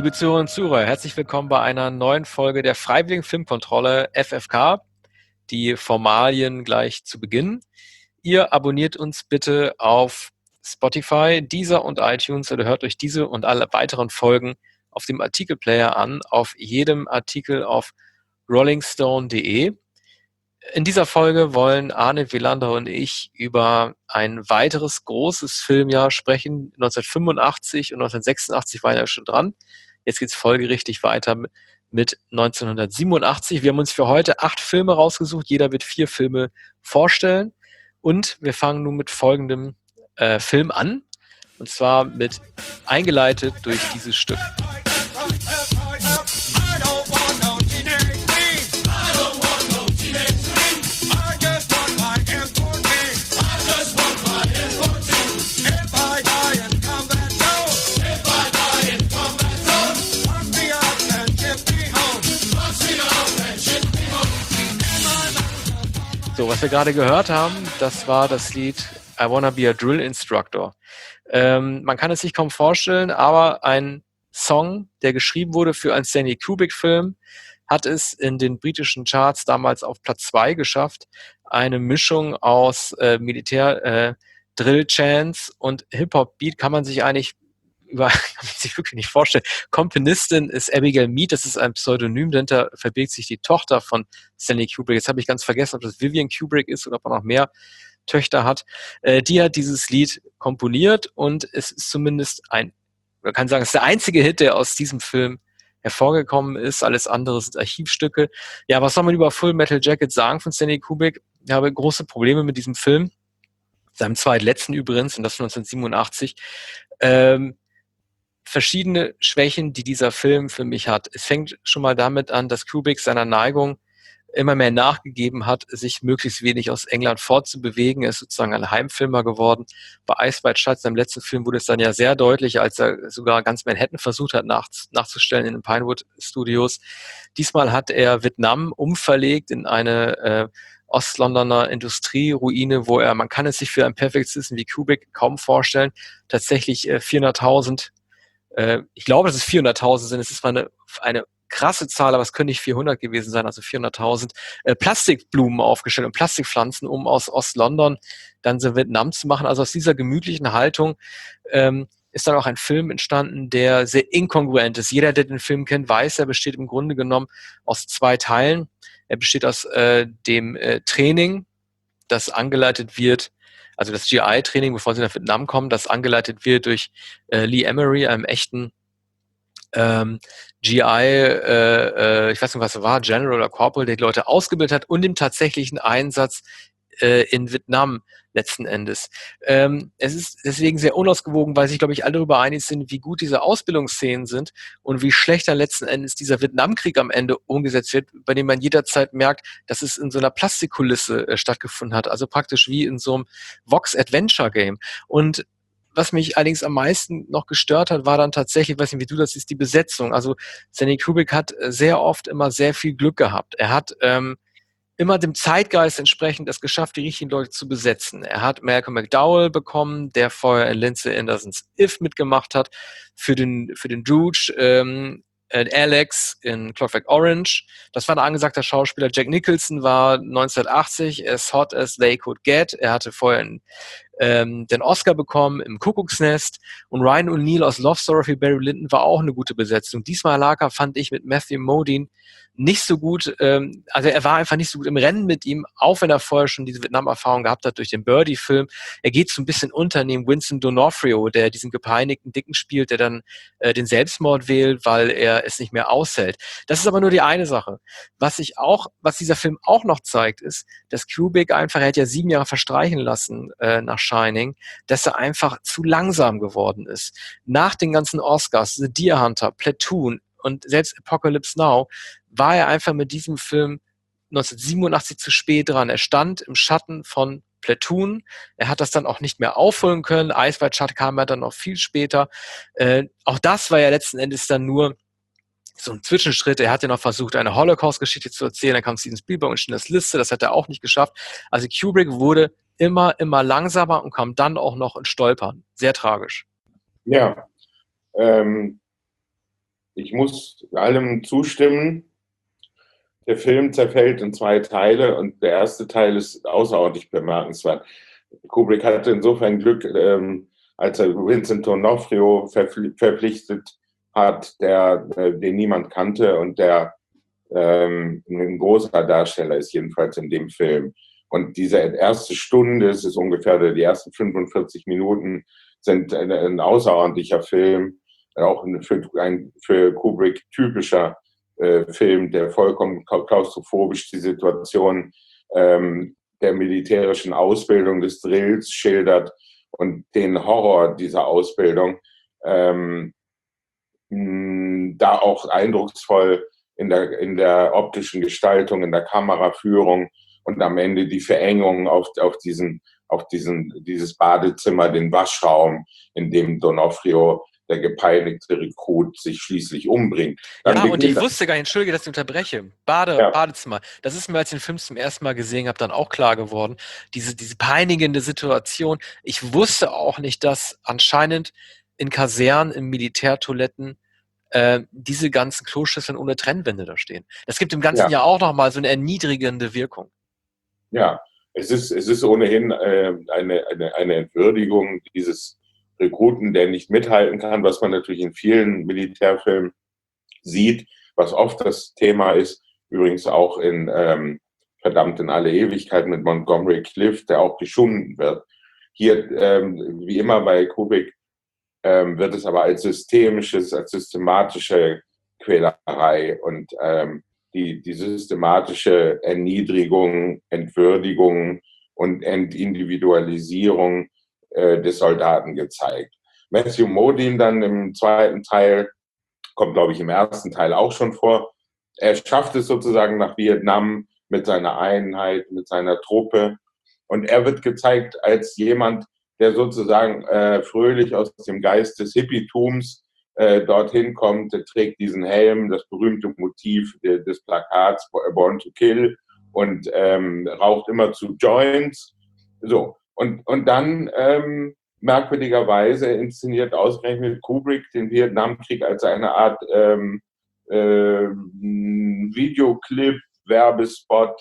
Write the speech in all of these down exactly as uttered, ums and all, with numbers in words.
Liebe Zuhörer und Zuhörer, herzlich willkommen bei einer neuen Folge der Freiwilligen Filmkontrolle F F K. Die Formalien gleich zu Beginn. Ihr abonniert uns bitte auf Spotify, Deezer und iTunes oder hört euch diese und alle weiteren Folgen auf dem Artikelplayer an, auf jedem Artikel auf rolling stone punkt de. In dieser Folge wollen Arne Wielander und ich über ein weiteres großes Filmjahr sprechen. neunzehnhundertfünfundachtzig und neunzehnhundertsechsundachtzig waren ja schon dran. Jetzt geht es folgerichtig weiter mit neunzehnhundertsiebenundachtzig. Wir haben uns für heute acht Filme rausgesucht. Jeder wird vier Filme vorstellen. Und wir fangen nun mit folgendem äh, Film an. Und zwar mit eingeleitet durch dieses Stück. So, was wir gerade gehört haben, das war das Lied I Wanna Be a Drill Instructor. Ähm, man kann es sich kaum vorstellen, aber ein Song, der geschrieben wurde für einen Stanley Kubrick-Film, hat es in den britischen Charts damals auf Platz zwei geschafft. Eine Mischung aus äh, Militär, äh, Drill-Chants und Hip-Hop-Beat kann man sich eigentlich über, kann man sich wirklich nicht vorstellen. Komponistin ist Abigail Mead, das ist ein Pseudonym, dahinter verbirgt sich die Tochter von Stanley Kubrick. Jetzt habe ich ganz vergessen, ob das Vivian Kubrick ist oder ob er noch mehr Töchter hat. Äh, die hat dieses Lied komponiert und es ist zumindest ein, man kann sagen, es ist der einzige Hit, der aus diesem Film hervorgekommen ist. Alles andere sind Archivstücke. Ja, was soll man über Full Metal Jacket sagen von Stanley Kubrick? Ich habe große Probleme mit diesem Film, seinem zweitletzten übrigens, und das neunzehnhundertsiebenundachtzig. Ähm, verschiedene Schwächen, die dieser Film für mich hat. Es fängt schon mal damit an, dass Kubrick seiner Neigung immer mehr nachgegeben hat, sich möglichst wenig aus England fortzubewegen. Er ist sozusagen ein Heimfilmer geworden. Bei Ice White Shut, seinem letzten Film, wurde es dann ja sehr deutlich, als er sogar ganz Manhattan versucht hat nach, nachzustellen in den Pinewood Studios. Diesmal hat er Vietnam umverlegt in eine äh, Ostlondoner Industrieruine, wo er, man kann es sich für einen Perfektionisten wie Kubrick kaum vorstellen, tatsächlich äh, vierhunderttausend, äh, ich glaube, dass es vierhunderttausend sind, es ist mal eine, eine krasse Zahl, aber es können nicht vierhundert gewesen sein, also vierhunderttausend äh, Plastikblumen aufgestellt und Plastikpflanzen, um aus Ost-London dann so Vietnam zu machen. Also aus dieser gemütlichen Haltung ähm, ist dann auch ein Film entstanden, der sehr inkongruent ist. Jeder, der den Film kennt, weiß, er besteht im Grunde genommen aus zwei Teilen. Er besteht aus äh, dem äh, Training, das angeleitet wird, also das G I-Training, bevor sie nach Vietnam kommen, das angeleitet wird durch äh, Lee Emery, einem echten ähm, G I, äh, äh, ich weiß nicht, was er war, General oder Corporal, der die Leute ausgebildet hat und im tatsächlichen Einsatz äh, in Vietnam letzten Endes. Ähm, es ist deswegen sehr unausgewogen, weil sich, glaube ich, alle darüber einig sind, wie gut diese Ausbildungsszenen sind und wie schlecht dann letzten Endes dieser Vietnamkrieg am Ende umgesetzt wird, bei dem man jederzeit merkt, dass es in so einer Plastikkulisse äh, stattgefunden hat, also praktisch wie in so einem Vox-Adventure-Game. Und was mich allerdings am meisten noch gestört hat, war dann tatsächlich, ich weiß nicht, wie du das siehst, die Besetzung. Also Stanley Kubrick hat sehr oft immer sehr viel Glück gehabt. Er hat ähm, immer dem Zeitgeist entsprechend es geschafft, die richtigen Leute zu besetzen. Er hat Malcolm McDowell bekommen, der vorher in Lindsay Andersons If mitgemacht hat, für den, für den Drooge, ähm, Alex in Clockwork Orange. Das war ein angesagter Schauspieler. Jack Nicholson war neunzehnhundertachtzig as hot as they could get. Er hatte vorher einen, ähm, den Oscar bekommen im Kuckucksnest. Und Ryan O'Neal aus Love Story für Barry Lyndon war auch eine gute Besetzung. Diesmal lag er, fand ich, mit Matthew Modine nicht so gut, ähm, also er war einfach nicht so gut im Rennen mit ihm, auch wenn er vorher schon diese Vietnam-Erfahrung gehabt hat durch den Birdie-Film. Er geht so ein bisschen unter neben Winston D'Onofrio, der diesen gepeinigten Dicken spielt, der dann äh, den Selbstmord wählt, weil er es nicht mehr aushält. Das ist aber nur die eine Sache. Was ich auch, was dieser Film auch noch zeigt, ist, dass Kubrick einfach, er hat ja sieben Jahre verstreichen lassen äh, nach Shining, dass er einfach zu langsam geworden ist. Nach den ganzen Oscars, The Deer Hunter, Platoon und selbst Apocalypse Now, war er einfach mit diesem Film neunzehnhundertsiebenundachtzig zu spät dran. Er stand im Schatten von Platoon. Er hat das dann auch nicht mehr aufholen können. Ice White Shut kam ja dann noch viel später. Äh, auch das war ja letzten Endes dann nur so ein Zwischenschritt. Er hat ja noch versucht, eine Holocaust-Geschichte zu erzählen. Dann kam Steven Spielberg und Schindlers Liste. Das hat er auch nicht geschafft. Also Kubrick wurde immer, immer langsamer und kam dann auch noch ins Stolpern. Sehr tragisch. Ja, ähm, ich muss allem zustimmen. Der Film zerfällt in zwei Teile und der erste Teil ist außerordentlich bemerkenswert. Kubrick hatte insofern Glück, ähm, als er Vincent D'Onofrio verpfli- verpflichtet hat, der, äh, den niemand kannte und der ähm, ein großer Darsteller ist, jedenfalls in dem Film. Und diese erste Stunde, es ist ungefähr die ersten fünfundvierzig Minuten, sind ein, ein außerordentlicher Film, auch für, ein für Kubrick typischer äh, Film, der vollkommen klaustrophobisch die Situation ähm, der militärischen Ausbildung des Drills schildert und den Horror dieser Ausbildung ähm, mh, da auch eindrucksvoll in der, in der optischen Gestaltung, in der Kameraführung und am Ende die Verengung auf, auf, diesen, auf diesen, dieses Badezimmer, den Waschraum, in dem D'Onofrio, der gepeinigte Rekrut, sich schließlich umbringt. Dann Ja, und ich beginnt, wusste gar nicht, entschuldige, dass ich unterbreche. Bade, ja, Badezimmer. Das ist mir, als ich den Film zum ersten Mal gesehen habe, dann auch klar geworden. Diese, diese peinigende Situation. Ich wusste auch nicht, dass anscheinend in Kasernen, in Militärtoiletten, äh, diese ganzen Kloschüsseln ohne Trennwände da stehen. Das gibt dem Ganzen ja, ja auch nochmal so eine erniedrigende Wirkung. ja, es ist, es ist ohnehin äh, eine, eine, eine Entwürdigung dieses Rekruten, der nicht mithalten kann, was man natürlich in vielen Militärfilmen sieht, was oft das Thema ist, übrigens auch in ähm, Verdammt in alle Ewigkeit mit Montgomery Clift, der auch geschunden wird. Hier, ähm, wie immer bei Kubrick, ähm, wird es aber als systemisches, als systematische Quälerei und ähm, die, die systematische Erniedrigung, Entwürdigung und Entindividualisierung äh, des Soldaten gezeigt. Matthew Modine dann im zweiten Teil, kommt glaube ich im ersten Teil auch schon vor, er schafft es sozusagen nach Vietnam mit seiner Einheit, mit seiner Truppe und er wird gezeigt als jemand, der sozusagen äh, fröhlich aus dem Geist des Hippietums äh, dorthin kommt, der trägt diesen Helm, das berühmte Motiv de, des Plakats Born to Kill und ähm, raucht immer zu Joints. So, und, und dann ähm, merkwürdigerweise inszeniert ausgerechnet Kubrick den Vietnamkrieg als eine Art ähm, äh, Videoclip, Werbespot.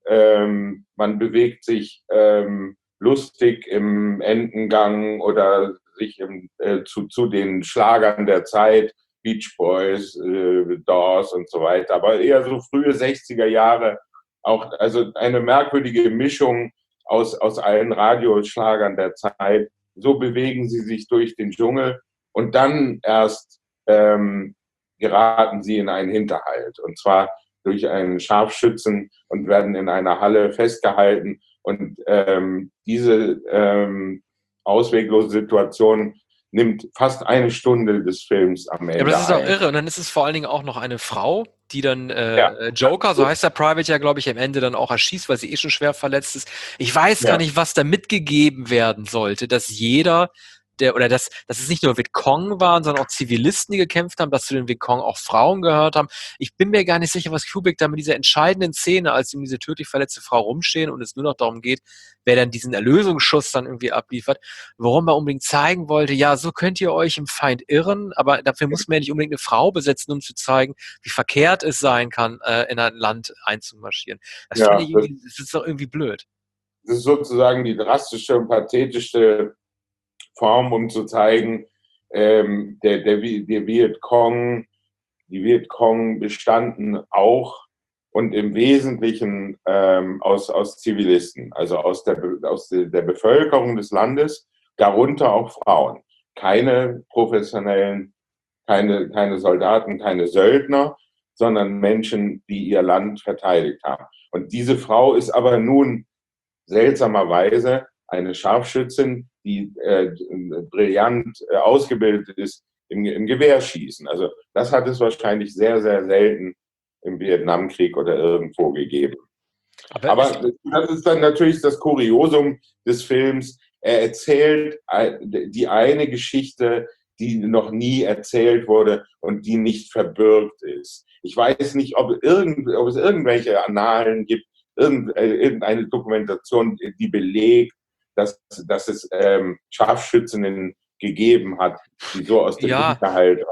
Ähm, man bewegt sich ähm, lustig im Entengang oder sich im, äh, zu, zu den Schlagern der Zeit, Beach Boys, äh, Doors und so weiter, aber eher so frühe sechziger Jahre, auch also eine merkwürdige Mischung aus, aus allen Radioschlagern der Zeit. So bewegen sie sich durch den Dschungel und dann erst ähm, geraten sie in einen Hinterhalt und zwar durch einen Scharfschützen und werden in einer Halle festgehalten. Und ähm, diese ähm, ausweglose Situation nimmt fast eine Stunde des Films am Ja, aber das Ende ist auch ein. irre. Und dann ist es vor allen Dingen auch noch eine Frau, die dann Ja, äh, Joker, so heißt der Private ja, glaube ich, am Ende dann auch erschießt, weil sie eh schon schwer verletzt ist. Ich weiß gar ja, nicht, was da mitgegeben werden sollte, dass jeder, der, oder dass, dass es nicht nur Vietcong waren, sondern auch Zivilisten, die gekämpft haben, dass zu den Vietcong auch Frauen gehört haben. Ich bin mir gar nicht sicher, was Kubrick da mit dieser entscheidenden Szene, als ihm diese tödlich verletzte Frau rumstehen und es nur noch darum geht, wer dann diesen Erlösungsschuss dann irgendwie abliefert, warum er unbedingt zeigen wollte, ja, so könnt ihr euch im Feind irren, aber dafür muss man ja nicht unbedingt eine Frau besetzen, um zu zeigen, wie verkehrt es sein kann, äh, in ein Land einzumarschieren. Das fand ja, ich das irgendwie, das ist doch irgendwie blöd. ist sozusagen die drastische und pathetischste Form, um zu zeigen, ähm, der, der, der Vietcong, die Vietcong bestanden auch und im Wesentlichen ähm, aus, aus Zivilisten, also aus, der, aus der Bevölkerung des Landes, darunter auch Frauen. Keine professionellen, keine, keine Soldaten, keine Söldner, sondern Menschen, die ihr Land verteidigt haben. Und diese Frau ist aber nun seltsamerweise eine Scharfschützin, die äh, brillant äh, ausgebildet ist im, im Gewehrschießen. Also das hat es wahrscheinlich sehr, sehr selten im Vietnamkrieg oder irgendwo gegeben. Aber es, Aber das ist dann natürlich das Kuriosum des Films. Er erzählt die eine Geschichte, die noch nie erzählt wurde und die nicht verbürgt ist. Ich weiß nicht, ob, irgend, ob es irgendwelche Annalen gibt, irgendeine Dokumentation, die belegt, dass, dass es ähm, Scharfschützinnen gegeben hat, die so aus dem ja, Hinterhalt.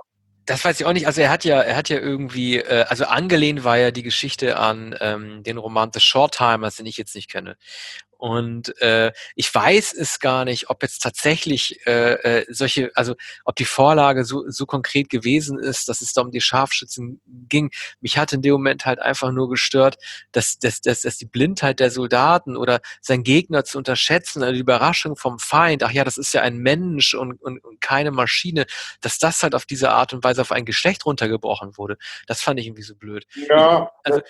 Das weiß ich auch nicht. Also er hat ja, er hat ja irgendwie, äh, also angelehnt war ja die Geschichte an ähm, den Roman The Short Timers, den ich jetzt nicht kenne. Und äh, ich weiß es gar nicht, ob jetzt tatsächlich äh, äh, solche, also ob die Vorlage so, so konkret gewesen ist, dass es da um die Scharfschützen ging. Mich hat in dem Moment halt einfach nur gestört, dass, dass, dass, dass die Blindheit der Soldaten oder sein Gegner zu unterschätzen, also die Überraschung vom Feind, ach ja, das ist ja ein Mensch und, und, und keine Maschine, dass das halt auf diese Art und Weise auf ein Geschlecht runtergebrochen wurde. Das fand ich irgendwie so blöd. Ich, Ja, also,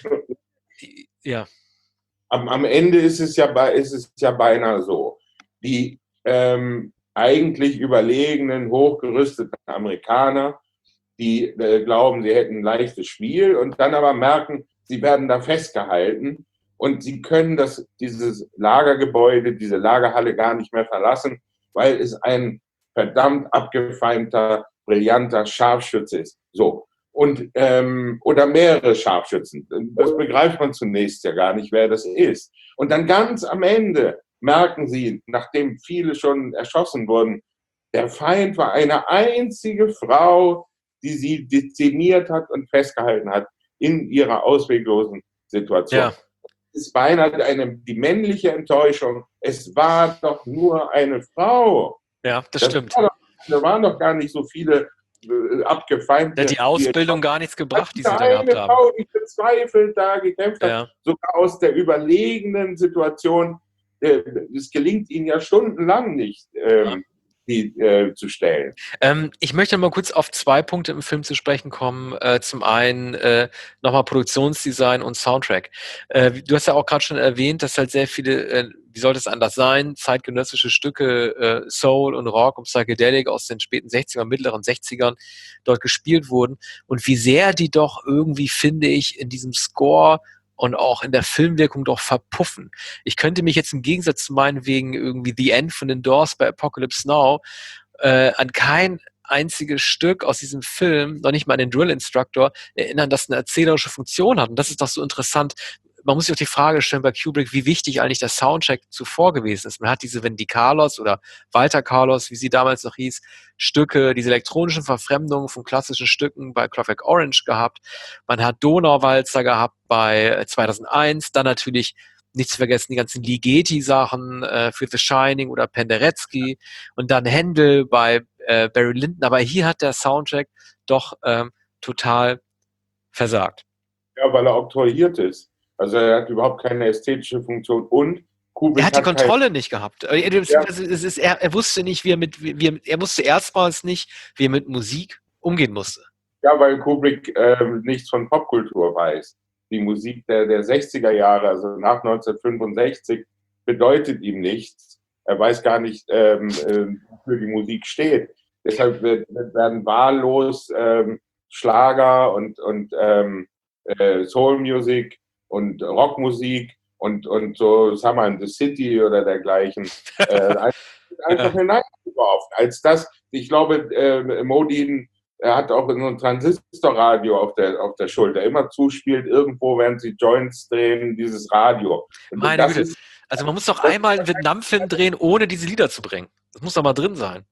ja. Am, am Ende ist es ja, bei, ist es ja beinahe so. Die ähm, eigentlich überlegenen, hochgerüsteten Amerikaner, die äh, glauben, sie hätten ein leichtes Spiel und dann aber merken, sie werden da festgehalten und sie können das, dieses Lagergebäude, diese Lagerhalle gar nicht mehr verlassen, weil es ein verdammt abgefeimter, brillanter Scharfschütze ist. So. Und, ähm, oder mehrere Scharfschützen. Das begreift man zunächst ja gar nicht, wer das ist. Und dann ganz am Ende merken sie, nachdem viele schon erschossen wurden, der Feind war eine einzige Frau, die sie dezimiert hat und festgehalten hat in ihrer ausweglosen Situation. Ja. Es ist beinahe eine, die männliche Enttäuschung. Es war doch nur eine Frau. Ja, das, das stimmt. War doch, da waren doch gar nicht so viele äh, abgefeimte. Ja, die Ausbildung die, gar nichts gebracht, die sie da gehabt haben. Frau, die verzweifelt da gekämpft ja. hat, sogar aus der überlegenen Situation. Äh, es gelingt ihnen ja stundenlang nicht. Ähm, ja. Die, äh, zu stellen. Ähm, ich möchte mal kurz auf zwei Punkte im Film zu sprechen kommen. Äh, zum einen äh, nochmal Produktionsdesign und Soundtrack. Äh, du hast ja auch gerade schon erwähnt, dass halt sehr viele, äh, wie sollte es anders sein, zeitgenössische Stücke, äh, Soul und Rock und Psychedelic aus den späten sechzigern, mittleren sechzigern dort gespielt wurden und wie sehr die doch irgendwie, finde ich, in diesem Score und auch in der Filmwirkung doch verpuffen. Ich könnte mich jetzt im Gegensatz zu meinetwegen irgendwie The End von den Doors bei Apocalypse Now äh, an kein einziges Stück aus diesem Film, noch nicht mal an den Drill Instructor, erinnern, das eine erzählerische Funktion hat. Und das ist doch so interessant. Man muss sich auch die Frage stellen bei Kubrick, wie wichtig eigentlich der Soundtrack zuvor gewesen ist. Man hat diese Wendy Carlos oder Walter Carlos, wie sie damals noch hieß, Stücke, diese elektronischen Verfremdungen von klassischen Stücken bei Clockwork Orange gehabt. Man hat Donauwalzer gehabt bei zweitausendeins, dann natürlich nicht zu vergessen die ganzen Ligeti-Sachen äh, für The Shining oder Penderecki und dann Händel bei äh, Barry Lyndon. Aber hier hat der Soundtrack doch ähm, total versagt. Ja, weil er oktroyiert ist. Also er hat überhaupt keine ästhetische Funktion und Kubrick er hat die hat Kontrolle kein... nicht gehabt. Er, ja. es ist, er, er wusste nicht, wie er mit, wie er, er wusste erstmals nicht, wie er mit Musik umgehen musste. Ja, weil Kubrick äh, nichts von Popkultur weiß. Die Musik der, der sechziger Jahre, also nach neunzehnhundertfünfundsechzig, bedeutet ihm nichts. Er weiß gar nicht, ähm, äh, wofür die Musik steht. Deshalb wird, werden wahllos ähm, Schlager und, und ähm, äh, Soul-Music und Rockmusik und, und so, sagen wir mal, The City oder dergleichen, äh, einfach hineingeworfen. Als das, ich glaube, äh, Modin, er hat auch so ein Transistorradio auf der, auf der Schulter, immer zuspielt, irgendwo, während sie Joints drehen, dieses Radio. Und Meine Güte. Ist, also man muss doch einmal einen Vietnam-Film drehen, ohne diese Lieder zu bringen. Das muss doch mal drin sein.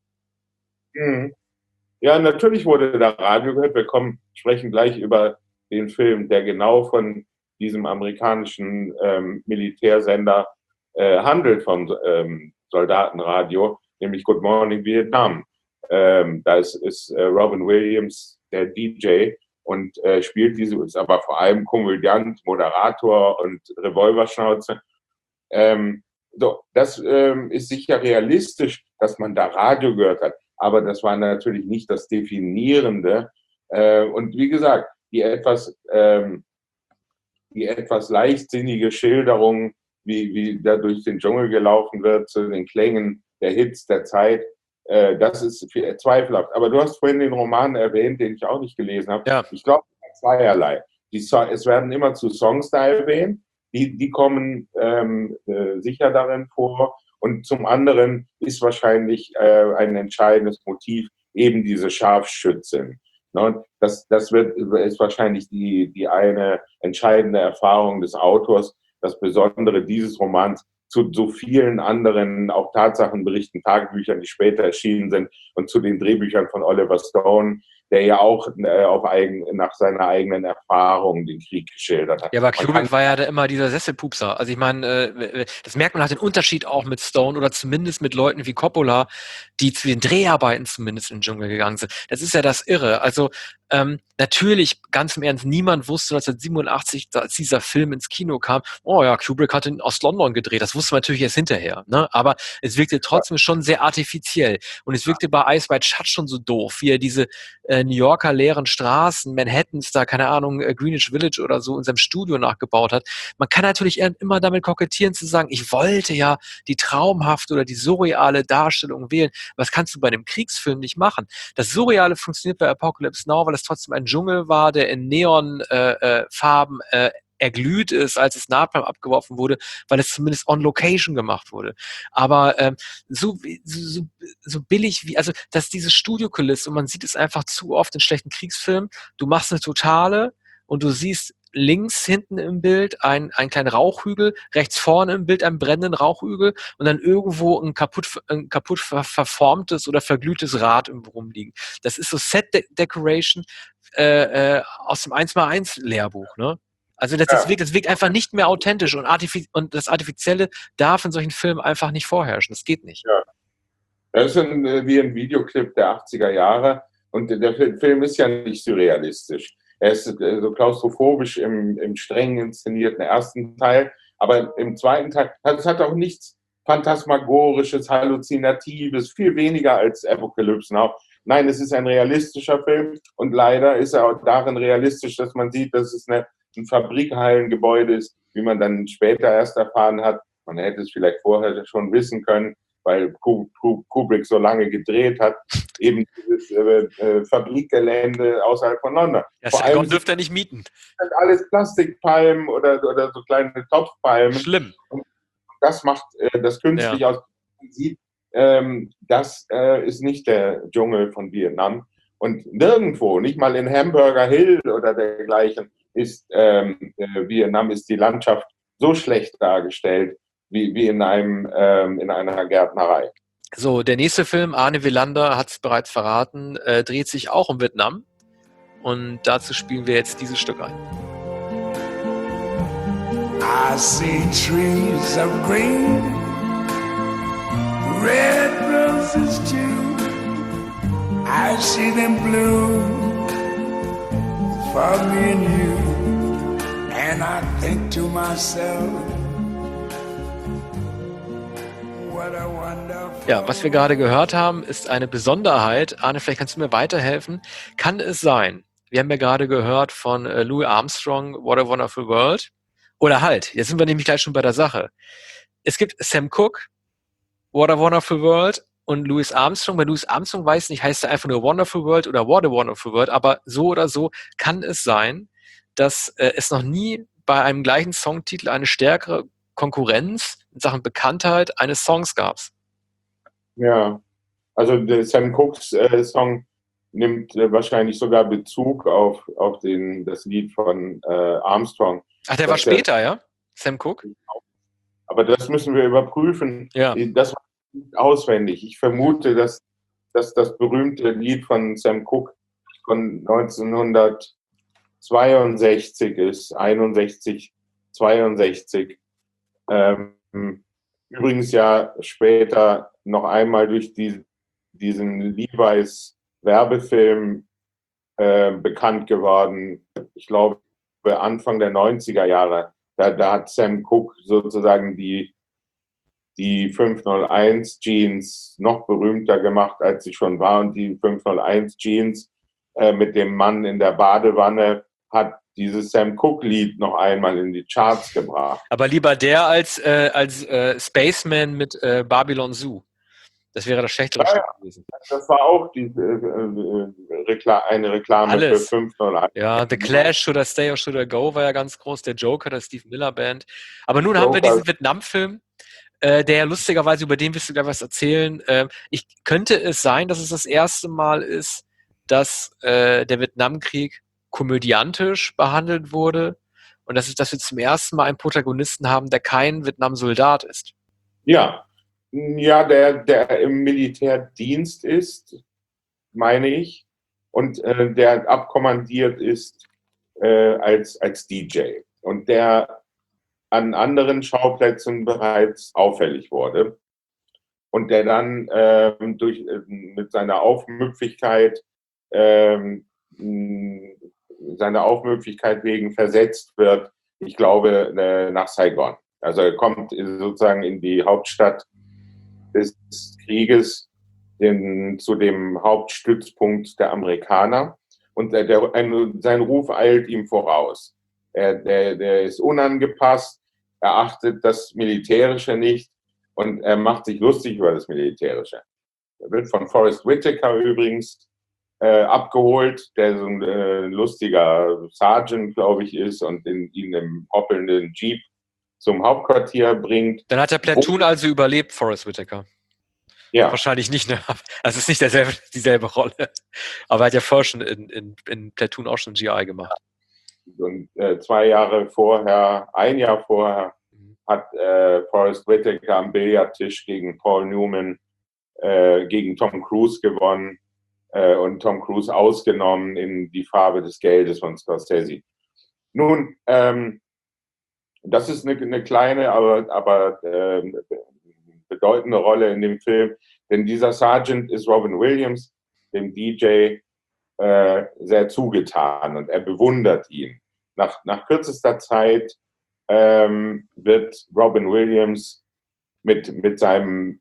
Mhm. Ja, natürlich wurde da Radio gehört. Wir kommen, sprechen gleich über den Film, der genau von diesem amerikanischen ähm, Militärsender äh, handelt, vom ähm, Soldatenradio, nämlich Good Morning Vietnam. Ähm, da ist, ist äh, Robin Williams, der D J, und äh, spielt diese, ist aber vor allem Komödiant, Moderator und Revolverschnauze. Ähm, so, das ähm, ist sicher realistisch, dass man da Radio gehört hat, aber das war natürlich nicht das Definierende. Äh, und wie gesagt, die etwas, ähm, die etwas leichtsinnige Schilderung, wie, wie da durch den Dschungel gelaufen wird, zu den Klängen der Hits der Zeit, äh, das ist zweifelhaft. Aber du hast vorhin den Roman erwähnt, den ich auch nicht gelesen habe. Ja. Ich glaube, zweierlei. Die so- es werden immer zu Songs da erwähnt, die, die kommen ähm, äh, sicher darin vor. Und zum anderen ist wahrscheinlich äh, ein entscheidendes Motiv eben diese Scharfschützin. Ne? Das, das wird, ist wahrscheinlich die, die eine entscheidende Erfahrung des Autors, das Besondere dieses Romans zu so vielen anderen auch Tatsachenberichten, Tagebüchern, die später erschienen sind und zu den Drehbüchern von Oliver Stone, der ja auch äh, auf eigen, nach seiner eigenen Erfahrung den Krieg geschildert hat. Ja, aber Man Kubrick war ja da immer dieser Sesselpupser. Also ich meine, äh, das merkt man halt den Unterschied auch mit Stone oder zumindest mit Leuten wie Coppola, die zu den Dreharbeiten zumindest in den Dschungel gegangen sind. Das ist ja das Irre. Also ähm, natürlich, ganz im Ernst, niemand wusste neunzehnhundertsiebenundachtzig, als dieser Film ins Kino kam, oh ja, Kubrick hat in Ost-London gedreht. Das wusste man natürlich erst hinterher. Ne? Aber es wirkte trotzdem schon sehr artifiziell. Und es wirkte bei Eyes Wide Shut schon so doof, wie er diese äh, New Yorker leeren Straßen, Manhattans, da, keine Ahnung, äh, Greenwich Village oder so in seinem Studio nachgebaut hat. Man kann natürlich immer damit kokettieren zu sagen, ich wollte ja die traumhafte oder die surreale Darstellung wählen. Was kannst du bei einem Kriegsfilm nicht machen? Das Surreale funktioniert bei Apocalypse Now, weil es trotzdem ein Dschungel war, der in Neonfarben äh, äh, erglüht ist, als es Napalm abgeworfen wurde, weil es zumindest on Location gemacht wurde. Aber ähm, so, so, so billig wie, also das ist diese Studiokulisse und man sieht es einfach zu oft in schlechten Kriegsfilmen. Du machst eine Totale und du siehst links hinten im Bild ein, ein kleinen Rauchhügel, rechts vorne im Bild einen brennenden Rauchhügel und dann irgendwo ein kaputt, ein kaputt ver verformtes oder verglühtes Rad irgendwo rumliegen. Das ist so Set-Decoration äh, äh, aus dem eins mal eins Lehrbuch, ne? Also das, das, wirkt, das wirkt einfach nicht mehr authentisch und, artifiz und das Artifizielle darf in solchen Filmen einfach nicht vorherrschen. Das geht nicht. Ja. Das ist ein, wie ein Videoclip der achtziger Jahre und der Film ist ja nicht surrealistisch. Er ist so klaustrophobisch im, im streng inszenierten ersten Teil, aber im zweiten Teil, es hat auch nichts Phantasmagorisches, Halluzinatives, viel weniger als Apocalypse Now. Nein, es ist ein realistischer Film und leider ist er auch darin realistisch, dass man sieht, dass es eine, ein Fabrikhallengebäude ist, wie man dann später erst erfahren hat. Man hätte es vielleicht vorher schon wissen können, weil Kubrick so lange gedreht hat, eben dieses äh, Fabrikgelände außerhalb von London. Ja, Vor allem dürfte er nicht mieten. Sind alles Plastikpalmen oder, oder so kleine Topfpalmen. Schlimm. Und das macht äh, das künstlich ja. aus. Man sieht, ähm, das äh, ist nicht der Dschungel von Vietnam. Und nirgendwo, nicht mal in Hamburger Hill oder dergleichen, ist ähm, äh, Vietnam, ist die Landschaft so schlecht dargestellt, wie, wie in einem ähm, in einer Gärtnerei. So, der nächste Film, Arne Wielander hat es bereits verraten, äh, dreht sich auch um Vietnam. Und dazu spielen wir jetzt dieses Stück ein. I see trees of green, red roses too. I see them bloom for me and you. And I think to myself, ja, was wir gerade gehört haben, ist eine Besonderheit. Arne, vielleicht kannst du mir weiterhelfen. Kann es sein, wir haben ja gerade gehört von äh, Louis Armstrong, What a Wonderful World. Oder halt, jetzt sind wir nämlich gleich schon bei der Sache. Es gibt Sam Cooke, What a Wonderful World und Louis Armstrong. Bei Louis Armstrong weiß nicht, heißt er einfach nur Wonderful World oder What a Wonderful World. Aber so oder so kann es sein, dass äh, es noch nie bei einem gleichen Songtitel eine stärkere Konkurrenz in Sachen Bekanntheit eines Songs gab. Ja, also der Sam Cookes äh, Song nimmt äh, wahrscheinlich sogar Bezug auf, auf den, das Lied von äh, Armstrong. Ach, der war später, der, ja? Sam Cooke? Aber das müssen wir überprüfen. Ja. Das war nicht auswendig. Ich vermute, dass, dass das berühmte Lied von Sam Cooke von neunzehnhundertzweiundsechzig ist, einundsechzig, zweiundsechzig. Ähm, übrigens ja später noch einmal durch die, diesen Levi's Werbefilm äh, bekannt geworden. Ich glaube, Anfang der neunziger Jahre. Da, da hat Sam Cooke sozusagen die, die fünf null eins Jeans noch berühmter gemacht, als sie schon war. Und die fünf null eins Jeans äh, mit dem Mann in der Badewanne hat dieses Sam Cooke-Lied noch einmal in die Charts gebracht. Aber lieber der als, äh, als äh, Spaceman mit äh, Babylon Zoo. Das wäre das schlechtere ja, Stück gewesen. Das war auch die, äh, Rekla eine Reklame Alles. für fünf null eins. Ja, The Clash, Should I Stay or Should I Go war ja ganz groß. Der Joker, der Steve Miller Band. Aber nun Joker. Haben wir diesen Vietnam-Film, äh, der lustigerweise, über den wirst du gleich was erzählen. Äh, ich, könnte es sein, dass es das erste Mal ist, dass äh, der Vietnamkrieg komödiantisch behandelt wurde und das ist, dass wir zum ersten Mal einen Protagonisten haben, der kein Vietnam-Soldat ist. Ja, ja, der, der im Militärdienst ist, meine ich. und äh, der abkommandiert ist äh, als, als D J und der an anderen Schauplätzen bereits auffällig wurde und der dann ähm, durch, äh, mit seiner Aufmüpfigkeit ähm, seiner Aufmüpfigkeit wegen versetzt wird, ich glaube, äh, nach Saigon. Also er kommt sozusagen in die Hauptstadt des Krieges, den, zu dem Hauptstützpunkt der Amerikaner. Und der, der, ein, sein Ruf eilt ihm voraus. Er, der, der ist unangepasst, er achtet das Militärische nicht und er macht sich lustig über das Militärische. Er wird von Forrest Whitaker übrigens äh, abgeholt, der so ein äh, lustiger Sergeant, glaube ich, ist und in, ihn im hoppelnden Jeep zum Hauptquartier bringt. Dann hat der Platoon also überlebt, Forrest Whitaker. Ja. Wahrscheinlich nicht, ne? Also es ist nicht derselbe, dieselbe Rolle. Aber er hat ja vorher schon in, in, in Platoon auch schon G I gemacht. Und äh, zwei Jahre vorher, ein Jahr vorher, mhm. hat äh, Forrest Whitaker am Billardtisch gegen Paul Newman, äh, gegen Tom Cruise gewonnen äh, und Tom Cruise ausgenommen in Die Farbe des Geldes von Scorsese. Nun, ähm, das ist eine, eine kleine, aber, aber äh, bedeutende Rolle in dem Film, denn dieser Sergeant ist Robin Williams, dem D J, äh, sehr zugetan und er bewundert ihn. Nach, nach kürzester Zeit ähm, wird Robin Williams mit, mit, seinem,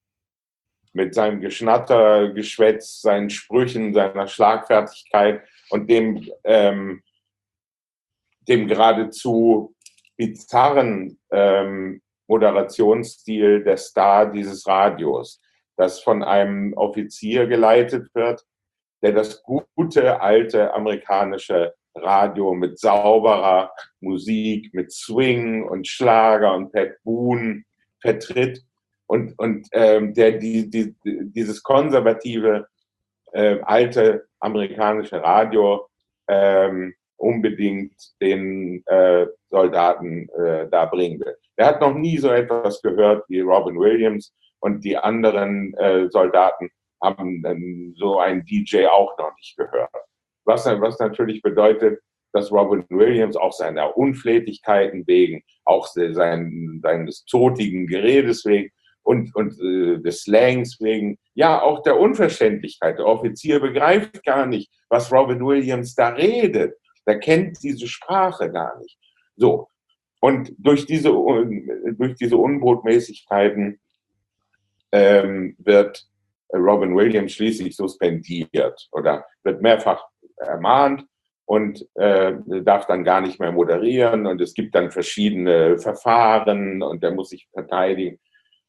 mit seinem Geschnatter, Geschwätz, seinen Sprüchen, seiner Schlagfertigkeit und dem, ähm, dem geradezu bizarren ähm, Moderationsstil der Star dieses Radios, das von einem Offizier geleitet wird, der das gute, alte amerikanische Radio mit sauberer Musik, mit Swing und Schlager und Pat Boone vertritt und, und ähm, der die, die, dieses konservative, äh, alte amerikanische Radio ähm, unbedingt den äh, Soldaten äh, da bringen will. Er hat noch nie so etwas gehört wie Robin Williams und die anderen äh, Soldaten haben dann so einen D J auch noch nicht gehört. Was, was natürlich bedeutet, dass Robin Williams auch seiner Unflätigkeiten wegen, auch sein, seines zotigen Geredes wegen und, und äh, des Slangs wegen, ja auch der Unverständlichkeit. Der Offizier begreift gar nicht, was Robin Williams da redet. Der kennt diese Sprache gar nicht. So. Und durch diese, durch diese Unbotmäßigkeiten ähm, wird Robin Williams schließlich suspendiert oder wird mehrfach ermahnt und äh, darf dann gar nicht mehr moderieren und es gibt dann verschiedene Verfahren und er muss sich verteidigen.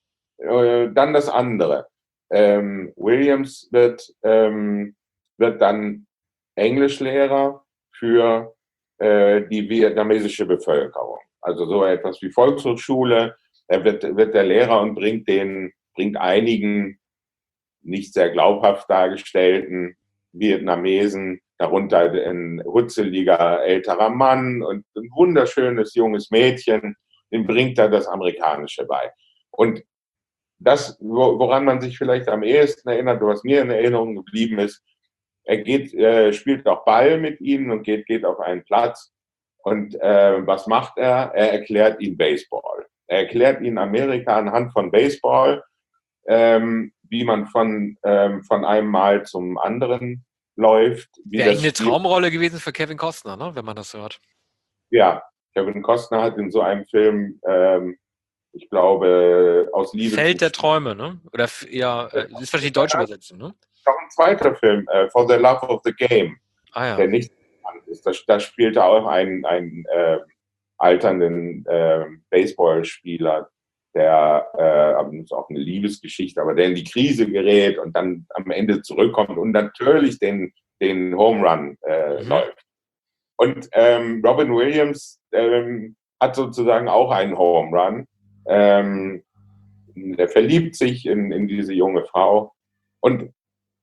Äh, dann das andere. Ähm, Williams wird, ähm, wird dann Englischlehrer für äh, die vietnamesische Bevölkerung. Also so etwas wie Volkshochschule. Er wird, wird der Lehrer und bringt den, bringt einigen nicht sehr glaubhaft dargestellten Vietnamesen, darunter ein hutzeliger älterer Mann und ein wunderschönes junges Mädchen, dem bringt er das Amerikanische bei. Und das, woran man sich vielleicht am ehesten erinnert, was mir in Erinnerung geblieben ist, er geht, äh, spielt auch Ball mit ihnen und geht, geht auf einen Platz. Und äh, was macht er? Er erklärt ihnen Baseball. Er erklärt ihnen Amerika anhand von Baseball, ähm, wie man von, ähm, von einem Mal zum anderen läuft. Wäre eigentlich eine Traumrolle gewesen für Kevin Costner, ne? Wenn man das hört. Ja, Kevin Costner hat in so einem Film, ähm, ich glaube, aus Liebe... Feld der Träume, ne? Oder ja, äh, ist wahrscheinlich die deutsche Übersetzung, ne? Noch ein zweiter Film, äh, For the Love of the Game, ah, ja. der nicht bekannt ist. Da, da spielt er auch einen, einen äh, alternden äh, Baseballspieler, der äh, ist auch eine Liebesgeschichte, aber der in die Krise gerät und dann am Ende zurückkommt und natürlich den, den Home Run äh, mhm. läuft. Und ähm, Robin Williams ähm, hat sozusagen auch einen Home Run. Ähm, der verliebt sich in, in diese junge Frau. Und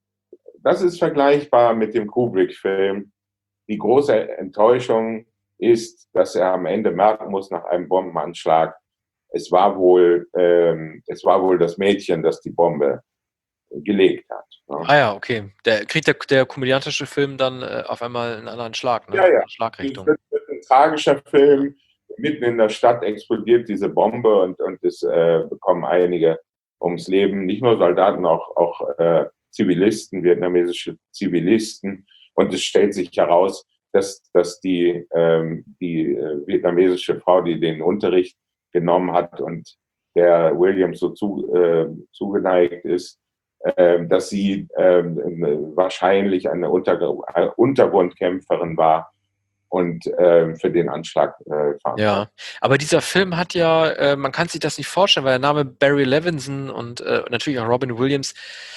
das ist vergleichbar mit dem Kubrick-Film. Die große Enttäuschung ist, dass er am Ende merken muss, nach einem Bombenanschlag, es war wohl, ähm, es war wohl das Mädchen, das die Bombe gelegt hat. Ne? Ah ja, okay. Der kriegt der, der komödiantische Film dann äh, auf einmal einen anderen Schlag, ne? Ja, ja. Eine Es Schlagrichtung. wird, wird ein tragischer Film. Mitten in der Stadt explodiert diese Bombe und, und es äh, bekommen einige ums Leben. Nicht nur Soldaten, auch, auch äh, Zivilisten, vietnamesische Zivilisten. Und es stellt sich heraus, dass, dass die, ähm, die äh, vietnamesische Frau, die den Unterricht genommen hat und der Williams so zu, äh, zugeneigt ist, äh, dass sie äh, wahrscheinlich eine Unterg- Untergrundkämpferin war und äh, für den Anschlag äh, verantwortlich. Ja, aber dieser Film hat ja, äh, man kann sich das nicht vorstellen, weil der Name Barry Levinson und äh, natürlich auch Robin Williams,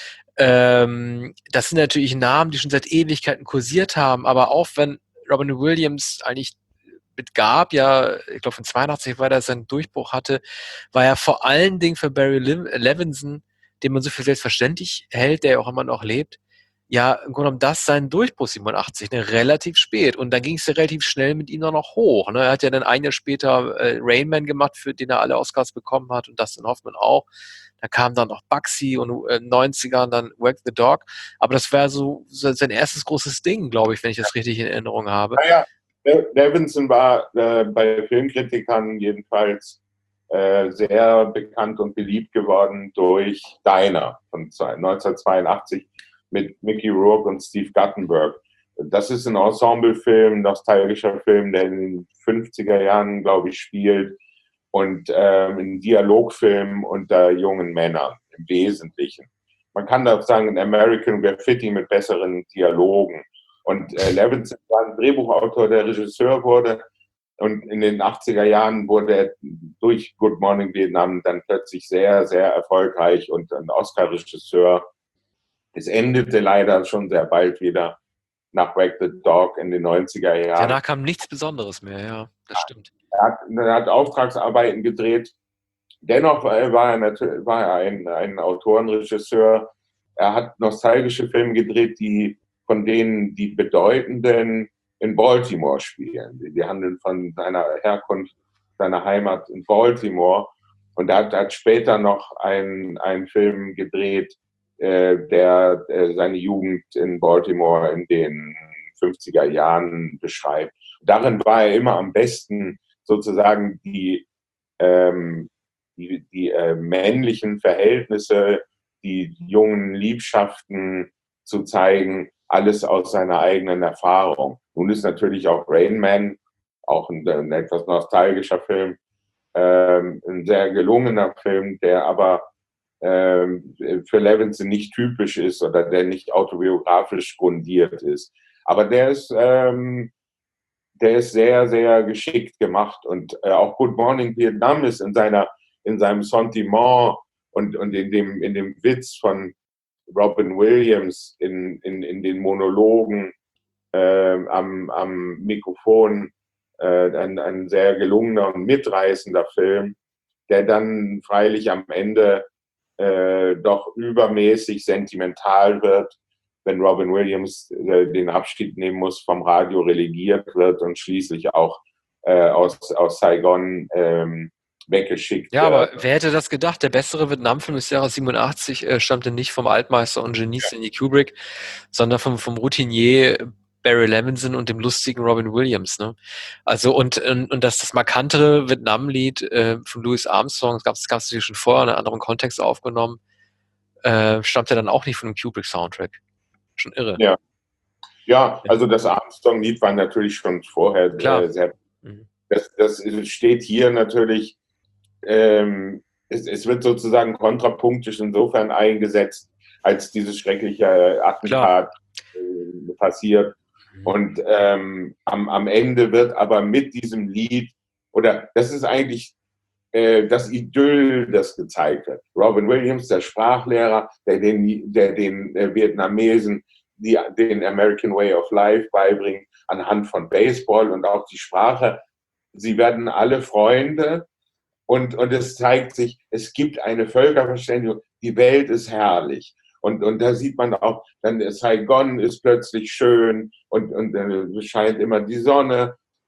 ähm, das sind natürlich Namen, die schon seit Ewigkeiten kursiert haben, aber auch wenn Robin Williams eigentlich mit Gab, ja, ich glaube von zweiundachtzig war der seinen Durchbruch hatte, war er vor allen Dingen für Barry Levinson, den man so viel selbstverständlich hält, der ja auch immer noch lebt, ja, im Grunde genommen das sein Durchbruch siebenundachtzig, ne, relativ spät. Und dann ging es ja relativ schnell mit ihm dann noch hoch. Ne? Er hat ja dann ein Jahr später äh, Rain Man gemacht, für den er alle Oscars bekommen hat und Dustin Hoffman auch. Da kam dann noch Bugsy und äh, neunzigern dann Wag the Dog. Aber das war so, so sein erstes großes Ding, glaube ich, wenn ich das richtig in Erinnerung habe. Naja, Levinson war äh, bei Filmkritikern jedenfalls äh, sehr bekannt und beliebt geworden durch Diner von neunzehnhundertzweiundachtzig mit Mickey Rourke und Steve Guttenberg. Das ist ein Ensemblefilm, nostalgischer Film, der in den fünfziger Jahren, glaube ich, spielt und ähm, ein Dialogfilm unter jungen Männern im Wesentlichen. Man kann da sagen, ein American Graffiti mit besseren Dialogen. Und äh, Levinson war ein Drehbuchautor, der Regisseur wurde. Und in den achtziger Jahren wurde er durch Good Morning Vietnam dann plötzlich sehr, sehr erfolgreich und ein Oscar-Regisseur. Es endete leider schon sehr bald wieder nach Wag the Dog in den neunziger Jahren. Danach kam nichts Besonderes mehr, ja, das stimmt. Er hat, er hat Auftragsarbeiten gedreht. Dennoch war er, war er ein, ein Autorenregisseur. Er hat nostalgische Filme gedreht, die von denen die Bedeutenden in Baltimore spielen. Die, die handeln von seiner Herkunft, seiner Heimat in Baltimore. Und er hat, hat später noch einen, einen Film gedreht, äh, der äh, seine Jugend in Baltimore in den fünfziger Jahren beschreibt. Darin war er immer am besten, sozusagen die, ähm, die, die äh, männlichen Verhältnisse, die jungen Liebschaften zu zeigen, alles aus seiner eigenen Erfahrung. Nun ist natürlich auch Rain Man, auch ein, ein etwas nostalgischer Film, ähm, ein sehr gelungener Film, der aber ähm, für Levinson nicht typisch ist oder der nicht autobiografisch grundiert ist. Aber der ist, ähm, der ist sehr, sehr geschickt gemacht. Und äh, auch Good Morning Vietnam ist in seiner, in seinem Sentiment und, und in dem, in dem Witz von Robin Williams, in, in, in den Monologen äh, am, am Mikrofon, äh, ein, ein sehr gelungener und mitreißender Film, der dann freilich am Ende äh, doch übermäßig sentimental wird, wenn Robin Williams äh, den Abschied nehmen muss, vom Radio relegiert wird und schließlich auch äh, aus, aus Saigon ähm, weggeschickt Ja, aber wird. wer hätte das gedacht? Der bessere Vietnamfilm des Jahres siebenundachtzig äh, stammte nicht vom Altmeister und Genie Stanley Kubrick, sondern vom, vom Routinier Barry Levinson und dem lustigen Robin Williams. Ne? Also und, und, und das, das markantere Vietnam-Lied äh, von Louis Armstrong, das gab es natürlich schon vorher in einem anderen Kontext aufgenommen, äh, stammte dann auch nicht von dem Kubrick-Soundtrack. Schon irre. Ja. Ja, also das Armstrong-Lied war natürlich schon vorher Klar. äh, sehr. Mhm. Das, das steht hier natürlich, ähm, es, es wird sozusagen kontrapunktisch insofern eingesetzt, als dieses schreckliche Attentat äh, passiert. Und ähm, am, am Ende wird aber mit diesem Lied, oder das ist eigentlich äh, das Idyll, das gezeigt wird. Robin Williams, der Sprachlehrer, der den, der den äh, Vietnamesen die, den American Way of Life beibringt, anhand von Baseball und auch die Sprache. Sie werden alle Freunde und, und es zeigt sich, es gibt eine Völkerverständigung, die Welt ist herrlich. Und, und da sieht man auch, dann Saigon ist plötzlich schön und, und äh, scheint immer die Sonne.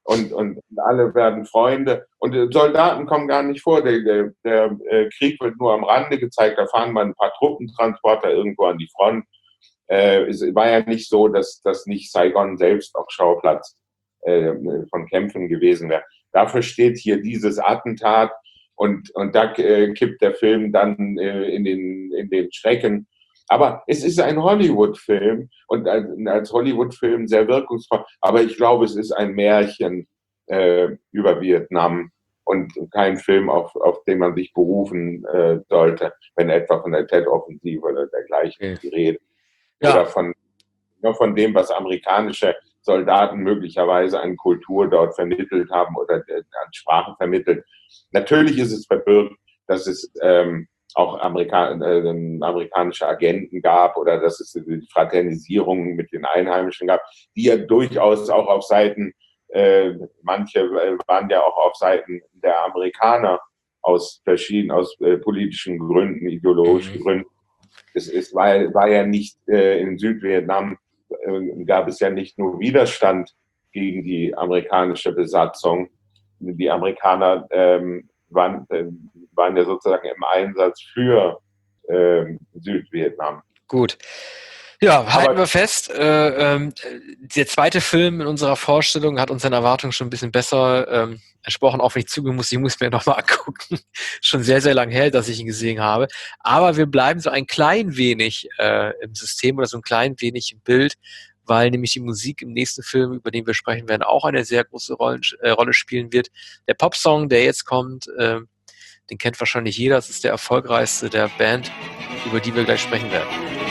und, und alle werden Freunde. Und Soldaten kommen gar nicht vor. Der, der, der Krieg wird nur am Rande gezeigt. Da fahren mal ein paar Truppentransporter irgendwo an die Front. Äh, es war ja nicht so, dass, dass nicht Saigon selbst auch Schauplatz äh, von Kämpfen gewesen wäre. Dafür steht hier dieses Attentat und, und da äh, kippt der Film dann äh, in, den, in den Schrecken. Aber es ist ein Hollywood-Film und als, als Hollywood-Film sehr wirkungsvoll. Aber ich glaube, es ist ein Märchen äh, über Vietnam und kein Film, auf, auf den man sich berufen äh, sollte, wenn etwa von der Tet-Offensive oder dergleichen okay. die Rede. Ja. Oder von, ja, von dem, was amerikanische Soldaten möglicherweise an Kultur dort vermittelt haben oder äh, an Sprachen vermittelt. Natürlich ist es verbirgt, dass es ähm, auch Amerika äh, amerikanische Agenten gab oder dass es die Fraternisierung mit den Einheimischen gab, die ja durchaus auch auf Seiten, äh, manche waren ja auch auf Seiten der Amerikaner aus verschiedenen, aus äh, politischen Gründen, ideologischen mhm. Gründen. Es, es war, war ja nicht äh, in Südvietnam, äh, gab es ja nicht nur Widerstand gegen die amerikanische Besatzung. Die Amerikaner ähm, waren, äh, waren ja sozusagen im Einsatz für äh, Südvietnam. Gut. Ja, halten Aber, wir fest, äh, äh, der zweite Film in unserer Vorstellung hat unseren Erwartungen schon ein bisschen besser ähm, entsprochen, auch wenn ich zugeben muss, ich muss mir nochmal angucken. Schon sehr, sehr lang her, dass ich ihn gesehen habe. Aber wir bleiben so ein klein wenig äh, im System oder so ein klein wenig im Bild, weil nämlich die Musik im nächsten Film, über den wir sprechen werden, auch eine sehr große Rolle, äh, Rolle spielen wird. Der Popsong, der jetzt kommt, äh, den kennt wahrscheinlich jeder. Das ist der erfolgreichste der Band, über die wir gleich sprechen werden.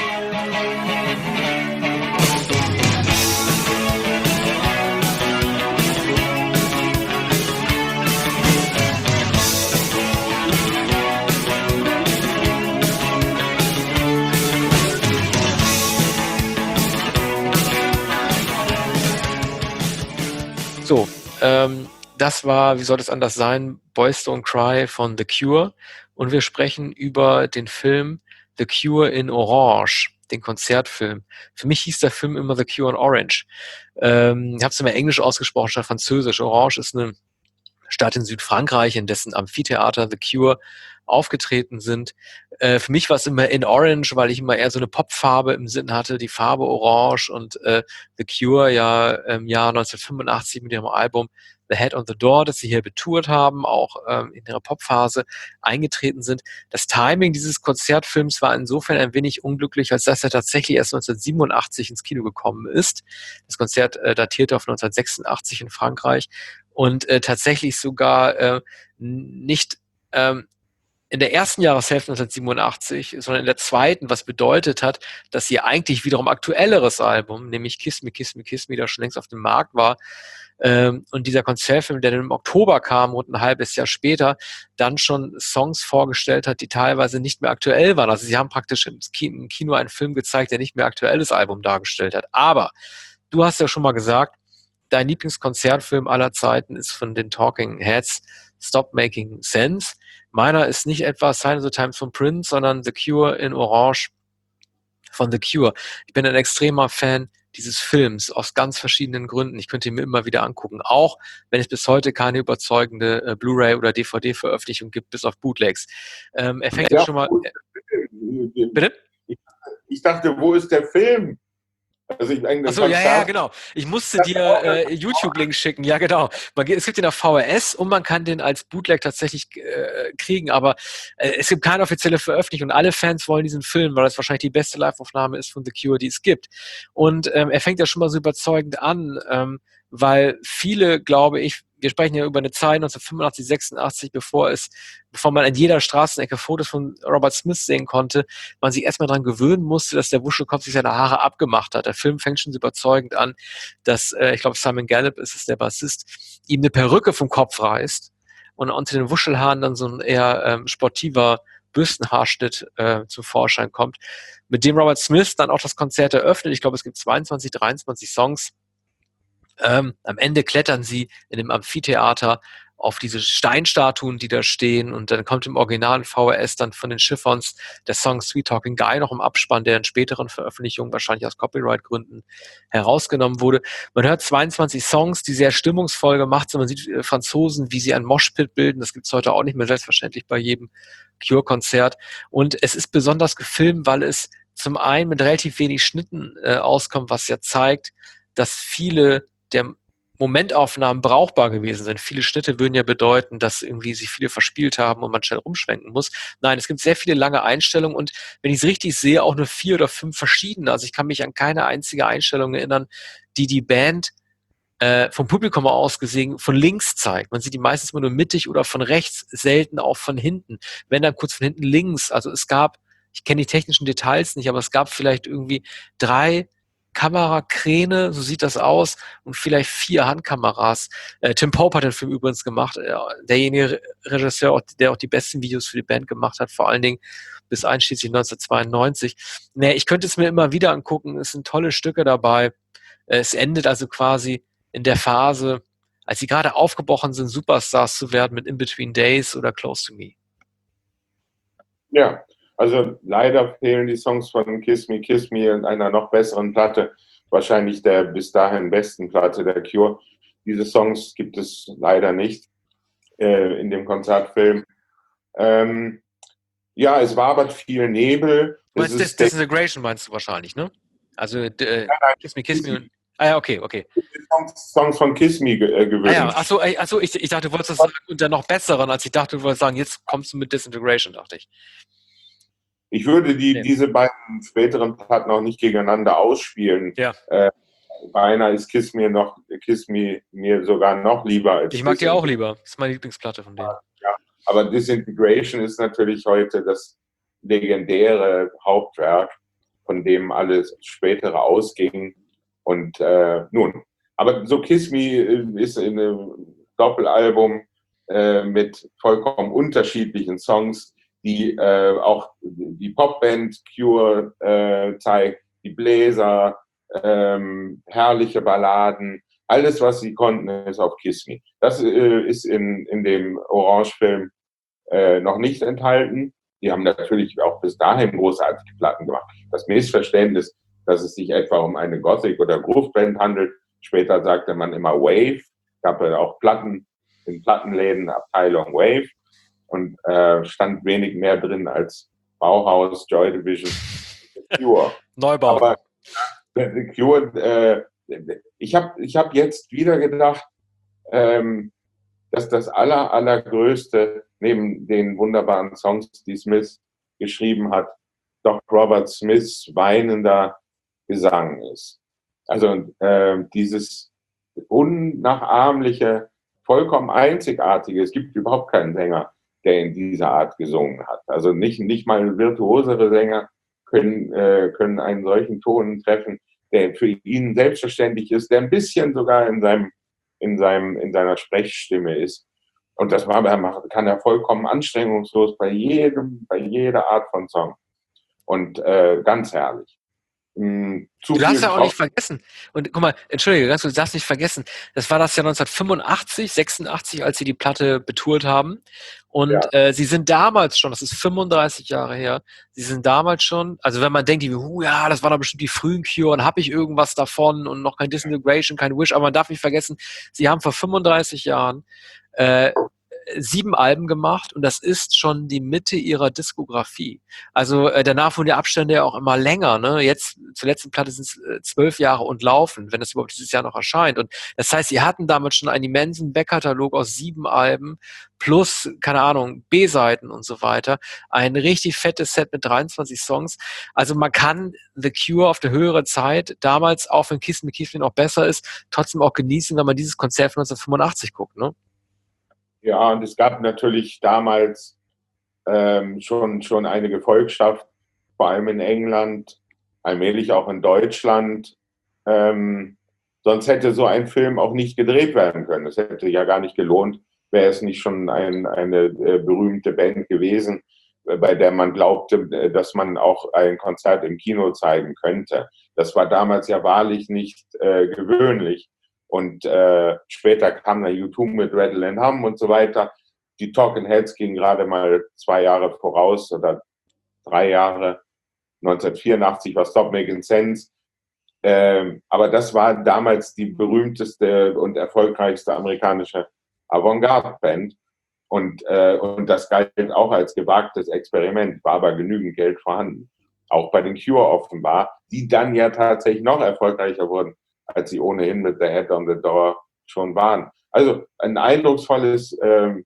So, ähm, das war, wie soll es anders sein, Boys Don't Cry von The Cure. Und wir sprechen über den Film The Cure in Orange, den Konzertfilm. Für mich hieß der Film immer The Cure in Orange. Ähm, ich habe es immer Englisch ausgesprochen statt Französisch. Orange ist eine Stadt in Südfrankreich, in dessen Amphitheater The Cure aufgetreten sind. Äh, für mich war es immer in Orange, weil ich immer eher so eine Popfarbe im Sinn hatte, die Farbe Orange und äh, The Cure ja im Jahr neunzehnhundertfünfundachtzig mit ihrem Album The Head on the Door, das sie hier betourt haben, auch ähm, in ihrer Popphase eingetreten sind. Das Timing dieses Konzertfilms war insofern ein wenig unglücklich, als dass er tatsächlich erst neunzehnhundertsiebenundachtzig ins Kino gekommen ist. Das Konzert äh, datierte auf neunzehnhundertsechsundachtzig in Frankreich und äh, tatsächlich sogar äh, nicht ähm, in der ersten Jahreshälfte neunzehnhundertsiebenundachtzig, sondern in der zweiten, was bedeutet hat, dass ihr eigentlich wiederum aktuelleres Album, nämlich Kiss Me, Kiss Me, Kiss Me, das schon längst auf dem Markt war, ähm, und dieser Konzertfilm, der dann im Oktober kam, rund ein halbes Jahr später, dann schon Songs vorgestellt hat, die teilweise nicht mehr aktuell waren. Also sie haben praktisch im Kino einen Film gezeigt, der nicht mehr aktuelles Album dargestellt hat. Aber du hast ja schon mal gesagt, dein Lieblingskonzertfilm aller Zeiten ist von den Talking Heads, Stop Making Sense. Meiner ist nicht etwa Sign of the Times von Prince, sondern The Cure in Orange von The Cure. Ich bin ein extremer Fan dieses Films aus ganz verschiedenen Gründen. Ich könnte ihn mir immer wieder angucken, auch wenn es bis heute keine überzeugende äh, Blu-ray oder D V D-Veröffentlichung gibt, bis auf Bootlegs. Ähm, er fängt ja, ja schon mal... Äh, bitte? Ich, ich dachte, wo ist der Film? Also ich eigentlich Achso, ja, ja, genau. Ich musste dir äh, YouTube-Links schicken. Ja, genau. Man, es gibt den auf V H S und man kann den als Bootleg tatsächlich äh, kriegen, aber äh, es gibt keine offizielle Veröffentlichung und alle Fans wollen diesen Film, weil das wahrscheinlich die beste Live-Aufnahme ist von The Cure, die es gibt. Und ähm, er fängt ja schon mal so überzeugend an, ähm, weil viele, glaube ich, wir sprechen ja über eine Zeit neunzehnhundertfünfundachtzig, sechsundachtzig, bevor es, bevor man an jeder Straßenecke Fotos von Robert Smith sehen konnte, man sich erstmal daran gewöhnen musste, dass der Wuschelkopf sich seine Haare abgemacht hat. Der Film fängt schon so überzeugend an, dass, äh, ich glaube, Simon Gallup ist es, der Bassist, ihm eine Perücke vom Kopf reißt und unter den Wuschelhaaren dann so ein eher ähm, sportiver Bürstenhaarschnitt äh, zum Vorschein kommt, mit dem Robert Smith dann auch das Konzert eröffnet. Ich glaube, es gibt zweiundzwanzig, dreiundzwanzig Songs. Ähm, am Ende klettern sie in dem Amphitheater auf diese Steinstatuen, die da stehen. Und dann kommt im originalen V H S dann von den Chiffons der Song Sweet Talking Guy noch im Abspann, der in späteren Veröffentlichungen wahrscheinlich aus Copyright-Gründen herausgenommen wurde. Man hört zweiundzwanzig Songs, die sehr stimmungsvoll gemacht sind. Man sieht äh, Franzosen, wie sie ein Moshpit bilden. Das gibt es heute auch nicht mehr selbstverständlich bei jedem Cure-Konzert. Und es ist besonders gefilmt, weil es zum einen mit relativ wenig Schnitten äh, auskommt, was ja zeigt, dass viele der Momentaufnahmen brauchbar gewesen sind. Viele Schnitte würden ja bedeuten, dass irgendwie sich viele verspielt haben und man schnell umschwenken muss. Nein, es gibt sehr viele lange Einstellungen und wenn ich es richtig sehe, auch nur vier oder fünf verschiedene. Also ich kann mich an keine einzige Einstellung erinnern, die die Band äh, vom Publikum aus gesehen von links zeigt. Man sieht die meistens immer nur mittig oder von rechts, selten auch von hinten. Wenn dann kurz von hinten links. Also es gab, ich kenne die technischen Details nicht, aber es gab vielleicht irgendwie drei Kamerakräne, so sieht das aus, und vielleicht vier Handkameras. Äh, Tim Pope hat den Film übrigens gemacht, äh, derjenige Regisseur, auch, der auch die besten Videos für die Band gemacht hat, vor allen Dingen bis einschließlich neunzehnhundertzweiundneunzig. Nee, ich könnte es mir immer wieder angucken, es sind tolle Stücke dabei. Äh, es endet also quasi in der Phase, als sie gerade aufgebrochen sind, Superstars zu werden mit In Between Days oder Close to Me. Ja, also leider fehlen die Songs von Kiss Me, Kiss Me und einer noch besseren Platte, wahrscheinlich der bis dahin besten Platte der Cure. Diese Songs gibt es leider nicht äh, in dem Konzertfilm. Ähm, ja, es wabert viel Nebel. Du meinst Dis Disintegration meinst du wahrscheinlich, ne? Also äh, Kiss Me, Kiss Me und ah ja, okay, okay. Songs, Songs von Kiss Me ge äh, gewünscht. Ah ja, achso, achso ich, ich dachte, du wolltest das sagen und dann noch besseren, als ich dachte, du wolltest sagen, jetzt kommst du mit Disintegration, dachte ich. Ich würde die, ja. diese beiden späteren Platten auch nicht gegeneinander ausspielen. Ja. Äh, bei einer ist Kiss Me noch, Kiss Me mir sogar noch lieber als Ich mag die auch lieber. Das ist meine Lieblingsplatte von denen. Ja, aber Disintegration ist natürlich heute das legendäre Hauptwerk, von dem alles spätere ausging. Und äh, nun, aber so Kiss Me ist ein Doppelalbum äh, mit vollkommen unterschiedlichen Songs, die äh, auch die Popband Cure äh, zeigt, die Bläser, ähm, herrliche Balladen, alles, was sie konnten, ist auf Kiss Me. Das äh, ist in, in dem Orange-Film äh, noch nicht enthalten. Die haben natürlich auch bis dahin großartige Platten gemacht. Das Missverständnis, dass es sich etwa um eine Gothic- oder Groove-Band handelt, später sagte man immer Wave, gab ja auch Platten in Plattenläden, Abteilung Wave. Und äh, stand wenig mehr drin als Bauhaus, Joy Division, Cure. Neubau. Aber äh, Cure, äh, ich habe ich hab jetzt wieder gedacht, ähm, dass das aller, allergrößte, neben den wunderbaren Songs, die Smith geschrieben hat, doch Robert Smiths weinender Gesang ist. Also äh, dieses unnachahmliche, vollkommen einzigartige, es gibt überhaupt keinen Sänger, der in dieser Art gesungen hat. Also nicht, nicht mal virtuosere Sänger können, äh, können einen solchen Ton treffen, der für ihn selbstverständlich ist, der ein bisschen sogar in seinem, in seinem, in seiner Sprechstimme ist. Und das war, kann er vollkommen anstrengungslos bei jedem, bei jeder Art von Song. Und äh, ganz herrlich. Hm, du darfst ja auch nicht vergessen, und guck mal, entschuldige, ganz kurz, du darfst nicht vergessen, das war das Jahr neunzehnhundertfünfundachtzig, sechsundachtzig, als sie die Platte betourt haben. Und ja. äh, sie sind damals schon, das ist fünfunddreißig Jahre her, sie sind damals schon, also wenn man denkt, uh, ja, das waren doch bestimmt die frühen Cure und habe ich irgendwas davon und noch kein Disintegration, kein Wish, aber man darf nicht vergessen, sie haben vor fünfunddreißig Jahren äh, sieben Alben gemacht und das ist schon die Mitte ihrer Diskografie. Also äh, danach wurden die Abstände ja auch immer länger. Ne? Jetzt zur letzten Platte sind es äh, zwölf Jahre und laufen, wenn das überhaupt dieses Jahr noch erscheint. Und das heißt, sie hatten damals schon einen immensen Backkatalog aus sieben Alben plus, keine Ahnung, B-Seiten und so weiter. Ein richtig fettes Set mit dreiundzwanzig Songs. Also man kann The Cure auf der höheren Zeit damals, auch wenn Kiss Me Kiss Me noch besser ist, trotzdem auch genießen, wenn man dieses Konzert von neunzehnhundertfünfundachtzig guckt, ne? Ja, und es gab natürlich damals ähm, schon, schon eine Gefolgschaft, vor allem in England, allmählich auch in Deutschland. Ähm, sonst hätte so ein Film auch nicht gedreht werden können. Es hätte ja gar nicht gelohnt, wäre es nicht schon ein, eine äh, berühmte Band gewesen, äh, bei der man glaubte, äh, dass man auch ein Konzert im Kino zeigen könnte. Das war damals ja wahrlich nicht äh, gewöhnlich. Und äh, später kam dann U zwei mit Rattle and Hum und so weiter. Die Talking Heads gingen gerade mal zwei Jahre voraus oder drei Jahre. neunzehnhundertvierundachtzig war Stop Making Sense. Ähm, aber das war damals die berühmteste und erfolgreichste amerikanische Avantgarde-Band. Und, äh, und das galt auch als gewagtes Experiment, war aber genügend Geld vorhanden. Auch bei den Cure offenbar, die dann ja tatsächlich noch erfolgreicher wurden, als sie ohnehin mit The Head on the Door schon waren. Also ein eindrucksvolles ähm,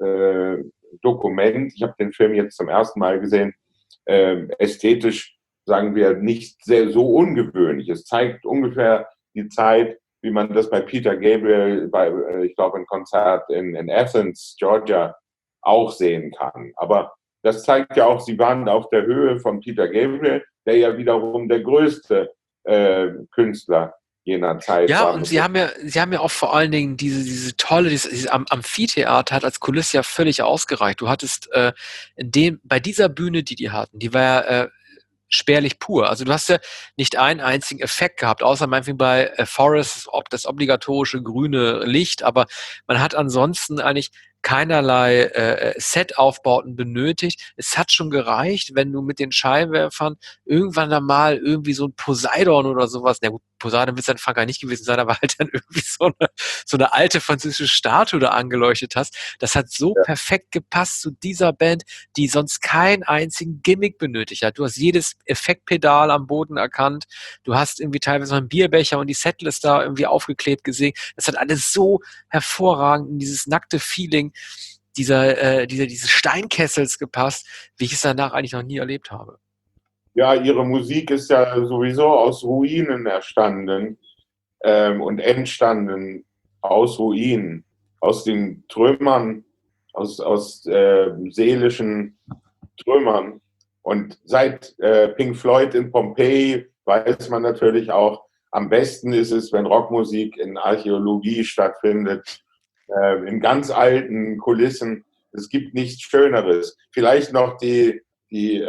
äh, Dokument. Ich habe den Film jetzt zum ersten Mal gesehen. Ähm, ästhetisch, sagen wir, nicht sehr so ungewöhnlich. Es zeigt ungefähr die Zeit, wie man das bei Peter Gabriel, bei, ich glaube, ein Konzert in, in Athens, Georgia, auch sehen kann. Aber das zeigt ja auch, sie waren auf der Höhe von Peter Gabriel, der ja wiederum der größte äh, Künstler jener Zeit Ja, war. und sie haben ja, sie haben ja auch vor allen Dingen diese, diese tolle, dieses, dieses Am- Amphitheater hat als Kulisse ja völlig ausgereicht. Du hattest äh, in dem, bei dieser Bühne, die die hatten, die war ja äh, spärlich pur. Also du hast ja nicht einen einzigen Effekt gehabt, außer meinetwegen bei äh, Forest, ob das obligatorische grüne Licht, aber man hat ansonsten eigentlich keinerlei äh, Set-Aufbauten benötigt. Es hat schon gereicht, wenn du mit den Scheinwerfern irgendwann dann mal irgendwie so ein Poseidon oder sowas, na gut, Poseidon wird es dann Frankreich nicht gewesen sein, aber halt dann irgendwie so eine, so eine alte französische Statue da angeleuchtet hast. Das hat so Ja. perfekt gepasst zu dieser Band, die sonst keinen einzigen Gimmick benötigt hat. Du hast jedes Effektpedal am Boden erkannt. Du hast irgendwie teilweise noch einen Bierbecher und die Setlist da irgendwie aufgeklebt gesehen. Das hat alles so hervorragend in dieses nackte Feeling dieser, äh, dieser, dieses Steinkessels gepasst, wie ich es danach eigentlich noch nie erlebt habe. Ja, ihre Musik ist ja sowieso aus Ruinen erstanden ähm, und entstanden aus Ruinen, aus den Trümmern, aus, aus äh, seelischen Trümmern. Und seit äh, Pink Floyd in Pompeji weiß man natürlich auch, am besten ist es, wenn Rockmusik in Archäologie stattfindet, äh, in ganz alten Kulissen. Es gibt nichts Schöneres. Vielleicht noch die die,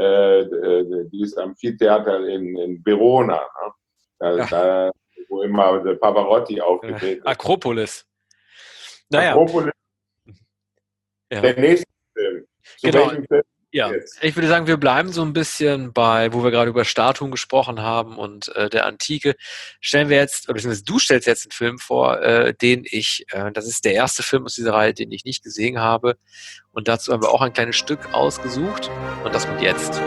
äh, dieses Amphitheater in, in Verona, ne? da, Ja. da, wo immer der Pavarotti aufgetreten ist. Akropolis. Naja. Akropolis, Ja. der nächste Film. Zu Genau. welchem Film Ja, jetzt? ich würde sagen, wir bleiben so ein bisschen bei, wo wir gerade über Statuen gesprochen haben und äh, der Antike. Stellen wir jetzt, oder beziehungsweise du stellst jetzt einen Film vor, äh, den ich, äh, das ist der erste Film aus dieser Reihe, den ich nicht gesehen habe. Und dazu haben wir auch ein kleines Stück ausgesucht. Und das kommt jetzt.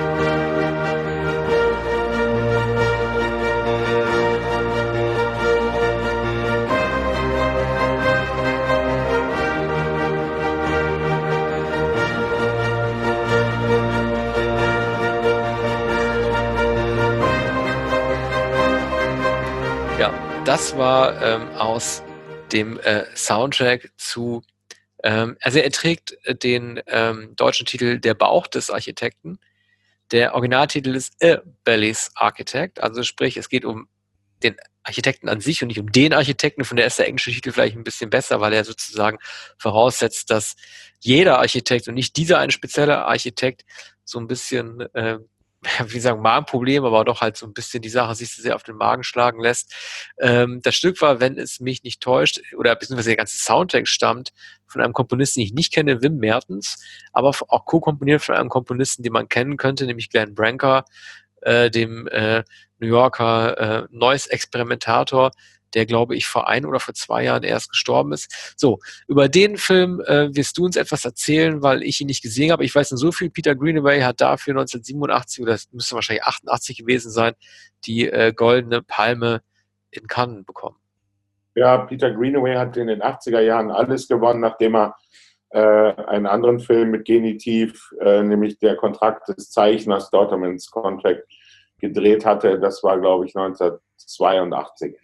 Das war ähm, aus dem äh, Soundtrack zu, ähm, also er trägt äh, den ähm, deutschen Titel Der Bauch des Architekten. Der Originaltitel ist A Belly's Architect, also sprich, es geht um den Architekten an sich und nicht um den Architekten. Von der ist der englische Titel vielleicht ein bisschen besser, weil er sozusagen voraussetzt, dass jeder Architekt und nicht dieser ein spezieller Architekt so ein bisschen äh, wie sagen, Magenproblem, aber doch halt so ein bisschen die Sache sich sehr auf den Magen schlagen lässt. Ähm, das Stück war, wenn es mich nicht täuscht, oder beziehungsweise der ganze Soundtrack stammt von einem Komponisten, den ich nicht kenne, Wim Mertens, aber auch co-komponiert von einem Komponisten, den man kennen könnte, nämlich Glenn Branca, äh, dem äh, New Yorker äh, Noise-Experimentator, der, glaube ich, vor ein oder vor zwei Jahren erst gestorben ist. So, über den Film äh, wirst du uns etwas erzählen, weil ich ihn nicht gesehen habe. Ich weiß nur so viel, Peter Greenaway hat dafür neunzehnhundertsiebenundachtzig, oder das müsste wahrscheinlich achtundachtzig gewesen sein, die äh, Goldene Palme in Cannes bekommen. Ja, Peter Greenaway hat in den achtziger Jahren alles gewonnen, nachdem er äh, einen anderen Film mit Genitiv, äh, nämlich Der Kontrakt des Zeichners, Daughterman's Contract, gedreht hatte. Das war, glaube ich, neunzehnhundertzweiundachtzig.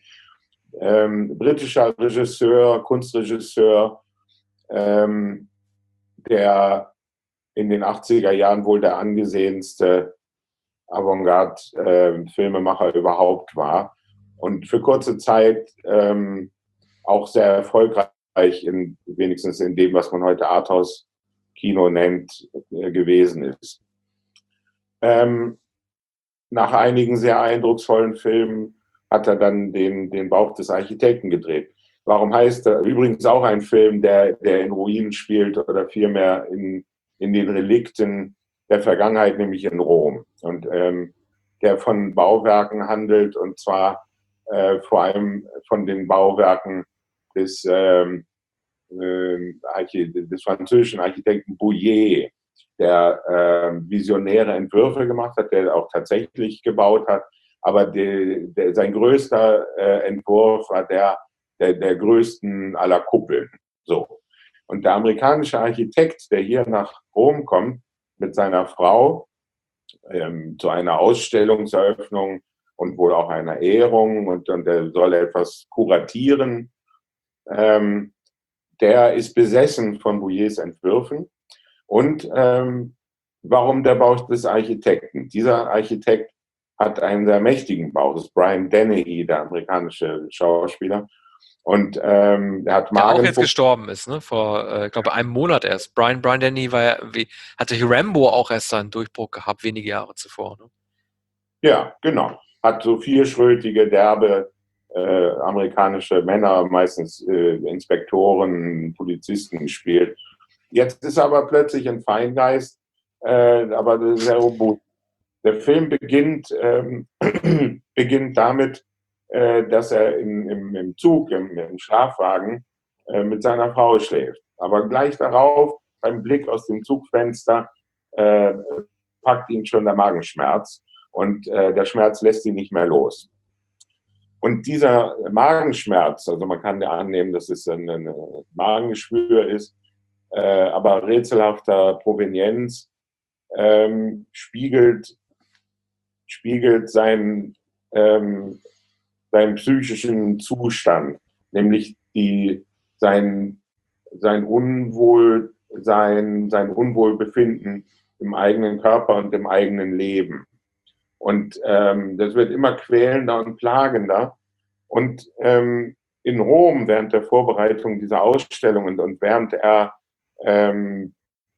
Ähm, britischer Regisseur, Kunstregisseur, ähm, der in den achtziger Jahren wohl der angesehenste Avantgarde-Filmemacher äh, überhaupt war und für kurze Zeit ähm, auch sehr erfolgreich, in, wenigstens in dem, was man heute Arthouse-Kino nennt, äh, gewesen ist. Ähm, nach einigen sehr eindrucksvollen Filmen hat er dann den, den Bauch des Architekten gedreht. Warum heißt er? Übrigens auch ein Film, der, der in Ruinen spielt oder vielmehr in, in den Relikten der Vergangenheit, nämlich in Rom. Und ähm, der von Bauwerken handelt, und zwar äh, vor allem von den Bauwerken des, ähm, äh, des französischen Architekten Bouyer, der äh, visionäre Entwürfe gemacht hat, der auch tatsächlich gebaut hat. Aber die, der, sein größter äh, Entwurf war der, der der größten aller Kuppeln. So. Und der amerikanische Architekt, der hier nach Rom kommt mit seiner Frau ähm, zu einer Ausstellungseröffnung und wohl auch einer Ehrung, und, und er soll etwas kuratieren, ähm, der ist besessen von Bouyers Entwürfen. Und ähm, warum der Bauch des Architekten? Dieser Architekt hat einen sehr mächtigen Bauch. Das ist Brian Dennehy, der amerikanische Schauspieler. Und ähm, er hat der Magen auch jetzt gestorben ist, ne? Vor, äh, ich glaube, einem Monat erst. Brian, Brian Denny war ja, wie, hatte Rambo auch erst seinen Durchbruch gehabt, wenige Jahre zuvor. Ne? Ja, genau. Hat so vierschrötige, derbe äh, amerikanische Männer, meistens äh, Inspektoren, Polizisten gespielt. Jetzt ist er aber plötzlich ein Feingeist, äh, aber sehr robust. Der Film beginnt, ähm, beginnt damit, äh, dass er im, im, im Zug, im, im Schlafwagen äh, mit seiner Frau schläft. Aber gleich darauf, beim Blick aus dem Zugfenster, äh, packt ihn schon der Magenschmerz, und äh, der Schmerz lässt ihn nicht mehr los. Und dieser Magenschmerz, also man kann ja annehmen, dass es ein, ein Magengeschwür ist, äh, aber rätselhafter Provenienz, ähm, spiegelt spiegelt seinen, ähm, seinen psychischen Zustand, nämlich die, sein, sein Unwohlsein, sein Unwohlbefinden im eigenen Körper und im eigenen Leben. Und ähm, das wird immer quälender und plagender. Und ähm, in Rom während der Vorbereitung dieser Ausstellung und, und während er ähm,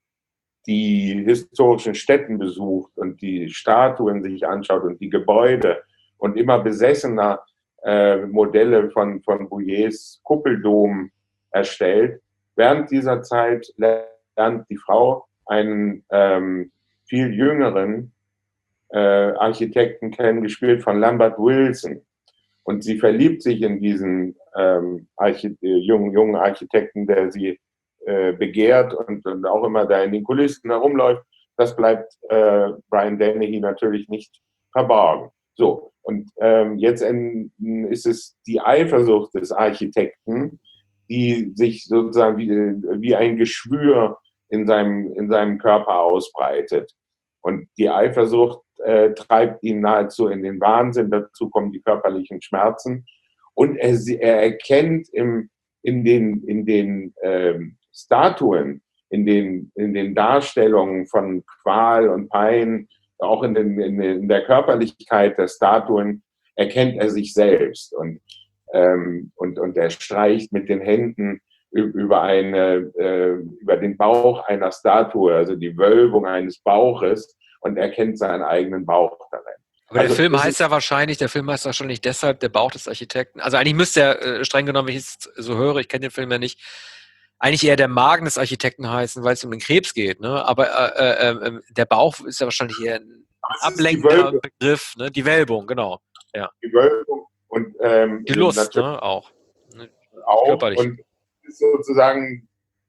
die historischen Stätten besucht und die Statuen sich anschaut und die Gebäude und immer besessener äh, Modelle von, von Bouyers Kuppeldom erstellt. Während dieser Zeit lernt die Frau einen ähm, viel jüngeren äh, Architekten kennen, gespielt von Lambert Wilson. Und sie verliebt sich in diesen ähm, Archite- jungen, jungen Architekten, der sie begehrt und, und auch immer da in den Kulissen herumläuft. Das bleibt äh, Brian Dennehy natürlich nicht verborgen. So, und ähm, jetzt in, ist es die Eifersucht des Architekten, die sich sozusagen wie, wie ein Geschwür in seinem, in seinem Körper ausbreitet. Und die Eifersucht äh, treibt ihn nahezu in den Wahnsinn. Dazu kommen die körperlichen Schmerzen. Und er, er erkennt im, in den, in den ähm, Statuen, in den, in den Darstellungen von Qual und Pein, auch in, den, in, in der Körperlichkeit der Statuen, erkennt er sich selbst. Und, ähm, und, und er streicht mit den Händen über, eine, äh, über den Bauch einer Statue, also die Wölbung eines Bauches, und erkennt seinen eigenen Bauch darin. Aber also, der Film heißt ja wahrscheinlich, der Film heißt wahrscheinlich deshalb der Bauch des Architekten. Also eigentlich müsste er, äh, streng genommen, wenn ich es so höre, ich kenne den Film ja nicht, eigentlich eher der Magen des Architekten heißen, weil es um den Krebs geht. Ne? Aber äh, äh, äh, der Bauch ist ja wahrscheinlich eher ein ablenkender Begriff. Ne? Die Wölbung, genau. Ja. Die Wölbung und ähm, die Lust, ne? Auch. Auch. Körperlich. Und es ist sozusagen,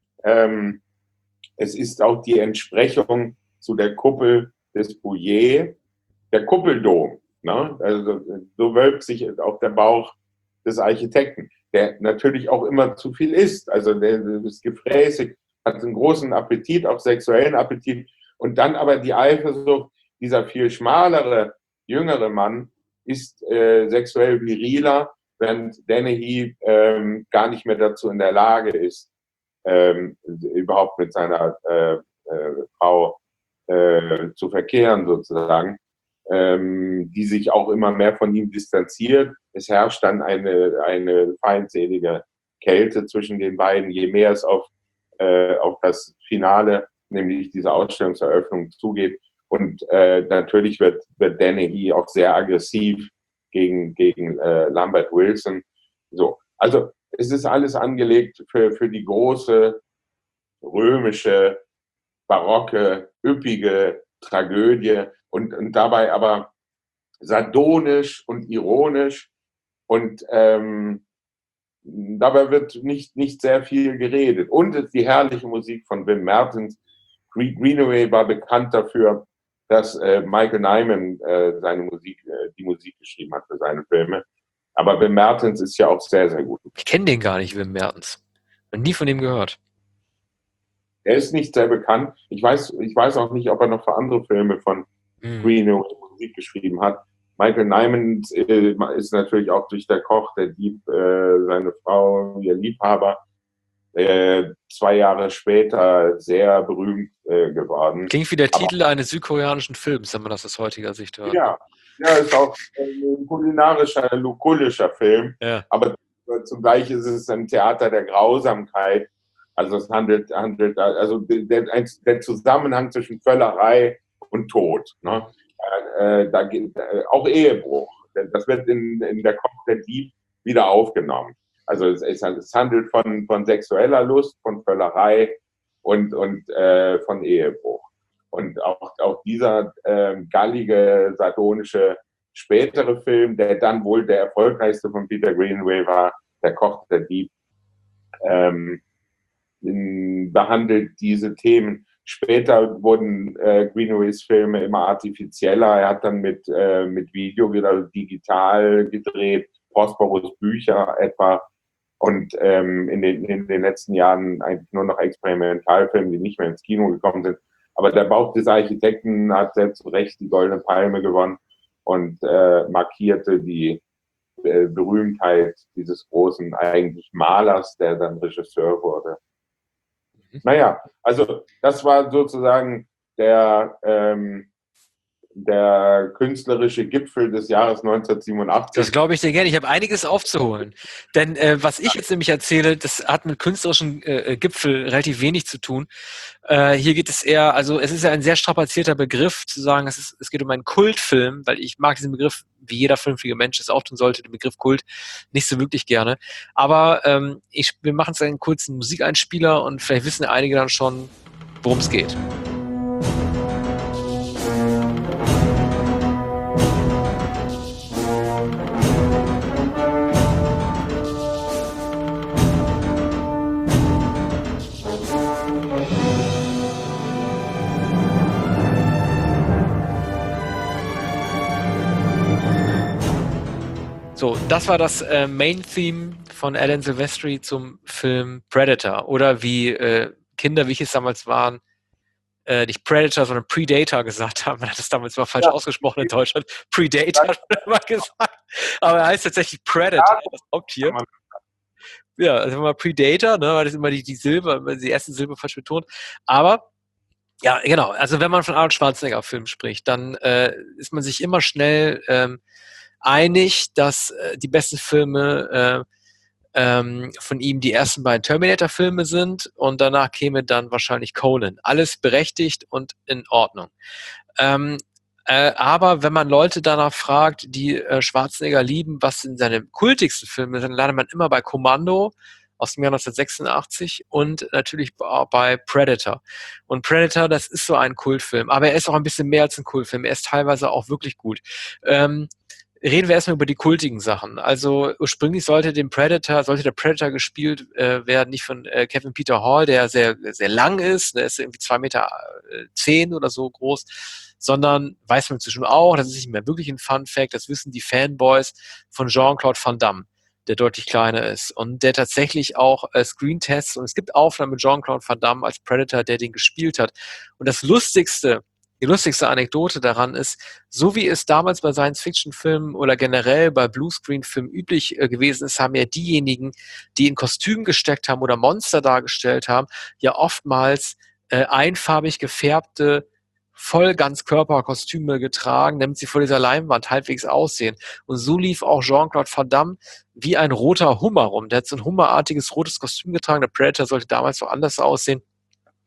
ähm, es ist auch die Entsprechung zu der Kuppel des Bouyer, der Kuppeldom. Ne? Also so wölbt sich auch der Bauch des Architekten, der natürlich auch immer zu viel isst. Also der ist gefräßig, hat einen großen Appetit, auch sexuellen Appetit. Und dann aber die Eifersucht, dieser viel schmalere, jüngere Mann ist äh, sexuell viriler, während Dennehy ähm, gar nicht mehr dazu in der Lage ist, ähm, überhaupt mit seiner äh, äh, Frau äh, zu verkehren sozusagen, ähm, die sich auch immer mehr von ihm distanziert. Es herrscht dann eine, eine feindselige Kälte zwischen den beiden, je mehr es auf, äh, auf das Finale, nämlich diese Ausstellungseröffnung, zugeht. Und äh, natürlich wird, wird Dennehy auch sehr aggressiv gegen, gegen äh, Lambert Wilson. So, also es ist alles angelegt für, für die große römische, barocke, üppige Tragödie und, und dabei aber sardonisch und ironisch und ähm, dabei wird nicht, nicht sehr viel geredet. Und die herrliche Musik von Wim Mertens. Greenaway war bekannt dafür, dass äh, Michael Nyman äh, seine Musik, äh, die Musik geschrieben hat für seine Filme. Aber Wim Mertens ist ja auch sehr, sehr gut. Ich kenne den gar nicht, Wim Mertens. Noch nie von dem gehört. Er ist nicht sehr bekannt. Ich weiß, ich weiß auch nicht, ob er noch für andere Filme von hm. Greenaway Musik geschrieben hat. Michael Nyman äh, ist natürlich auch durch Der Koch, der Dieb, äh, seine Frau, ihr Liebhaber, äh, zwei Jahre später sehr berühmt äh, geworden. Klingt wie der Aber, Titel eines südkoreanischen Films, wenn man das aus heutiger Sicht hört. Ja, ja, ist auch ein kulinarischer, lukullischer Film. Ja. Aber zugleich ist es ein Theater der Grausamkeit. Also es handelt, handelt also der, der Zusammenhang zwischen Völlerei und Tod. Ne? Äh, da geht äh, auch Ehebruch. Das wird in, in Der Koch, der Dieb wieder aufgenommen. Also es, es, es handelt von, von sexueller Lust, von Völlerei und, und äh, von Ehebruch. Und auch, auch dieser äh, gallige, sardonische spätere Film, der dann wohl der erfolgreichste von Peter Greenaway war, Der Koch, der Dieb, ähm, in, behandelt diese Themen. Später wurden äh, Greenaways Filme immer artifizieller. Er hat dann mit, äh, mit Video oder digital gedreht, Phosphorus Bücher etwa. Und ähm, in, den, in den letzten Jahren eigentlich nur noch Experimentalfilme, die nicht mehr ins Kino gekommen sind. Aber der Bauch des Architekten hat sehr zu Recht die Goldene Palme gewonnen und äh, markierte die äh, Berühmtheit dieses großen eigentlich Malers, der dann Regisseur wurde. Mhm. Naja, also das war sozusagen der, ähm, der künstlerische Gipfel des Jahres neunzehnhundertsiebenundachtzig. Das glaube ich dir gerne. Ich habe einiges aufzuholen. Denn äh, was ich jetzt nämlich erzähle, das hat mit künstlerischen äh, Gipfel relativ wenig zu tun. Äh, hier geht es eher, also es ist ja ein sehr strapazierter Begriff, zu sagen, es, ist, es geht um einen Kultfilm, weil ich mag diesen Begriff, wie jeder vernünftige Mensch es auch tun sollte, den Begriff Kult nicht so wirklich gerne. Aber ähm, ich, wir machen es einen kurzen Musikeinspieler und vielleicht wissen einige dann schon, worum es geht. So, das war das äh, Main-Theme von Alan Silvestri zum Film Predator. Oder wie äh, Kinder, wie ich es damals waren, äh, nicht Predator, sondern Predator gesagt haben. Man hat es damals mal falsch ja. ausgesprochen in Deutschland. Predator hat man immer gesagt. Aber er heißt tatsächlich Predator, ja. das Haupttier. Ja, also mal Predator, ne, weil das immer die, die Silbe, die erste Silbe falsch betont. Aber ja, genau. Also wenn man von Arnold Schwarzenegger-Filmen spricht, dann äh, ist man sich immer schnell ähm, einig, dass äh, die besten Filme äh, ähm, von ihm die ersten beiden Terminator-Filme sind und danach käme dann wahrscheinlich Conan. Alles berechtigt und in Ordnung. Ähm, äh, aber wenn man Leute danach fragt, die äh, Schwarzenegger lieben, was sind seine kultigsten Filme, dann landet man immer bei Commando aus dem Jahr neunzehnhundertsechsundachtzig und natürlich bei Predator. Und Predator, das ist so ein Kultfilm, aber er ist auch ein bisschen mehr als ein Kultfilm. Er ist teilweise auch wirklich gut. Ähm, Reden wir erstmal über die kultigen Sachen. Also ursprünglich sollte dem Predator, sollte der Predator gespielt äh, werden, nicht von äh, Kevin Peter Hall, der sehr, sehr lang ist, der ist irgendwie zwei Meter zehn oder so groß, sondern weiß man inzwischen auch, das ist nicht mehr wirklich ein Fun-Fact, das wissen die Fanboys von Jean-Claude Van Damme, der deutlich kleiner ist und der tatsächlich auch äh, Screen-Tests, und es gibt Aufnahmen mit Jean-Claude Van Damme als Predator, der den gespielt hat. Und das Lustigste, Die lustigste Anekdote daran ist, so wie es damals bei Science-Fiction-Filmen oder generell bei Bluescreen-Filmen üblich äh, gewesen ist, haben ja diejenigen, die in Kostüm gesteckt haben oder Monster dargestellt haben, ja oftmals äh, einfarbig gefärbte Vollganzkörperkostüme getragen, damit sie vor dieser Leinwand halbwegs aussehen. Und so lief auch Jean-Claude Van Damme wie ein roter Hummer rum. Der hat so ein hummerartiges rotes Kostüm getragen. Der Predator sollte damals so anders aussehen.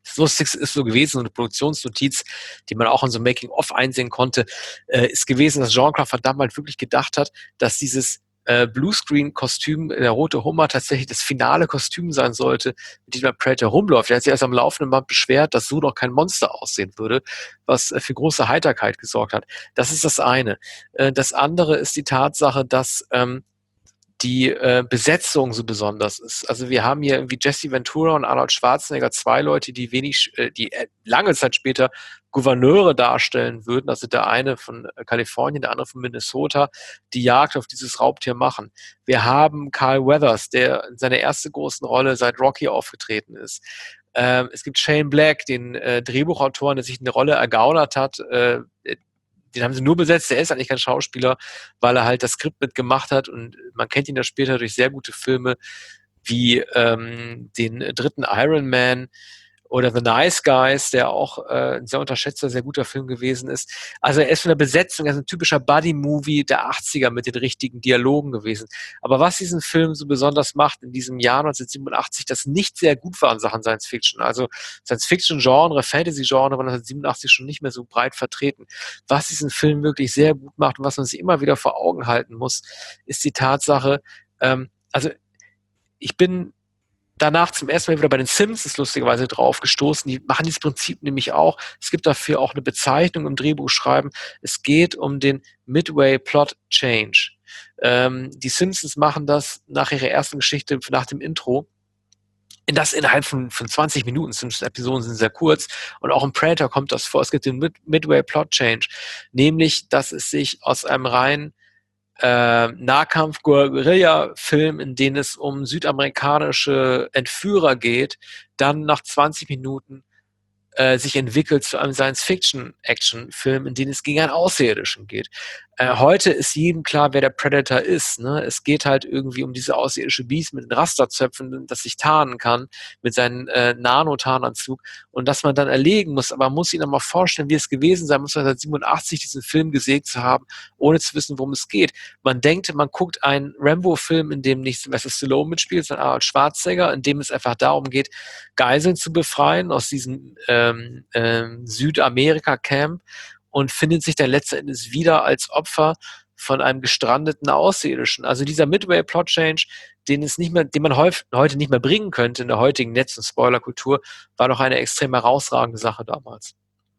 Das Lustigste ist so gewesen, so eine Produktionsnotiz, die man auch in so einem Making-of einsehen konnte, äh, ist gewesen, dass Jean-Claude Van Damme halt wirklich gedacht hat, dass dieses äh, Bluescreen-Kostüm, der rote Hummer, tatsächlich das finale Kostüm sein sollte, mit dem der Predator rumläuft. Er hat sich erst am laufenden Band beschwert, dass so doch kein Monster aussehen würde, was äh, für große Heiterkeit gesorgt hat. Das ist das eine. Äh, das andere ist die Tatsache, dass ähm, die äh, Besetzung so besonders ist. Also wir haben hier irgendwie Jesse Ventura und Arnold Schwarzenegger, zwei Leute, die wenig, äh, die äh, lange Zeit später Gouverneure darstellen würden. Also der eine von äh, Kalifornien, der andere von Minnesota, die Jagd auf dieses Raubtier machen. Wir haben Carl Weathers, der in seiner ersten großen Rolle seit Rocky aufgetreten ist. Ähm, es gibt Shane Black, den äh, Drehbuchautoren, der sich eine Rolle ergaunert hat, äh, den haben sie nur besetzt, der ist eigentlich kein Schauspieler, weil er halt das Skript mitgemacht hat und man kennt ihn ja später durch sehr gute Filme wie ähm, den dritten Iron Man oder The Nice Guys, der auch äh, ein sehr unterschätzter, sehr guter Film gewesen ist. Also er ist von der Besetzung, er ist ein typischer Buddy-Movie der achtziger mit den richtigen Dialogen gewesen. Aber was diesen Film so besonders macht in diesem Jahr neunzehnhundertsiebenundachtzig, das nicht sehr gut war in Sachen Science-Fiction. Also Science-Fiction-Genre, Fantasy-Genre war neunzehnhundertsiebenundachtzig schon nicht mehr so breit vertreten. Was diesen Film wirklich sehr gut macht und was man sich immer wieder vor Augen halten muss, ist die Tatsache, ähm, also ich bin danach zum ersten Mal wieder bei den Simpsons lustigerweise drauf gestoßen. Die machen dieses Prinzip nämlich auch. Es gibt dafür auch eine Bezeichnung im Drehbuchschreiben. Es geht um den Midway Plot Change. Ähm, die Simpsons machen das nach ihrer ersten Geschichte, nach dem Intro. In das innerhalb von, von zwanzig Minuten. Simpsons-Episoden sind sehr kurz. Und auch im Predator kommt das vor. Es gibt den Mid- Midway Plot Change. Nämlich, dass es sich aus einem rein Äh, Nahkampf-Guerilla-Film, in dem es um südamerikanische Entführer geht, dann nach zwanzig Minuten äh, sich entwickelt zu einem Science-Fiction-Action-Film, in dem es gegen einen Außerirdischen geht. Äh, heute ist jedem klar, wer der Predator ist. Ne? Es geht halt irgendwie um diese außerirdische Biest mit den Rasterzöpfen, das sich tarnen kann, mit seinem äh, Nanotarnanzug und dass man dann erlegen muss. Aber man muss sich noch mal vorstellen, wie es gewesen sein muss, neunzehnhundertsiebenundachtzig diesen Film gesehen zu haben, ohne zu wissen, worum es geht. Man denkt, man guckt einen Rambo-Film, in dem nicht Sylvester Stallone mitspielt, sondern Arnold Schwarzenegger, in dem es einfach darum geht, Geiseln zu befreien aus diesem ähm, ähm, Südamerika-Camp und findet sich dann letzten Endes wieder als Opfer von einem gestrandeten Außerirdischen. Also dieser Midway-Plot-Change, den es nicht mehr, den man häufig, heute nicht mehr bringen könnte in der heutigen Netz- und Spoilerkultur, war doch eine extrem herausragende Sache damals.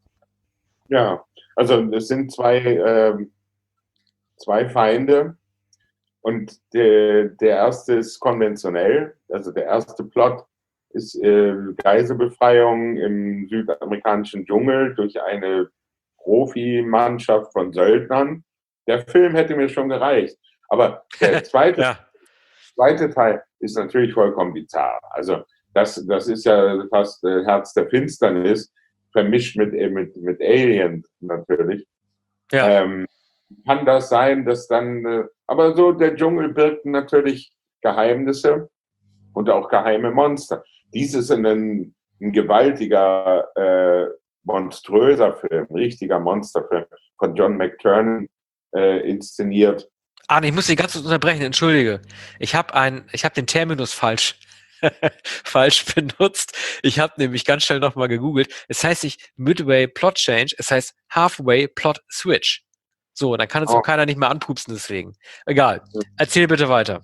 Ja, also es sind zwei, ähm, zwei Feinde und der, der erste ist konventionell, also der erste Plot ist äh, Geiselbefreiung im südamerikanischen Dschungel durch eine Profimannschaft von Söldnern. Der Film hätte mir schon gereicht. Aber der zweite, ja. zweite Teil ist natürlich vollkommen bizarr. Also das, das ist ja fast äh, Herz der Finsternis, vermischt mit, äh, mit, mit Alien natürlich. Ja. Ähm, kann das sein, dass dann, äh, aber so der Dschungel birgt natürlich Geheimnisse und auch geheime Monster. Dies ist ein, ein gewaltiger, äh, monströser Film, richtiger Monsterfilm von John McTiernan äh, inszeniert. Arne, ich muss dich ganz kurz unterbrechen, entschuldige. Ich habe ein, ich habe den Terminus falsch, falsch benutzt. Ich habe nämlich ganz schnell nochmal gegoogelt. Es heißt nicht Midway Plot Change, es heißt Halfway Plot Switch. So, dann kann es Oh. auch keiner nicht mehr anpupsen deswegen. Egal. Erzähl bitte weiter.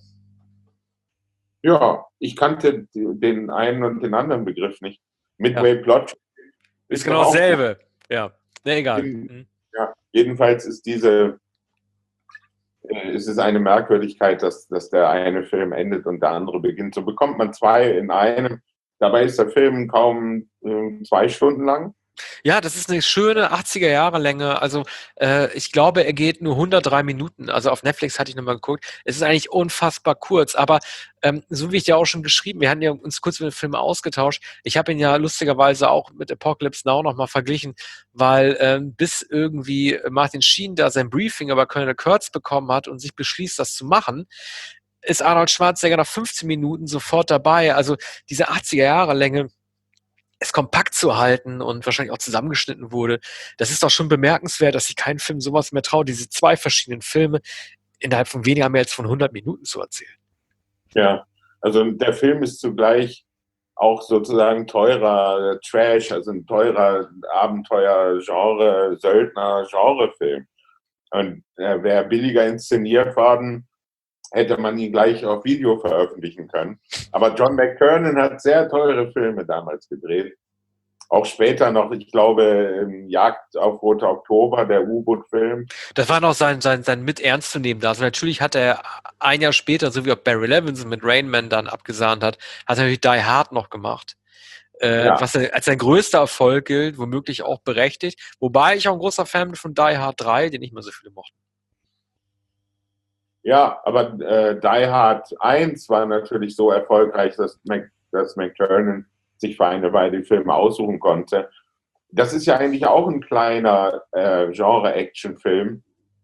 Ja, ich kannte den einen und den anderen Begriff nicht. Midway Ja. Plot ist genau dasselbe. Ja, ne, egal. Mhm. Ja, jedenfalls ist diese, äh, ist es eine Merkwürdigkeit, dass, dass der eine Film endet und der andere beginnt. So bekommt man zwei in einem. Dabei ist der Film kaum äh, zwei Stunden lang. Ja, das ist eine schöne achtziger Jahre Länge. Also äh, ich glaube, er geht nur hundertdrei Minuten. Also auf Netflix hatte ich nochmal geguckt. Es ist eigentlich unfassbar kurz. Aber ähm, so wie ich dir auch schon geschrieben, wir hatten ja uns kurz mit dem Film ausgetauscht. Ich habe ihn ja lustigerweise auch mit Apocalypse Now nochmal verglichen, weil ähm, bis irgendwie Martin Sheen da sein Briefing über Colonel Kurtz bekommen hat und sich beschließt, das zu machen, ist Arnold Schwarzenegger nach fünfzehn Minuten sofort dabei. Also diese achtziger Jahre Länge, es kompakt zu halten und wahrscheinlich auch zusammengeschnitten wurde, das ist doch schon bemerkenswert, dass sich kein Film sowas mehr traut, diese zwei verschiedenen Filme innerhalb von weniger mehr als von hundert Minuten zu erzählen. Ja, also der Film ist zugleich auch sozusagen teurer Trash, also ein teurer Abenteuer-Genre, Söldner-Genre-Film. Und äh, wäre billiger inszeniert worden, hätte man ihn gleich auf Video veröffentlichen können. Aber John McTiernan hat sehr teure Filme damals gedreht. Auch später noch, ich glaube, Jagd auf Roter Oktober, der U-Boot-Film. Das war noch sein, sein, sein mit ernst zu nehmen. Also natürlich hat er ein Jahr später, so wie auch Barry Levinson mit Rain Man dann abgesahnt hat, hat er natürlich Die Hard noch gemacht. Äh, ja. Was als sein größter Erfolg gilt, womöglich auch berechtigt. Wobei ich auch ein großer Fan bin von Die Hard drei, den nicht mehr so viele mochten. Ja, aber äh, Die Hard eins war natürlich so erfolgreich, dass, Mac, dass McTiernan sich für eine Weile die Filme aussuchen konnte. Das ist ja eigentlich auch ein kleiner äh, Genre-Action-Film,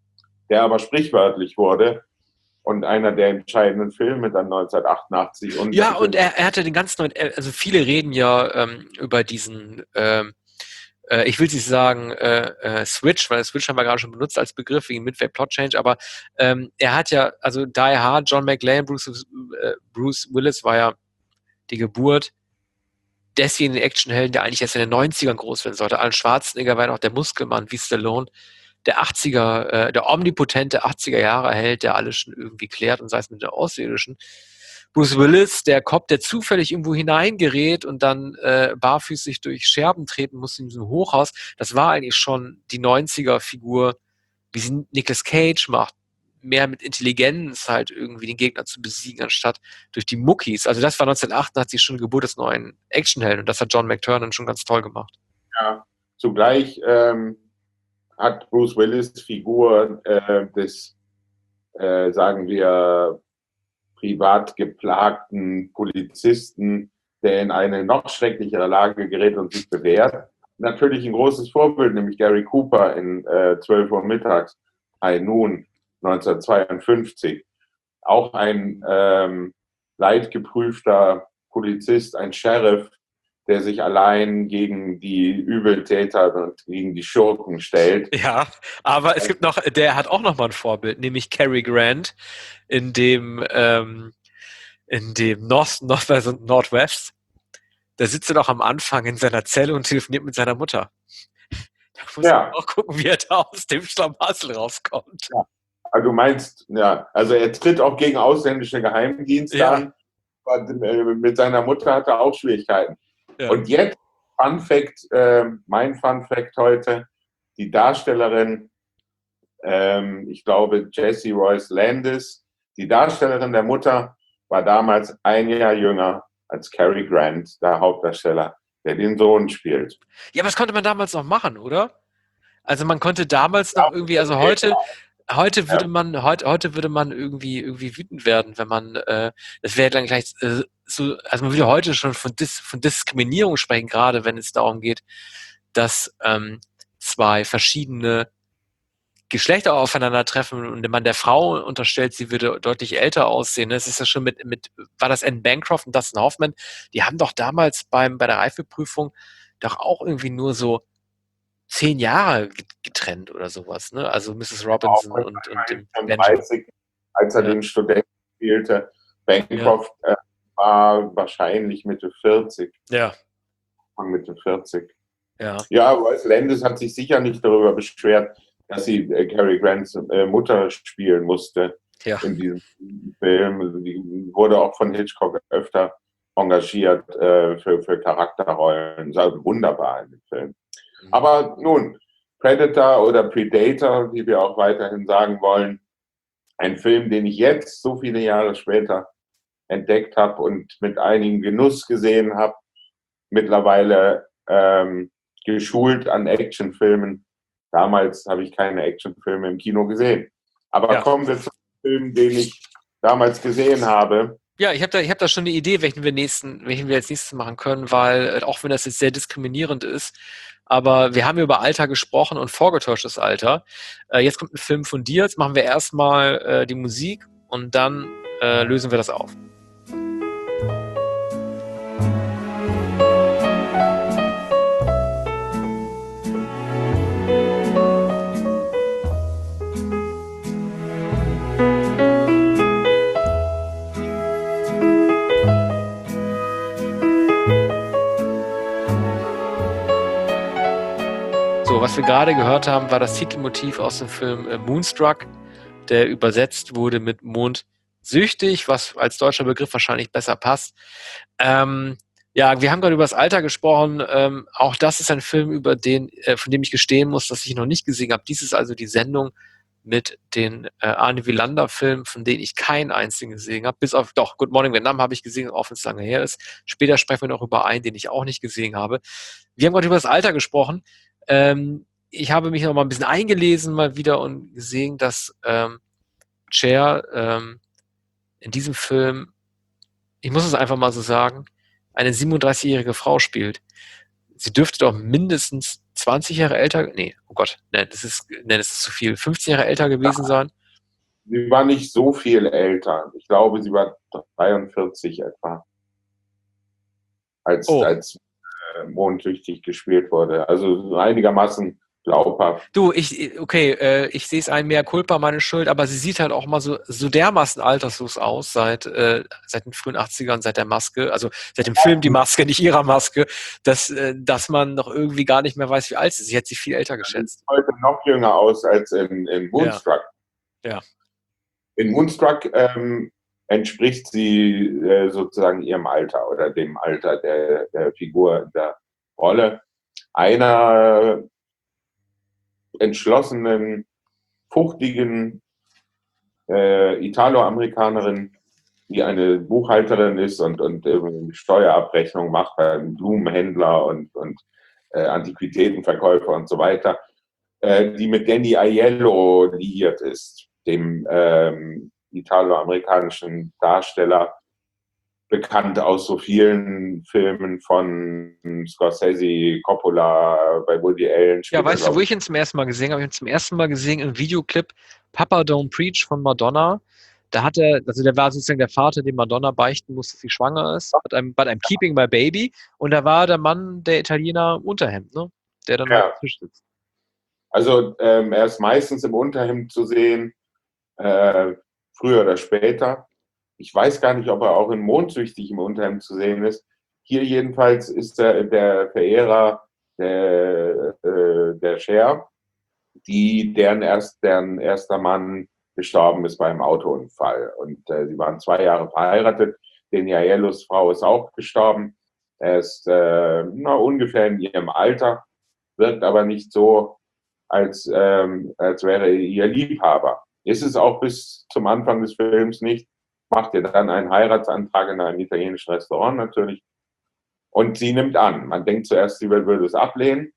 der aber sprichwörtlich wurde und einer der entscheidenden Filme dann neunzehnhundertachtundachtzig. Und ja, und er, er hatte den ganz neuen, also viele reden ja ähm, über diesen, ähm, äh, ich will nicht sagen äh, äh, Switch, weil Switch haben wir gerade schon benutzt als Begriff wegen Midway Plot Change, aber ähm, er hat ja, also Die Hard, John McClane, Bruce, äh, Bruce Willis war ja die Geburt deswegen den Actionhelden, der eigentlich erst in den neunzigern groß werden sollte. Arnold Schwarzenegger war ja noch der Muskelmann wie Stallone, der achtziger, äh, der omnipotente achtziger Jahre Held, der alles schon irgendwie klärt und sei es mit der Außerirdischen. Bruce Willis, der Cop, der zufällig irgendwo hineingerät und dann äh, barfüßig durch Scherben treten muss in diesem Hochhaus. Das war eigentlich schon die neunziger-Figur, wie sie Nicolas Cage macht. Mehr mit Intelligenz halt irgendwie den Gegner zu besiegen, anstatt durch die Muckis. Also das war neunzehnhundertachtundachtzig schon die Geburt des neuen Actionhelden und das hat John McTiernan schon ganz toll gemacht. Ja, zugleich ähm, hat Bruce Willis Figur äh, des, äh, sagen wir, privat geplagten Polizisten, der in eine noch schrecklichere Lage gerät und sich bewährt. Natürlich ein großes Vorbild, nämlich Gary Cooper in äh, zwölf Uhr mittags, High Noon, neunzehnhundertzweiundfünfzig. Auch ein ähm, leidgeprüfter Polizist, ein Sheriff, der sich allein gegen die Übeltäter und gegen die Schurken stellt. Ja, aber es gibt noch, der hat auch noch mal ein Vorbild, nämlich Cary Grant in dem ähm, in dem North, Northwest und Northwest. Da sitzt er doch am Anfang in seiner Zelle und telefoniert mit seiner Mutter. Da muss ja. man auch gucken, wie er da aus dem Schlamassel rauskommt. Ja. Also du meinst, ja, also er tritt auch gegen ausländische Geheimdienste ja. an. Mit seiner Mutter hat er auch Schwierigkeiten. Ja. Und jetzt, Fun Fact, äh, mein Fun Fact heute, die Darstellerin, ähm, ich glaube Jessie Royce Landis, die Darstellerin der Mutter, war damals ein Jahr jünger als Cary Grant, der Hauptdarsteller, der den Sohn spielt. Ja, aber das konnte man damals noch machen, oder? Also man konnte damals noch irgendwie, also heute... Heute würde man, heute, heute würde man irgendwie, irgendwie wütend werden, wenn man, äh, das wäre dann gleich äh, so, also man würde heute schon von, Dis, von Diskriminierung sprechen, gerade wenn es darum geht, dass ähm, zwei verschiedene Geschlechter aufeinandertreffen und man der Frau unterstellt, sie würde deutlich älter aussehen. Das ist ja schon mit, mit, war das Anne Bancroft und Dustin Hoffman, die haben doch damals beim, bei der Reifeprüfung doch auch irgendwie nur so zehn Jahre getrennt oder sowas, ne? Also Misses Robinson auch und, und dem dreißig, als er ja. den Studenten spielte. Bancroft ja. äh, war wahrscheinlich Mitte vierzig. Ja. Mitte vierzig. Ja. Ja, Royce Landis hat sich sicher nicht darüber beschwert, dass sie äh, Cary Grants äh, Mutter spielen musste ja. in diesem Film. Die wurde auch von Hitchcock öfter engagiert äh, für, für Charakterrollen. Das war wunderbar in dem Film. Aber nun, Predator oder Predator, wie wir auch weiterhin sagen wollen, ein Film, den ich jetzt so viele Jahre später entdeckt habe und mit einigem Genuss gesehen habe, mittlerweile ähm, geschult an Actionfilmen. Damals habe ich keine Actionfilme im Kino gesehen. Aber ja. kommen wir zum Film, den ich damals gesehen habe. Ja, ich habe da, ich hab da schon eine Idee, welchen wir, nächsten, welchen wir als nächstes machen können, weil auch wenn das jetzt sehr diskriminierend ist, aber wir haben über Alter gesprochen und vorgetäuschtes Alter. Äh, jetzt kommt ein Film von dir, jetzt machen wir erstmal äh, die Musik und dann äh, lösen wir das auf. was wir gerade gehört haben, war das Titelmotiv aus dem Film äh, Moonstruck, der übersetzt wurde mit Mondsüchtig, was als deutscher Begriff wahrscheinlich besser passt. Ähm, ja, wir haben gerade über das Alter gesprochen. Ähm, auch das ist ein Film, über den, äh, von dem ich gestehen muss, dass ich noch nicht gesehen habe. Dies ist also die Sendung mit den äh, Arne Wielander-Filmen, von denen ich keinen einzigen gesehen habe. Bis auf, doch, Good Morning Vietnam habe ich gesehen, auch wenn es lange her ist. Später sprechen wir noch über einen, den ich auch nicht gesehen habe. Wir haben gerade über das Alter gesprochen. Ähm, ich habe mich noch mal ein bisschen eingelesen mal wieder und gesehen, dass ähm, Cher ähm, in diesem Film, ich muss es einfach mal so sagen, eine siebenunddreißigjährige Frau spielt. Sie dürfte doch mindestens zwanzig Jahre älter, nee, oh Gott, nee, das ist, nee, das ist zu viel, fünfzehn Jahre älter gewesen sein. Sie war nicht so viel älter. Ich glaube, sie war dreiundvierzig etwa, als, Oh. als äh, Mondsüchtig gespielt wurde. Also einigermaßen glaubhaft. Du, ich, okay, äh, ich sehe es ein, mehr Culpa, meine Schuld, aber sie sieht halt auch mal so, so dermaßen alterslos aus seit, äh, seit den frühen achtzigern, seit der Maske, also seit dem Film Die Maske, nicht ihrer Maske, dass, äh, dass man noch irgendwie gar nicht mehr weiß, wie alt sie ist. Sie hat sich viel älter geschätzt. Sie sieht heute noch jünger aus als in, in Moonstruck. Ja. ja. In Moonstruck ähm, entspricht sie äh, sozusagen ihrem Alter oder dem Alter der, der Figur der Rolle. Einer entschlossenen, fuchtigen äh, Italo-Amerikanerin, die eine Buchhalterin ist und, und äh, Steuerabrechnung macht bei einem Blumenhändler und, und äh, Antiquitätenverkäufer und so weiter, äh, die mit Danny Aiello liiert ist, dem ähm, italo-amerikanischen Darsteller, bekannt aus so vielen Filmen von Scorsese, Coppola, bei Woody Allen. Ja, weißt du, wo ich ihn zum ersten Mal gesehen habe? Ich habe ihn zum ersten Mal gesehen im Videoclip Papa Don't Preach von Madonna. Da hat er, also der war sozusagen der Vater, dem Madonna beichten musste, dass sie schwanger ist, bei einem, bei einem Keeping My Baby. Und da war der Mann, der Italiener, im Unterhemd, ne? Der dann ja. halt am Tisch sitzt. Also ähm, er ist meistens im Unterhemd zu sehen, äh, früher oder später. Ich weiß gar nicht, ob er auch in Mondsüchtig im Unterhemd zu sehen ist. Hier jedenfalls ist er der Verehrer der, äh, der Cher, die, deren, erst, deren erster Mann gestorben ist bei einem Autounfall. Und äh, sie waren zwei Jahre verheiratet. Danny Aiellos Frau ist auch gestorben. Er ist äh, na, ungefähr in ihrem Alter, wirkt aber nicht so, als, ähm, als wäre er ihr Liebhaber. Ist es auch bis zum Anfang des Films nicht. Macht ihr dann einen Heiratsantrag in einem italienischen Restaurant natürlich. Und sie nimmt an. Man denkt zuerst, sie würde es ablehnen.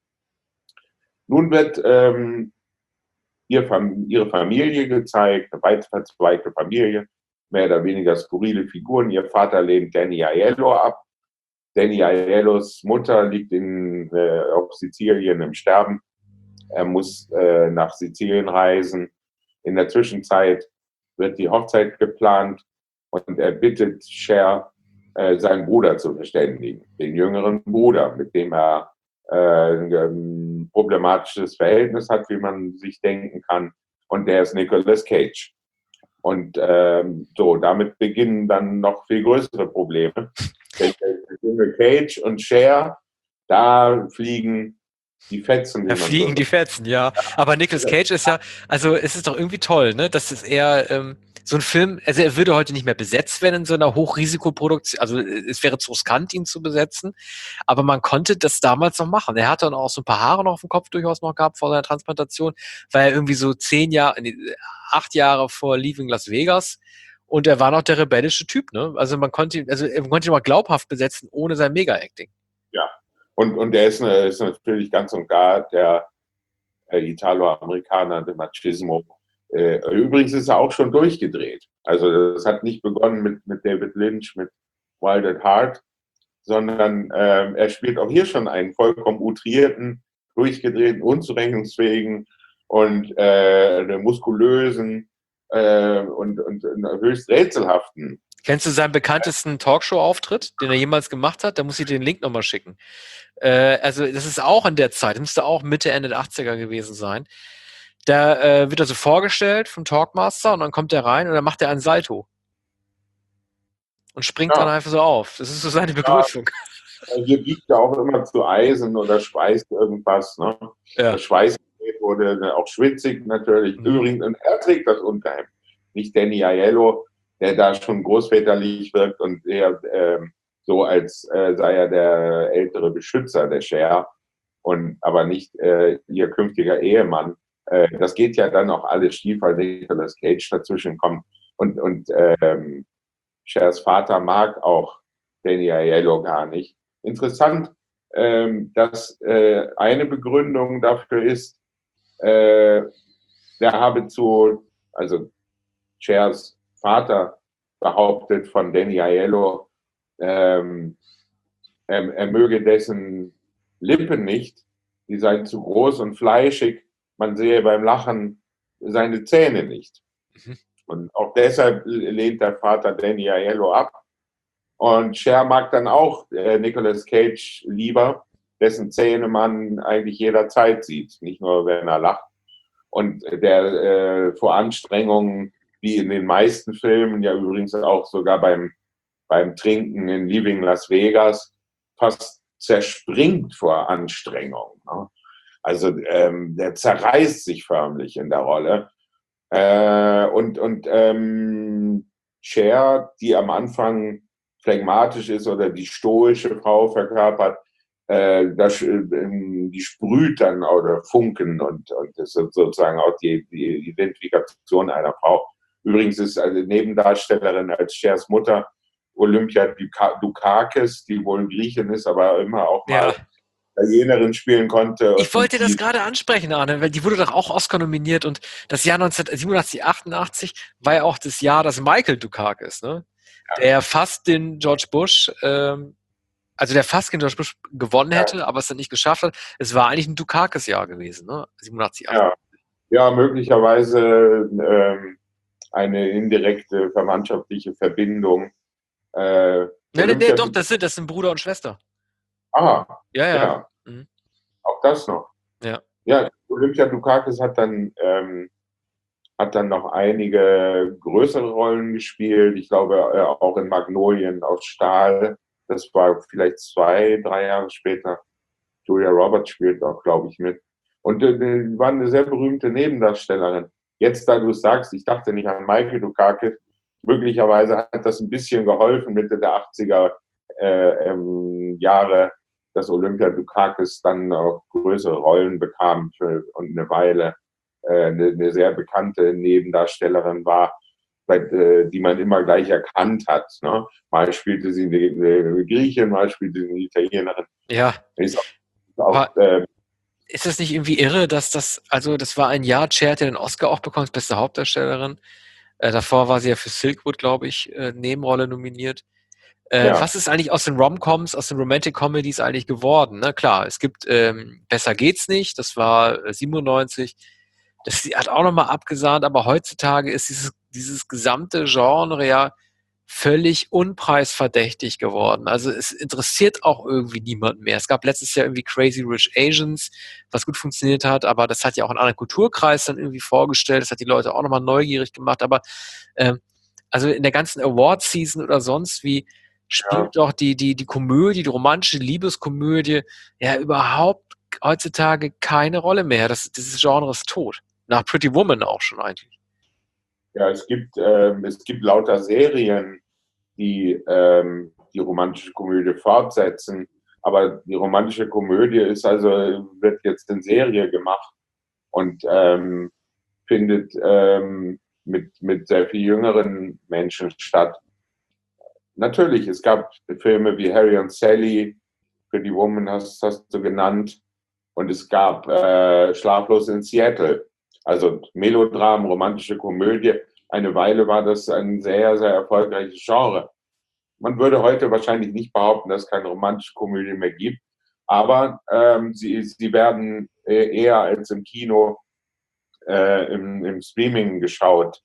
Nun wird ähm, ihr Fam- ihre Familie gezeigt, eine weit verzweigte Familie, mehr oder weniger skurrile Figuren. Ihr Vater lehnt Danny Aiello ab. Danny Aiellos Mutter liegt in, äh, auf Sizilien im Sterben. Er muss äh, nach Sizilien reisen. In der Zwischenzeit wird die Hochzeit geplant und er bittet Cher, äh, seinen Bruder zu verständigen, den jüngeren Bruder, mit dem er äh, ein problematisches Verhältnis hat, wie man sich denken kann. Und der ist Nicolas Cage. Und ähm, so, damit beginnen dann noch viel größere Probleme. Der junge Cage und Cher, da fliegen die Fetzen. Da fliegen so. die Fetzen, ja. Aber Nicolas Cage ist ja, also es ist doch irgendwie toll, ne? Das ist eher ähm, so ein Film, also er würde heute nicht mehr besetzt werden in so einer Hochrisikoproduktion, also es wäre zu riskant, ihn zu besetzen, aber man konnte das damals noch machen. Er hat dann auch so ein paar Haare noch auf dem Kopf durchaus noch gehabt vor seiner Transplantation, weil er irgendwie so zehn Jahre, nee, acht Jahre vor Leaving Las Vegas und er war noch der rebellische Typ, ne? Also man konnte ihn, also man konnte ihn mal glaubhaft besetzen, ohne sein Mega-Acting. Ja. Und, und er ist, ist natürlich ganz und gar der äh, Italo-Amerikaner, der Machismo. Äh, übrigens ist er auch schon durchgedreht. Also das hat nicht begonnen mit, mit David Lynch, mit Wild at Heart, sondern äh, er spielt auch hier schon einen vollkommen outrierten, durchgedrehten, unzurechnungsfähigen und äh, muskulösen äh, und, und, und höchst rätselhaften. Kennst du seinen bekanntesten Talkshow-Auftritt, den er jemals gemacht hat? Da muss ich dir den Link nochmal schicken. Äh, also das ist auch in der Zeit, das müsste auch Mitte, Ende der achtziger gewesen sein. Da äh, wird er so vorgestellt vom Talkmaster und dann kommt er rein und dann macht er einen Salto. Und springt ja. dann einfach so auf. Das ist so seine Begrüßung. Hier biegt er auch immer zu Eisen oder schweißt irgendwas. Ne? Ja. Das Schweißgerät wurde auch schwitzig natürlich. Mhm. Übrigens, und er trägt das Unterhemd. Nicht Danny Aiello, der da schon großväterlich wirkt und eher ähm, so, als äh, sei er der ältere Beschützer der Cher und aber nicht äh, ihr künftiger Ehemann. Äh, das geht ja dann auch alles schief, weil Nicolas Cage dazwischen kommt. Und, und ähm, Chers Vater mag auch Danny Aiello gar nicht. Interessant, ähm, dass äh, eine Begründung dafür ist, äh, der habe zu, also Chers Vater behauptet von Danny Aiello, ähm, er, er möge dessen Lippen nicht, die seien zu groß und fleischig, man sehe beim Lachen seine Zähne nicht. Mhm. Und auch deshalb lehnt der Vater Danny Aiello ab. Und Cher mag dann auch äh, Nicolas Cage lieber, dessen Zähne man eigentlich jederzeit sieht, nicht nur wenn er lacht. Und der äh, vor Anstrengungen, wie in den meisten Filmen, ja übrigens auch sogar beim, beim Trinken in Leaving Las Vegas, fast zerspringt vor Anstrengung. Ne? Also ähm, der zerreißt sich förmlich in der Rolle. Äh, und und ähm, Cher, die am Anfang phlegmatisch ist oder die stoische Frau verkörpert, äh, das, äh, die sprüht dann oder Funken und, und das ist sozusagen auch die, die Identifikation einer Frau. Übrigens ist eine Nebendarstellerin als Chers Mutter Olympia Dukakis, die wohl Griechin ist, aber immer auch mal Ja. Italienerin spielen konnte. Ich wollte das die, gerade ansprechen, Arne, weil die wurde doch auch Oscar nominiert und das Jahr neunzehnhundertsiebenundachtzig, achtundachtzig war ja auch das Jahr, das Michael Dukakis, ne? Ja. Der fast den George Bush, ähm, also der fast gegen George Bush gewonnen hätte, ja. aber es dann nicht geschafft hat. Es war eigentlich ein Dukakis-Jahr gewesen, ne? siebenundachtzig, achtundachtzig. Ja, ja möglicherweise ähm, eine indirekte verwandtschaftliche Verbindung. Äh, nee, nee, nee, doch, das sind, das sind Bruder und Schwester. Ah, ja, ja. ja. Mhm. Auch das noch. Ja. Ja, Olympia Dukakis hat dann, ähm, hat dann noch einige größere Rollen gespielt. Ich glaube, äh, auch in Magnolien aus Stahl. Das war vielleicht zwei, drei Jahre später. Julia Roberts spielt auch, glaube ich, mit. Und äh, die war eine sehr berühmte Nebendarstellerin. Jetzt, da du es sagst, ich dachte nicht an Michael Dukakis. Möglicherweise hat das ein bisschen geholfen, Mitte der achtziger äh, ähm, Jahre, dass Olympia Dukakis dann auch größere Rollen bekam für, und eine Weile äh, eine, eine sehr bekannte Nebendarstellerin war, bei, äh, die man immer gleich erkannt hat. Ne? Mal spielte sie eine, eine Griechin, mal spielte sie eine Italienerin. Ja. Ist auch, auch, äh, ist das nicht irgendwie irre, dass das, also das war ein Jahr, Cher hat ja den Oscar auch bekommen, als beste Hauptdarstellerin. Äh, davor war sie ja für Silkwood, glaube ich, äh, Nebenrolle nominiert. Äh, ja. Was ist eigentlich aus den Rom-Coms, aus den Romantic Comedies eigentlich geworden? Ne? Klar, es gibt ähm, Besser geht's nicht, das war äh, siebenundneunzig. Das hat auch nochmal abgesahnt, aber heutzutage ist dieses, dieses gesamte Genre ja völlig unpreisverdächtig geworden. Also es interessiert auch irgendwie niemand mehr. Es gab letztes Jahr irgendwie Crazy Rich Asians, was gut funktioniert hat, aber das hat ja auch einen anderen Kulturkreis dann irgendwie vorgestellt. Das hat die Leute auch nochmal neugierig gemacht. Aber ähm, also in der ganzen Award-Season oder sonst wie spielt ja. doch die, die, die Komödie, die romantische Liebeskomödie ja überhaupt heutzutage keine Rolle mehr. Das, dieses Genre ist tot. Nach Pretty Woman auch schon eigentlich. Ja, es gibt, ähm, es gibt lauter Serien, die ähm, die romantische Komödie fortsetzen. Aber die romantische Komödie ist also, wird jetzt in Serie gemacht und ähm, findet ähm, mit, mit sehr viel jüngeren Menschen statt. Natürlich, es gab Filme wie Harry und Sally, Pretty Woman hast, hast du genannt, und es gab äh, Schlaflos in Seattle. Also Melodram, romantische Komödie. Eine Weile war das ein sehr, sehr erfolgreiches Genre. Man würde heute wahrscheinlich nicht behaupten, dass es keine romantische Komödie mehr gibt, aber ähm, sie, sie werden eher als im Kino äh, im, im Streaming geschaut.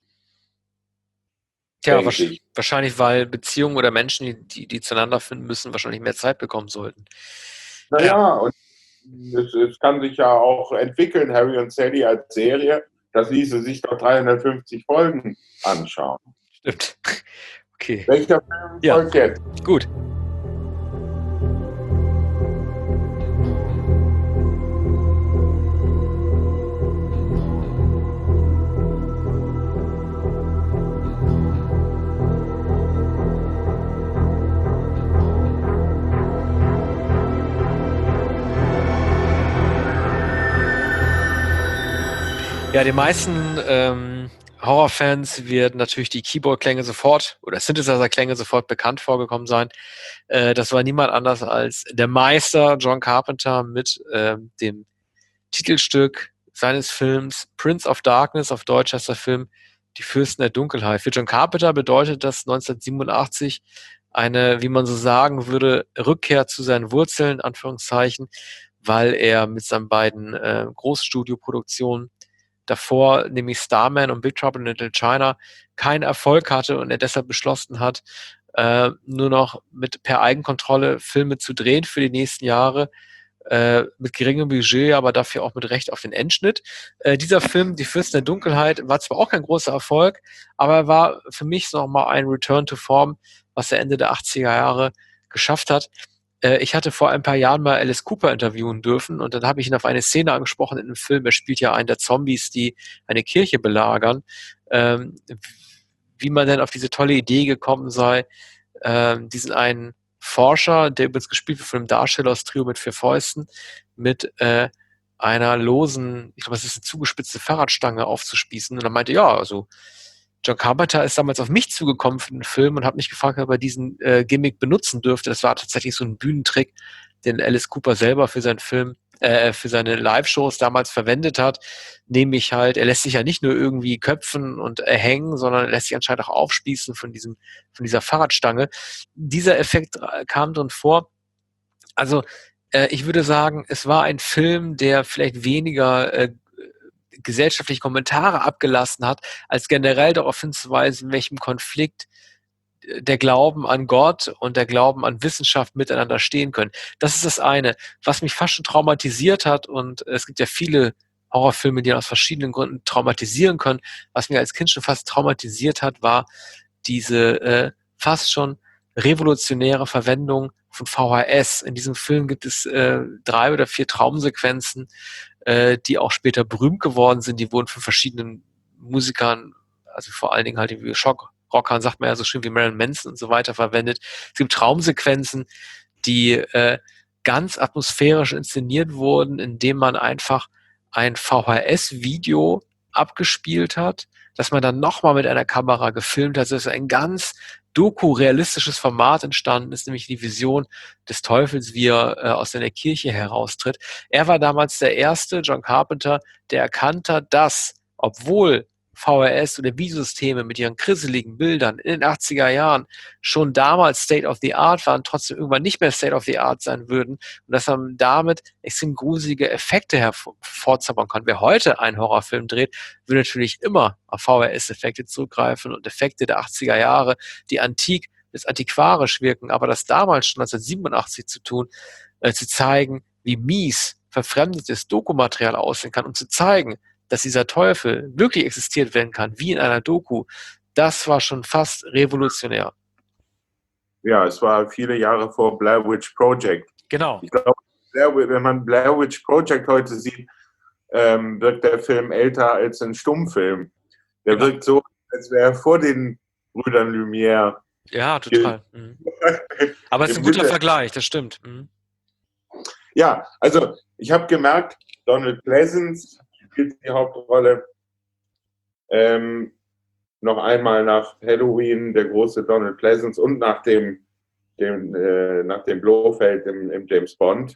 Tja, wahrscheinlich, wahrscheinlich, weil Beziehungen oder Menschen, die, die, die zueinander finden müssen, wahrscheinlich mehr Zeit bekommen sollten. Naja, ja. und es, es kann sich ja auch entwickeln, Harry und Sally als Serie. Das ließe sich doch dreihundertfünfzig Folgen anschauen. Stimmt. Okay. Welcher Film ja. folgt jetzt? Gut. Ja, den meisten ähm, Horrorfans wird natürlich die Keyboard-Klänge sofort oder Synthesizer-Klänge sofort bekannt vorgekommen sein. Äh, das war niemand anders als der Meister John Carpenter mit ähm, dem Titelstück seines Films Prince of Darkness, auf Deutsch heißt der Film Die Fürsten der Dunkelheit. Für John Carpenter bedeutet das neunzehnhundertsiebenundachtzig eine, wie man so sagen würde, Rückkehr zu seinen Wurzeln, Anführungszeichen, weil er mit seinen beiden äh, Großstudioproduktionen davor, nämlich Starman und Big Trouble in Little China, keinen Erfolg hatte und er deshalb beschlossen hat, äh, nur noch mit per Eigenkontrolle Filme zu drehen für die nächsten Jahre, äh, mit geringem Budget, aber dafür auch mit Recht auf den Endschnitt. Äh, dieser Film, Die Fürsten der Dunkelheit, war zwar auch kein großer Erfolg, aber er war für mich nochmal ein Return to Form, was er Ende der achtziger Jahre geschafft hat. Äh, ich hatte vor ein paar Jahren mal Alice Cooper interviewen dürfen und dann habe ich ihn auf eine Szene angesprochen in einem Film. Er spielt ja einen der Zombies, die eine Kirche belagern. Ähm, wie man denn auf diese tolle Idee gekommen sei, ähm, diesen einen Forscher, der übrigens gespielt wird von einem Darsteller aus Trio mit vier Fäusten, mit äh, einer losen, ich glaube, es ist eine zugespitzte Fahrradstange aufzuspießen. Und er meinte, ja, also John Carpenter ist damals auf mich zugekommen für den Film und hat mich gefragt, ob er diesen äh, Gimmick benutzen dürfte. Das war tatsächlich so ein Bühnentrick, den Alice Cooper selber für seinen Film, äh, für seine Live-Shows damals verwendet hat. Nämlich halt, er lässt sich ja nicht nur irgendwie köpfen und äh, hängen, sondern er lässt sich anscheinend auch aufspießen von diesem, von dieser Fahrradstange. Dieser Effekt äh, kam drin vor. Also, äh, ich würde sagen, es war ein Film, der vielleicht weniger äh, gesellschaftliche Kommentare abgelassen hat, als generell darauf hinzuweisen, in welchem Konflikt der Glauben an Gott und der Glauben an Wissenschaft miteinander stehen können. Das ist das eine, was mich fast schon traumatisiert hat, und es gibt ja viele Horrorfilme, die aus verschiedenen Gründen traumatisieren können. Was mich als Kind schon fast traumatisiert hat, war diese äh, fast schon revolutionäre Verwendung von V H S. In diesem Film gibt es äh, drei oder vier Traumsequenzen, äh, die auch später berühmt geworden sind. Die wurden von verschiedenen Musikern, also vor allen Dingen halt wie Schockrockern, sagt man ja so schön wie Marilyn Manson und so weiter, verwendet. Es gibt Traumsequenzen, die äh, ganz atmosphärisch inszeniert wurden, indem man einfach ein V H S-Video abgespielt hat, dass man dann nochmal mit einer Kamera gefilmt hat, dass ein ganz doku-realistisches Format entstanden ist, nämlich die Vision des Teufels, wie er äh, aus seiner Kirche heraustritt. Er war damals der erste, John Carpenter, der erkannt hat, dass, obwohl V H S oder Videosysteme mit ihren grisseligen Bildern in den achtziger Jahren schon damals State of the Art waren, trotzdem irgendwann nicht mehr State of the Art sein würden und dass man damit extrem gruselige Effekte hervorzaubern kann. Wer heute einen Horrorfilm dreht, würde natürlich immer auf V H S-Effekte zurückgreifen und Effekte der achtziger Jahre, die antik bis antiquarisch wirken, aber das damals schon neunzehnhundertsiebenundachtzig zu tun, äh, zu zeigen, wie mies verfremdetes Dokumaterial aussehen kann und zu zeigen, dass dieser Teufel wirklich existiert werden kann, wie in einer Doku, das war schon fast revolutionär. Ja, es war viele Jahre vor Blair Witch Project. Genau. Ich glaube, wenn man Blair Witch Project heute sieht, ähm, wirkt der Film älter als ein Stummfilm. Der genau. wirkt so, als wäre er vor den Brüdern Lumière. Ja, total. Mhm. Aber es ist ein guter Vergleich, das stimmt. Mhm. Ja, also ich habe gemerkt, Donald Pleasence spielt die Hauptrolle. Ähm, noch einmal nach Halloween, der große Donald Pleasence, und nach dem, dem, äh, nach dem Blofeld im, im James Bond.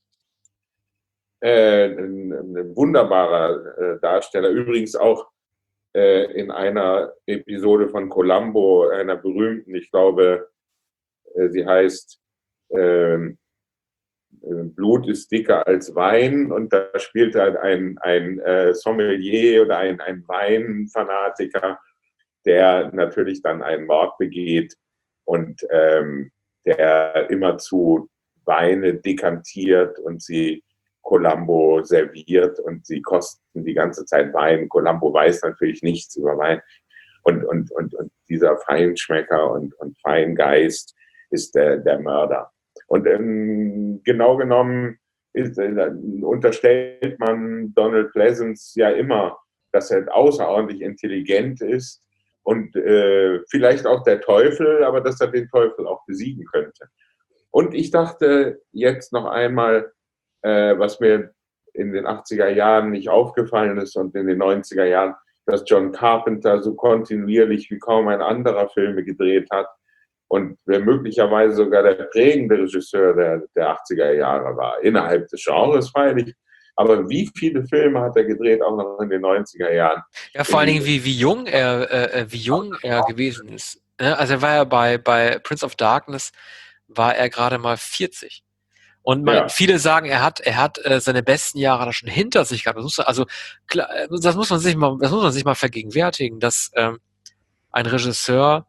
Äh, ein, ein wunderbarer äh, Darsteller, übrigens auch äh, in einer Episode von Columbo, einer berühmten, ich glaube, äh, sie heißt äh, Blut ist dicker als Wein, und da spielt halt ein, ein äh, Sommelier oder ein, ein Weinfanatiker, der natürlich dann einen Mord begeht und ähm, der immerzu Weine dekantiert und sie Columbo serviert, und sie kosten die ganze Zeit Wein. Columbo weiß natürlich nichts über Wein. Und, und, und, und dieser Feinschmecker und, und Feingeist ist der, der Mörder. Und ähm, genau genommen ist, äh, unterstellt man Donald Pleasence ja immer, dass er außerordentlich intelligent ist und äh, vielleicht auch der Teufel, aber dass er den Teufel auch besiegen könnte. Und ich dachte jetzt noch einmal, äh, was mir in den achtziger Jahren nicht aufgefallen ist und in den neunziger Jahren, dass John Carpenter so kontinuierlich wie kaum ein anderer Filme gedreht hat und wer möglicherweise sogar der prägende Regisseur der, der achtziger Jahre war, innerhalb des Genres freilich. Aber wie viele Filme hat er gedreht, auch noch in den neunziger Jahren? Ja, vor allen Dingen, wie, wie jung er, äh, wie jung er gewesen ist. Also er war ja bei, bei Prince of Darkness, war er gerade mal vierzig. Und man, Ja. viele sagen, er hat, er hat äh, seine besten Jahre da schon hinter sich gehabt. Das muss, also klar, das muss man sich mal, das muss man sich mal vergegenwärtigen, dass ähm, ein Regisseur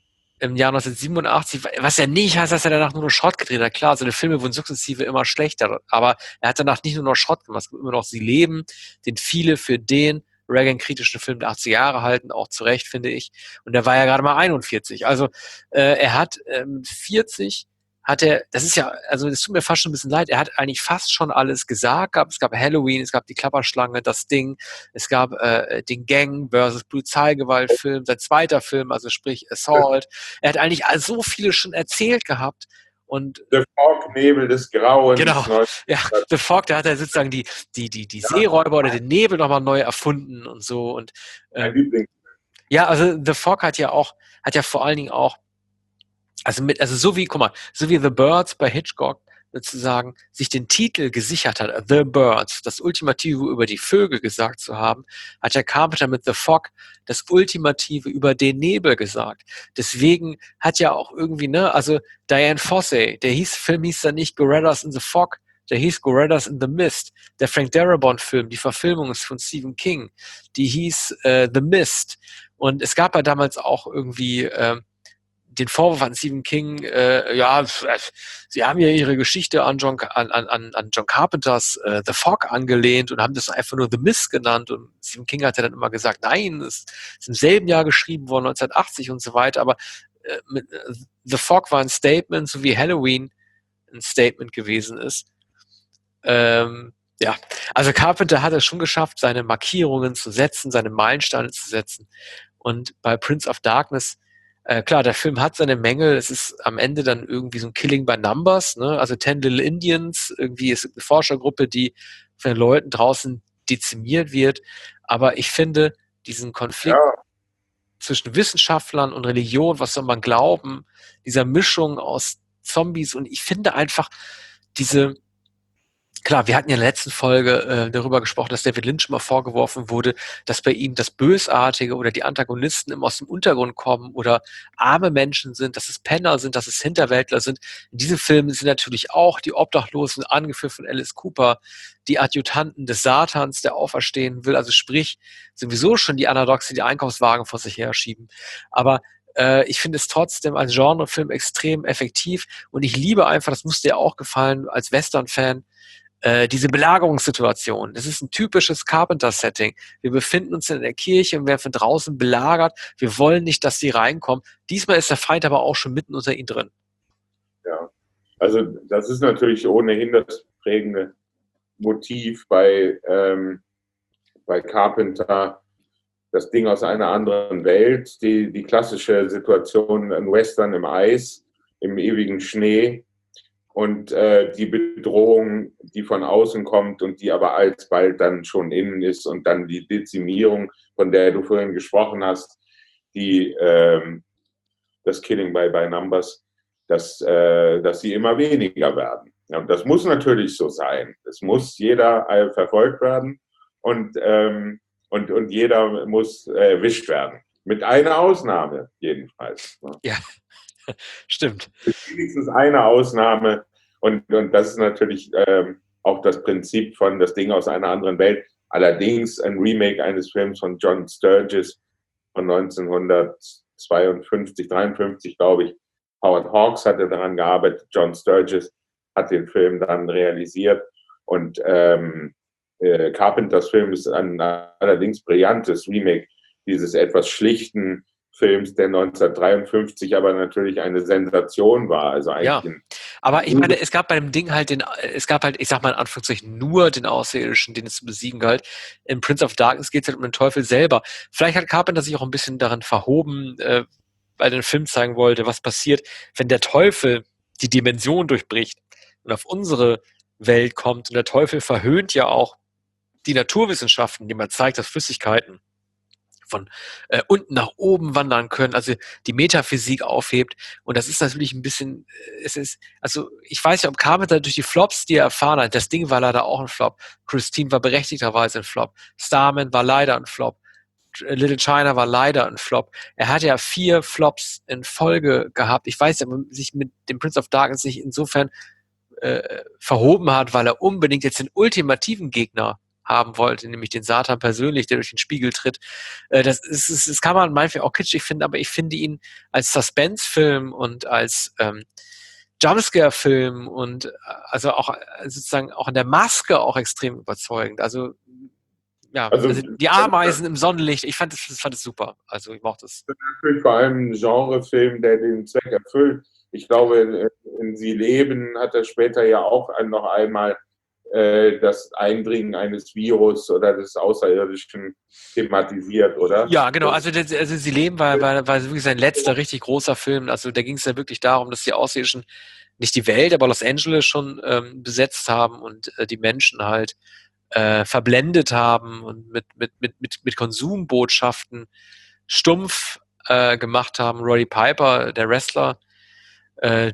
im Jahr neunzehnhundertsiebenundachtzig, was ja nicht heißt, dass er danach nur noch Schrott gedreht hat. Klar, seine Filme wurden sukzessive immer schlechter, aber er hat danach nicht nur noch Schrott gemacht, es gibt immer noch Sie leben, den viele für den Reagan-kritischen Film der achtziger Jahre halten, auch zu Recht, finde ich. Und er war ja gerade mal einundvierzig. Also äh, er hat ähm, vierzig hat er, das ist ja, also es tut mir fast schon ein bisschen leid, er hat eigentlich fast schon alles gesagt. Es gab Halloween, es gab die Klapperschlange, das Ding, es gab äh, den Gang versus Polizeigewalt-Film, sein zweiter Film, also sprich Assault. Er hat eigentlich so viele schon erzählt gehabt. Und The Fog, Nebel des Grauens. Genau, ja, The Fog, da hat er sozusagen die, die, die, die ja. Seeräuber oder den Nebel nochmal neu erfunden und so. Und ähm, Liebling. Ja, also The Fog hat ja auch, hat ja vor allen Dingen auch Also mit, also so wie, guck mal, so wie The Birds bei Hitchcock sozusagen sich den Titel gesichert hat, The Birds, das Ultimative über die Vögel gesagt zu haben, hat der Carpenter mit The Fog das Ultimative über den Nebel gesagt. Deswegen hat ja auch irgendwie, ne, also Diane Fossey, der hieß, Film hieß dann nicht Gorillas in the Fog, der hieß Gorillas in the Mist. Der Frank Darabont-Film, die Verfilmung ist von Stephen King, die hieß äh, The Mist. Und es gab ja damals auch irgendwie äh, den Vorwurf an Stephen King, äh, ja, sie haben ja ihre Geschichte an John, an, an, an John Carpenters äh, The Fog angelehnt und haben das einfach nur The Mist genannt. Und Stephen King hat ja dann immer gesagt, nein, es ist im selben Jahr geschrieben worden, neunzehnhundertachtzig und so weiter. Aber äh, mit, äh, The Fog war ein Statement, so wie Halloween ein Statement gewesen ist. Ähm, ja, also Carpenter hat es schon geschafft, seine Markierungen zu setzen, seine Meilensteine zu setzen. Und bei Prince of Darkness, Äh, klar, der Film hat seine Mängel. Es ist am Ende dann irgendwie so ein Killing by Numbers, ne? Also Ten Little Indians, irgendwie ist eine Forschergruppe, die von den Leuten draußen dezimiert wird. Aber ich finde diesen Konflikt ja. zwischen Wissenschaftlern und Religion, was soll man glauben, dieser Mischung aus Zombies, und ich finde einfach diese, klar, wir hatten ja in der letzten Folge äh, darüber gesprochen, dass David Lynch immer vorgeworfen wurde, dass bei ihm das Bösartige oder die Antagonisten immer aus dem Untergrund kommen oder arme Menschen sind, dass es Penner sind, dass es Hinterwäldler sind. In diesem Film sind natürlich auch die Obdachlosen, angeführt von Alice Cooper, die Adjutanten des Satans, der auferstehen will, also sprich sowieso schon die Anadoxe, die Einkaufswagen vor sich her schieben. Aber äh, ich finde es trotzdem als Genrefilm extrem effektiv und ich liebe einfach, das muss dir auch gefallen als Western-Fan, diese Belagerungssituation. Das ist ein typisches Carpenter-Setting. Wir befinden uns in der Kirche und werden von draußen belagert. Wir wollen nicht, dass sie reinkommen. Diesmal ist der Feind aber auch schon mitten unter ihnen drin. Ja, also das ist natürlich ohnehin das prägende Motiv bei, ähm, bei Carpenter, das Ding aus einer anderen Welt, die, die klassische Situation, ein Western im Eis, im ewigen Schnee, und äh, die Bedrohung, die von außen kommt und die aber alsbald dann schon innen ist, und dann die Dezimierung, von der du vorhin gesprochen hast, die ähm, das Killing by, by Numbers, dass, äh, dass sie immer weniger werden. Ja, und das muss natürlich so sein. Es muss jeder äh, verfolgt werden und, ähm, und, und jeder muss äh, erwischt werden. Mit einer Ausnahme jedenfalls. Ne? Ja. Stimmt. Wenigstens eine Ausnahme, und, und das ist natürlich ähm, auch das Prinzip von das Ding aus einer anderen Welt. Allerdings ein Remake eines Films von John Sturges von neunzehnhundertzweiundfünfzig, dreiundfünfzig, glaube ich. Howard Hawks hatte daran gearbeitet, John Sturges hat den Film dann realisiert, und ähm, äh, Carpenters Film ist ein allerdings brillantes Remake dieses etwas schlichten Films, der neunzehnhundertdreiundfünfzig aber natürlich eine Sensation war. Also eigentlich ja, aber ich meine, es gab bei dem Ding halt den, es gab halt, ich sag mal in Anführungszeichen, nur den Außerirdischen, den es zu besiegen galt. Im Prince of Darkness geht es halt um den Teufel selber. Vielleicht hat Carpenter sich auch ein bisschen daran verhoben, äh, weil er den Film zeigen wollte, was passiert, wenn der Teufel die Dimension durchbricht und auf unsere Welt kommt. Und der Teufel verhöhnt ja auch die Naturwissenschaften, indem man zeigt, dass Flüssigkeiten von äh, unten nach oben wandern können, also die Metaphysik aufhebt. Und das ist natürlich ein bisschen, äh, es ist, also ich weiß ja, ob Carpenter durch die Flops, die er erfahren hat, das Ding war leider auch ein Flop. Christine war berechtigterweise ein Flop. Starman war leider ein Flop. Little China war leider ein Flop. Er hat ja vier Flops in Folge gehabt. Ich weiß ja, ob er sich mit dem Prince of Darkness sich insofern äh, verhoben hat, weil er unbedingt jetzt den ultimativen Gegner haben wollte, nämlich den Satan persönlich, der durch den Spiegel tritt. Äh, das, ist, ist, das kann man manchmal auch kitschig finden, aber ich finde ihn als Suspense-Film und als ähm, Jumpscare-Film und äh, also auch äh, sozusagen auch in der Maske auch extrem überzeugend. Also ja, Also, also die Ameisen im Sonnenlicht, ich fand das, fand das super. Also ich mochte es. Das ist natürlich vor allem ein Genrefilm, der den Zweck erfüllt. Ich glaube, in Sie leben hat er später ja auch noch einmal äh, das Eindringen eines Virus oder des Außerirdischen thematisiert, oder? Ja, genau. Also, das, also Sie leben war, war, war wirklich sein letzter richtig großer Film. Also da ging es ja wirklich darum, dass die Außerirdischen nicht die Welt, aber Los Angeles schon ähm, besetzt haben und äh, die Menschen halt äh, verblendet haben und mit, mit, mit, mit, mit Konsumbotschaften stumpf äh, gemacht haben. Roddy Piper, der Wrestler, äh,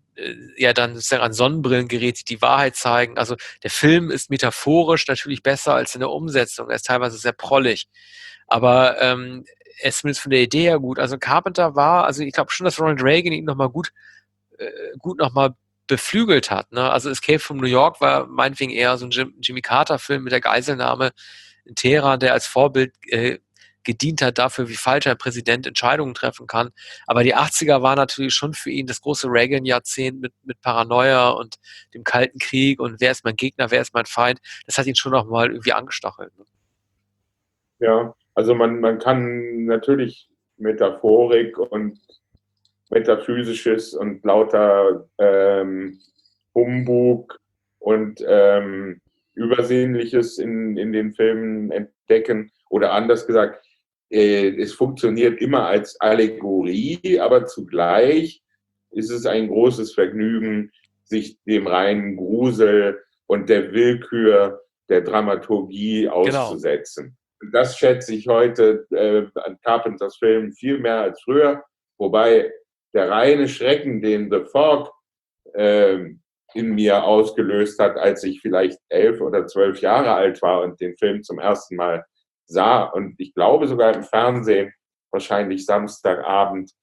ja dann sozusagen an Sonnenbrillen gerät, die die Wahrheit zeigen. Also der Film ist metaphorisch natürlich besser als in der Umsetzung. Er ist teilweise sehr prollig. Aber ähm, er ist zumindest von der Idee her gut. Also Carpenter war, also ich glaube schon, dass Ronald Reagan ihn nochmal gut, äh, gut nochmal beflügelt hat. Ne? Also Escape from New York war meinetwegen eher so ein Jim, Jimmy Carter-Film mit der Geiselnahme in Teheran, der als Vorbild äh, gedient hat dafür, wie falsch ein Präsident Entscheidungen treffen kann. Aber die achtziger war natürlich schon für ihn das große Reagan-Jahrzehnt mit, mit Paranoia und dem Kalten Krieg und wer ist mein Gegner, wer ist mein Feind. Das hat ihn schon nochmal irgendwie angestachelt. Ne? Ja, also man, man kann natürlich Metaphorik und Metaphysisches und lauter ähm, Humbug und ähm, Übersinnliches in, in den Filmen entdecken. Oder anders gesagt, äh, es funktioniert immer als Allegorie, aber zugleich ist es ein großes Vergnügen, sich dem reinen Grusel und der Willkür der Dramaturgie auszusetzen. Genau. Das schätze ich heute äh, an Carpenters Filmen viel mehr als früher, wobei der reine Schrecken, den The Fog äh, in mir ausgelöst hat, als ich vielleicht elf oder zwölf Jahre alt war und den Film zum ersten Mal sah und ich glaube sogar im Fernsehen, wahrscheinlich Samstagabend,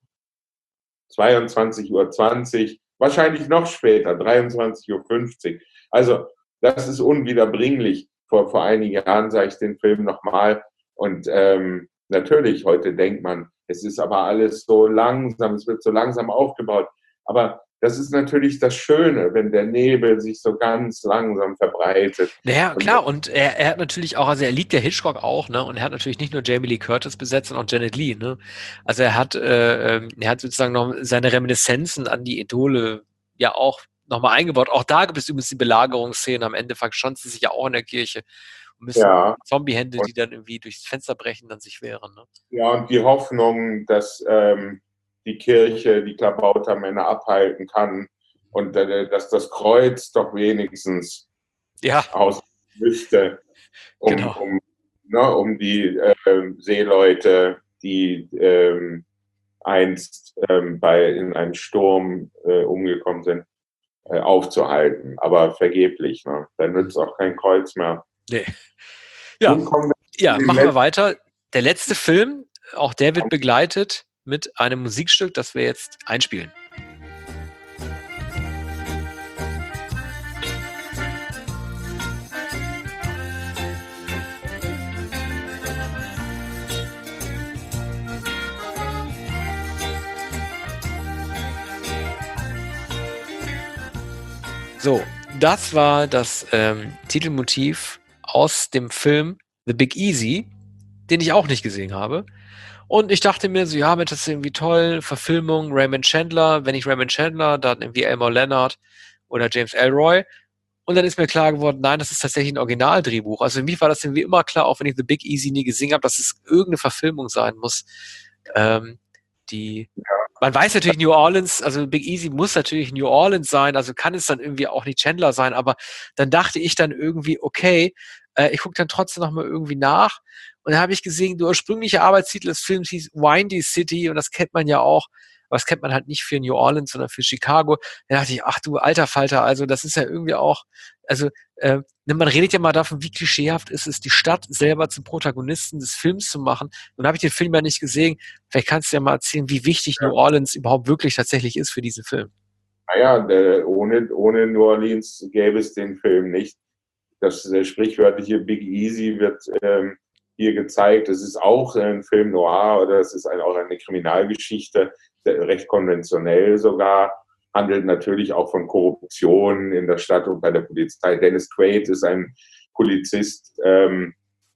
zweiundzwanzig Uhr zwanzig, wahrscheinlich noch später, dreiundzwanzig Uhr fünfzig. Also das ist unwiederbringlich. Vor, vor einigen Jahren sah ich den Film nochmal und ähm, natürlich, heute denkt man, es ist aber alles so langsam, es wird so langsam aufgebaut. Aber das ist natürlich das Schöne, wenn der Nebel sich so ganz langsam verbreitet. Naja, klar, und er, er hat natürlich auch, also er liebt ja Hitchcock auch, ne? Und er hat natürlich nicht nur Jamie Lee Curtis besetzt, sondern auch Janet Leigh, ne? Also er hat, äh, er hat sozusagen noch seine Reminiszenzen an die Idole ja auch nochmal eingebaut. Auch da gibt es übrigens die Belagerungsszene, am Ende verschanzen sie sich ja auch in der Kirche und müssen ja. Zombiehände, die dann irgendwie durchs Fenster brechen, dann sich wehren, ne? Ja, und die Hoffnung, dass ähm, die Kirche die Klabautermänner abhalten kann und äh, dass das Kreuz doch wenigstens ja. aus müsste, um, genau. um, ne, um die äh, Seeleute, die ähm, einst ähm, bei, in einem Sturm äh, umgekommen sind, äh, aufzuhalten. Aber vergeblich. Ne? Da nützt auch kein Kreuz mehr. Nee. Ja, wir ja machen wir weiter. Der letzte Film, auch der wird begleitet mit einem Musikstück, das wir jetzt einspielen. So, das war das ähm, Titelmotiv aus dem Film The Big Easy, den ich auch nicht gesehen habe. Und ich dachte mir so, ja, Mensch, das ist irgendwie toll, Verfilmung, Raymond Chandler, wenn nicht Raymond Chandler, dann irgendwie Elmore Leonard oder James Ellroy. Und dann ist mir klar geworden, nein, das ist tatsächlich ein Originaldrehbuch. Also für mich war das irgendwie immer klar, auch wenn ich The Big Easy nie gesehen habe, dass es irgendeine Verfilmung sein muss, ähm, die man weiß natürlich New Orleans, also Big Easy muss natürlich New Orleans sein, also kann es dann irgendwie auch nicht Chandler sein, aber dann dachte ich dann irgendwie, okay, äh, ich gucke dann trotzdem nochmal irgendwie nach und dann habe ich gesehen, der ursprüngliche Arbeitstitel des Films hieß Windy City und das kennt man ja auch, aber das kennt man halt nicht für New Orleans, sondern für Chicago. Da dachte ich, ach du alter Falter, also das ist ja irgendwie auch, also äh, man redet ja mal davon, wie klischeehaft ist es, die Stadt selber zum Protagonisten des Films zu machen. Nun habe ich den Film ja nicht gesehen. Vielleicht kannst du ja mal erzählen, wie wichtig Ja. New Orleans überhaupt wirklich tatsächlich ist für diesen Film. Naja, äh, ohne, ohne New Orleans gäbe es den Film nicht. Das äh, sprichwörtliche Big Easy wird ähm, hier gezeigt. Es ist auch ein Film noir oder es ist ein, auch eine Kriminalgeschichte, recht konventionell sogar. Handelt natürlich auch von Korruption in der Stadt und bei der Polizei. Dennis Quaid ist ein Polizist, ähm,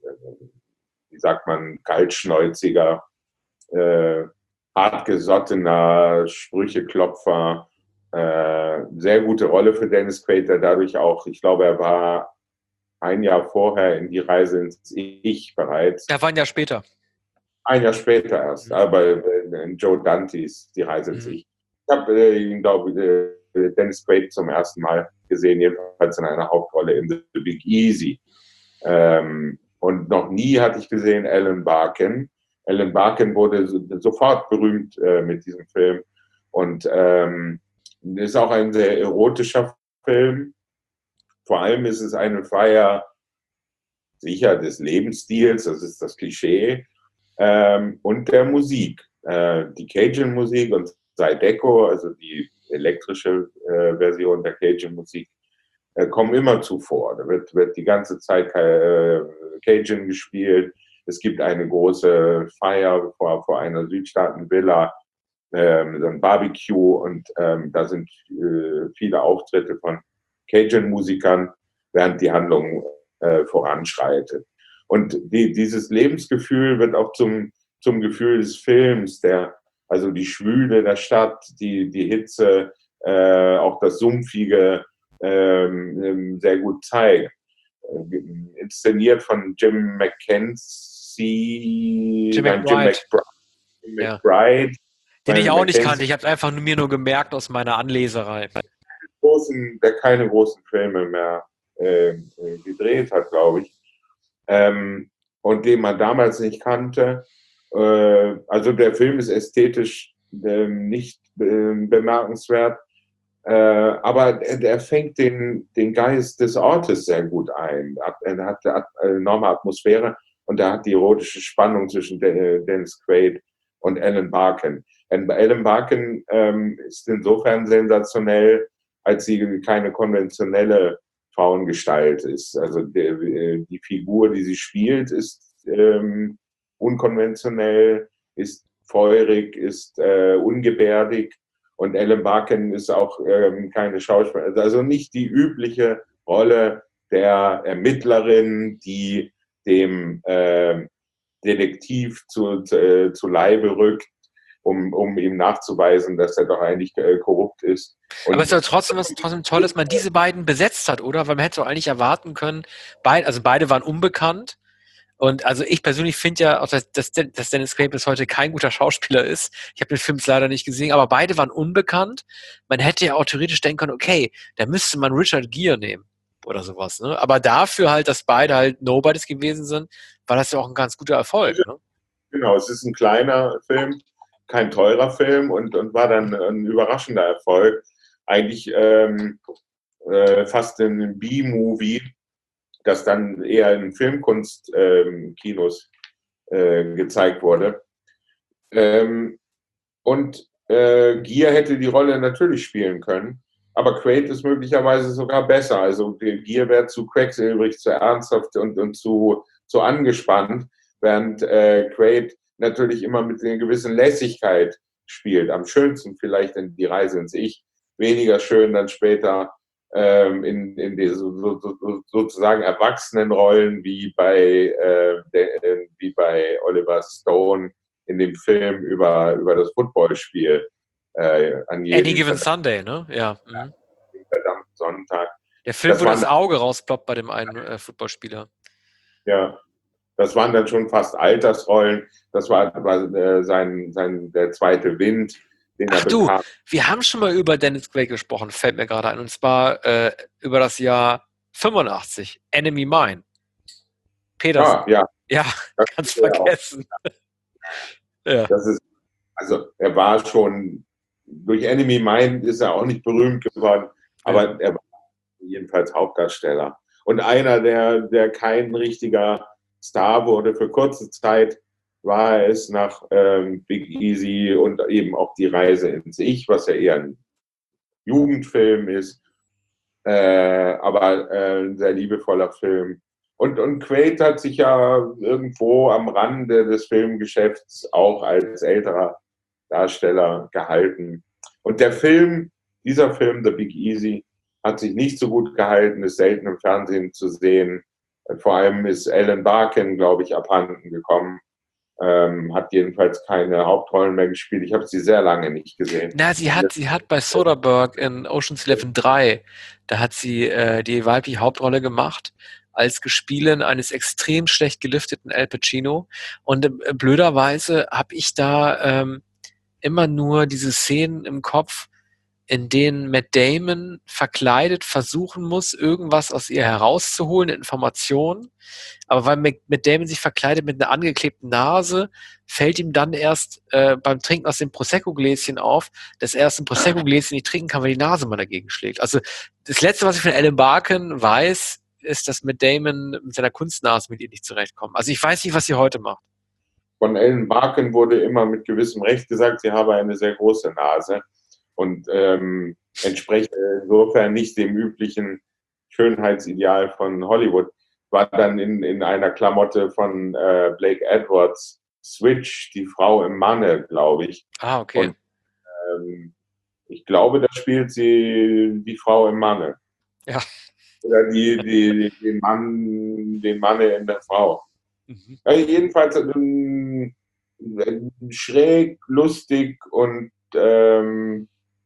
wie sagt man, kaltschnäuziger, äh, hartgesottener Sprücheklopfer. Äh, sehr gute Rolle für Dennis Quaid, der dadurch auch, ich glaube, er war ein Jahr vorher in die Reise ins Ich bereits. Ja, war ein Jahr später. Ein Jahr später erst, mhm. aber in Joe Dantes Die Reise ins mhm. Ich. Ich habe äh, ihn, glaube ich, äh, Dennis Quaid zum ersten Mal gesehen, jedenfalls in einer Hauptrolle in The Big Easy. Ähm, und noch nie hatte ich gesehen Alan Barkin. Alan Barkin wurde so, sofort berühmt äh, mit diesem Film und ähm, ist auch ein sehr erotischer Film. Vor allem ist es eine Feier sicher des Lebensstils, das ist das Klischee, ähm, und der Musik. Äh, die Cajun-Musik und Zydeco, also die elektrische äh, Version der Cajun-Musik, äh, kommen immer zuvor. Da wird, wird die ganze Zeit äh, Cajun gespielt. Es gibt eine große Feier vor, vor einer Südstaaten-Villa, ähm, so ein Barbecue und ähm, da sind äh, viele Auftritte von Cajun-Musikern, während die Handlung äh, voranschreitet. Und die, dieses Lebensgefühl wird auch zum, zum Gefühl des Films, der, also die Schwüle der Stadt, die, die Hitze, äh, auch das Sumpfige äh, sehr gut zeigen. Äh, inszeniert von Jim McKenzie, Jim nein, Jim McBride. McBride. Jim Ja. McBride. Den ich auch McKenzie, nicht kannte. Ich habe es einfach mir nur gemerkt aus meiner Anleserei. Großen, der keine großen Filme mehr äh, gedreht hat, glaube ich. Ähm, und den man damals nicht kannte. Äh, also der Film ist ästhetisch äh, nicht äh, bemerkenswert, äh, aber er, er fängt den, den Geist des Ortes sehr gut ein. Er hat eine enorme Atmosphäre und er hat die erotische Spannung zwischen Dennis Quaid und Alan Barkin. Alan Barkin ähm, ist insofern sensationell, als sie keine konventionelle Frauengestalt ist. Also die, die Figur, die sie spielt, ist ähm, unkonventionell, ist feurig, ist äh, ungebärdig und Alan Barkin ist auch ähm, keine Schauspielerin, also nicht die übliche Rolle der Ermittlerin, die dem äh, Detektiv zu, zu, zu Leibe rückt, um, um ihm nachzuweisen, dass er doch eigentlich äh, korrupt ist. Und aber es ist ja trotzdem was trotzdem toll, dass man diese beiden besetzt hat, oder? Weil man hätte doch eigentlich erwarten können, beid, also beide waren unbekannt. Und also ich persönlich finde ja auch, dass, dass, dass Dennis Quaid bis heute kein guter Schauspieler ist. Ich habe den Film leider nicht gesehen, aber beide waren unbekannt. Man hätte ja auch theoretisch denken können, okay, da müsste man Richard Gere nehmen oder sowas. Ne? Aber dafür halt, dass beide halt Nobodies gewesen sind, war das ja auch ein ganz guter Erfolg. Ne? Genau, es ist ein kleiner Film, kein teurer Film und, und war dann ein überraschender Erfolg. Eigentlich ähm, äh, fast ein B-Movie, das dann eher in Filmkunst-Kinos ähm, äh, gezeigt wurde. Ähm, und äh, Gere hätte die Rolle natürlich spielen können, aber Quaid ist möglicherweise sogar besser. Also Gere wäre zu quecksilbrig, zu ernsthaft und, und zu, zu angespannt, während äh, Quaid natürlich immer mit einer gewissen Lässigkeit spielt. Am schönsten vielleicht in Die Reise ins Ich, weniger schön dann später ähm, in, in diese so, so, sozusagen Erwachsenenrollen wie bei, äh, de, wie bei Oliver Stone in dem Film über, über das Footballspiel. Äh, an jedem Any Given Sunday, ne? Ja. ja mhm. Verdammten Sonntag. Der Film, das wo das Auge rausploppt bei dem einen äh, Footballspieler. Ja, das waren dann schon fast Altersrollen. Das war, war äh, sein, sein, der zweite Wind, den Ach er du, bekam. wir haben schon mal über Dennis Quaid gesprochen, fällt mir gerade ein. Und zwar äh, über das Jahr fünfundachtzig, Enemy Mine. Petersen. Ah, ja, Ja, das ganz ist er auch. vergessen. Ja. Das ist, also er war schon, durch Enemy Mine ist er auch nicht berühmt geworden, aber Ja. er war jedenfalls Hauptdarsteller. Und einer, der, der kein richtiger Star wurde für kurze Zeit, war es nach ähm, Big Easy und eben auch die Reise ins Ich, was ja eher ein Jugendfilm ist, äh, aber äh, ein sehr liebevoller Film. Und, und Quaid hat sich ja irgendwo am Rande des Filmgeschäfts auch als älterer Darsteller gehalten. Und der Film, dieser Film, The Big Easy, hat sich nicht so gut gehalten, ist selten im Fernsehen zu sehen. Vor allem ist Ellen Barkin, glaube ich, abhanden gekommen. Ähm, hat jedenfalls keine Hauptrollen mehr gespielt. Ich habe sie sehr lange nicht gesehen. Na, sie hat, sie hat bei Soderbergh in Ocean's Eleven drei, da hat sie äh, die weibliche Hauptrolle gemacht als Gespielin eines extrem schlecht gelifteten Al Pacino. Und äh, blöderweise habe ich da ähm, immer nur diese Szenen im Kopf, in denen Matt Damon verkleidet versuchen muss, irgendwas aus ihr herauszuholen, Informationen. Aber weil Matt Damon sich verkleidet mit einer angeklebten Nase, fällt ihm dann erst äh, beim Trinken aus dem Prosecco-Gläschen auf, dass er aus dem Prosecco-Gläschen nicht trinken kann, weil die Nase mal dagegen schlägt. Also das Letzte, was ich von Alan Barkin weiß, ist, dass Matt Damon mit seiner Kunstnase mit ihr nicht zurechtkommt. Also ich weiß nicht, was sie heute macht. Von Ellen Barkin wurde immer mit gewissem Recht gesagt, sie habe eine sehr große Nase und ähm, entspreche insofern nicht dem üblichen Schönheitsideal von Hollywood. War dann in, in einer Klamotte von äh, Blake Edwards, Switch, die Frau im Manne, glaube ich. Ah, okay. Und ähm, ich glaube, da spielt sie die Frau im Manne. Ja. Oder die, die, den Mann, den Manne in der Frau. Mhm. Ja, jedenfalls ähm, schräg, lustig und ähm,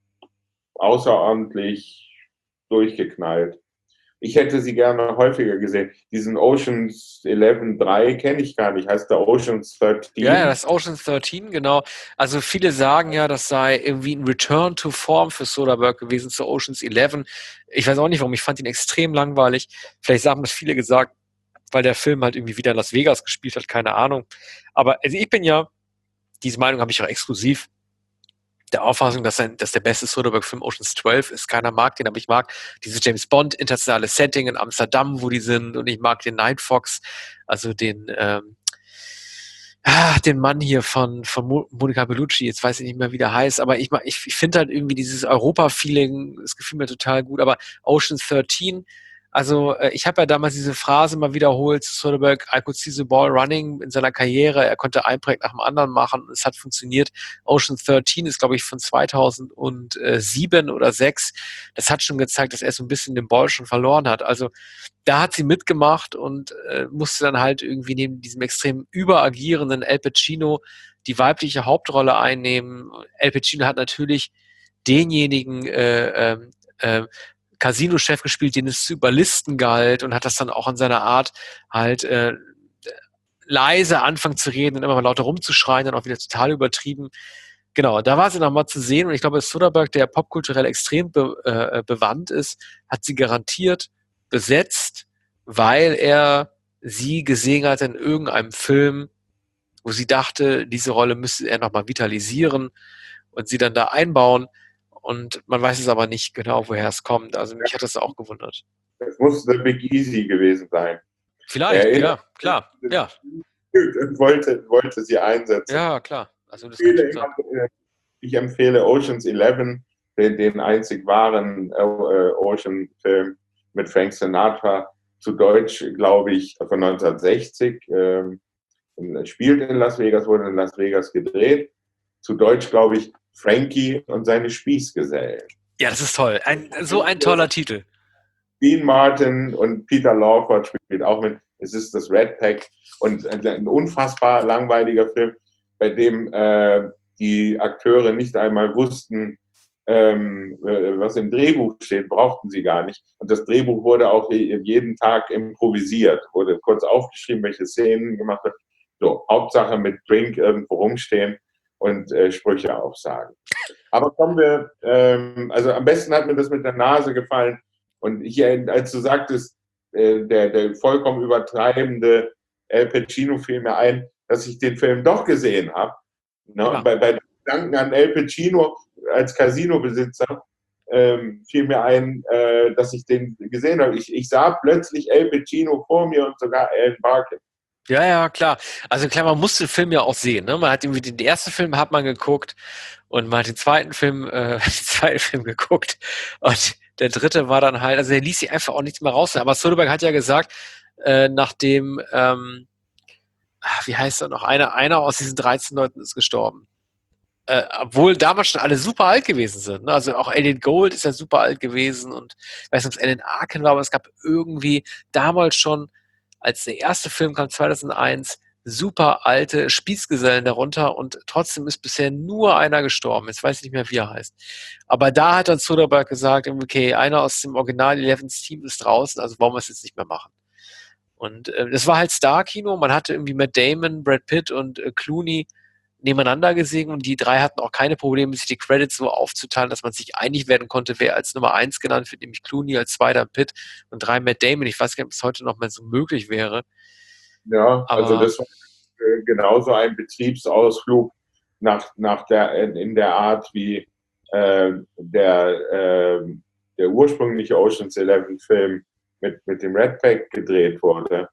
außerordentlich durchgeknallt. Ich hätte sie gerne häufiger gesehen. Diesen Ocean's Eleven drei kenne ich gar nicht. Heißt der Ocean's dreizehn? Ja, ja, das Ocean's dreizehn, genau. Also viele sagen ja, das sei irgendwie ein Return to Form für Soderbergh gewesen zu Ocean's Eleven. Ich weiß auch nicht warum, ich fand ihn extrem langweilig. Vielleicht haben das viele gesagt, weil der Film halt irgendwie wieder in Las Vegas gespielt hat, keine Ahnung. Aber also ich bin ja, diese Meinung habe ich auch exklusiv, der Auffassung, dass, ein, dass der beste Soderbergh-Film Ocean's zwölf ist. Keiner mag den, aber ich mag dieses James Bond internationale Setting in Amsterdam, wo die sind, und ich mag den Night Fox, also den ähm, ah, den Mann hier von, von Monica Bellucci, jetzt weiß ich nicht mehr, wie der heißt, aber ich, ich, ich finde halt irgendwie dieses Europa-Feeling, das gefiel mir total gut, aber Ocean's dreizehn, also äh, ich habe ja damals diese Phrase mal wiederholt zu Soderbergh, I could see the ball running in seiner Karriere, er konnte ein Projekt nach dem anderen machen, es hat funktioniert. Ocean's dreizehn ist, glaube ich, von zweitausendsieben oder sechs, das hat schon gezeigt, dass er so ein bisschen den Ball schon verloren hat, also da hat sie mitgemacht und äh, musste dann halt irgendwie neben diesem extrem überagierenden Al Pacino die weibliche Hauptrolle einnehmen. Al Pacino hat natürlich denjenigen äh, äh, äh, Casino-Chef gespielt, den es zu überlisten galt, und hat das dann auch in seiner Art halt äh, leise anfangen zu reden und immer mal lauter rumzuschreien, dann auch wieder total übertrieben. Genau, da war sie nochmal zu sehen, und ich glaube, Soderbergh, der popkulturell extrem be, äh, bewandt ist, hat sie garantiert besetzt, weil er sie gesehen hat in irgendeinem Film, wo sie dachte, diese Rolle müsste er nochmal vitalisieren und sie dann da einbauen. Und man weiß es aber nicht genau, woher es kommt. Also mich hat das auch gewundert. Das muss The Big Easy gewesen sein. Vielleicht, ja, klar. Ja. Und wollte, wollte sie einsetzen. Ja, klar. Also das ich, empfehle, ich empfehle Ocean's Eleven, den, den einzig wahren äh, Ocean-Film mit Frank Sinatra, zu Deutsch, glaube ich, von neunzehnhundertsechzig. Ähm, spielt in Las Vegas, wurde in Las Vegas gedreht. Zu Deutsch, glaube ich, Frankie und seine Spießgesellen. Ja, das ist toll. Ein, so ein toller Titel. Dean Martin und Peter Lawford spielt auch mit. Es ist das Red Pack und ein unfassbar langweiliger Film, bei dem äh, die Akteure nicht einmal wussten, ähm, was im Drehbuch steht, brauchten sie gar nicht. Und das Drehbuch wurde auch jeden Tag improvisiert, wurde kurz aufgeschrieben, welche Szenen gemacht wird. So, Hauptsache mit Drink irgendwo rumstehen und äh, Sprüche aufsagen. Aber kommen wir, ähm, also am besten hat mir das mit der Nase gefallen. Und ich, als du sagtest, äh, der, der vollkommen übertreibende Al Pacino fiel mir ein, dass ich den Film doch gesehen habe. Ne? Ja. Bei, bei Gedanken an Al Pacino als Casino-Besitzer ähm, fiel mir ein, äh, dass ich den gesehen habe. Ich, ich sah plötzlich Al Pacino vor mir und sogar Alan Barkin. Ja, ja, klar. Also klar, man muss den Film ja auch sehen. Ne? Man hat irgendwie den ersten Film hat man geguckt und man hat den zweiten Film, äh, den zweiten Film geguckt und der dritte war dann halt, also der ließ sich einfach auch nichts mehr raus. Aber Soderbergh hat ja gesagt, äh, nachdem, ähm, wie heißt er noch, einer, einer aus diesen dreizehn Leuten ist gestorben. Äh, obwohl damals schon alle super alt gewesen sind. Ne? Also auch Elliot Gould ist ja super alt gewesen und ich weiß nicht, ob es Alan Arkin war, aber es gab irgendwie damals schon, als der erste Film kam, zweitausendeins, super alte Spießgesellen darunter und trotzdem ist bisher nur einer gestorben. Jetzt weiß ich nicht mehr, wie er heißt. Aber da hat dann Soderbergh gesagt, okay, einer aus dem Original Elevens Team ist draußen, also wollen wir es jetzt nicht mehr machen. Und äh, das war halt Star-Kino. Man hatte irgendwie Matt Damon, Brad Pitt und äh, Clooney nebeneinander gesehen und die drei hatten auch keine Probleme, sich die Credits so aufzuteilen, dass man sich einig werden konnte, wer als Nummer eins genannt wird, nämlich Clooney, als zweiter Pitt und drei Matt Damon. Ich weiß gar nicht, ob es heute noch mal so möglich wäre. Ja, Aber also das war äh, genauso ein Betriebsausflug nach, nach der, in der Art, wie äh, der, äh, der ursprüngliche Ocean's Eleven Film mit, mit dem Red Pack gedreht wurde.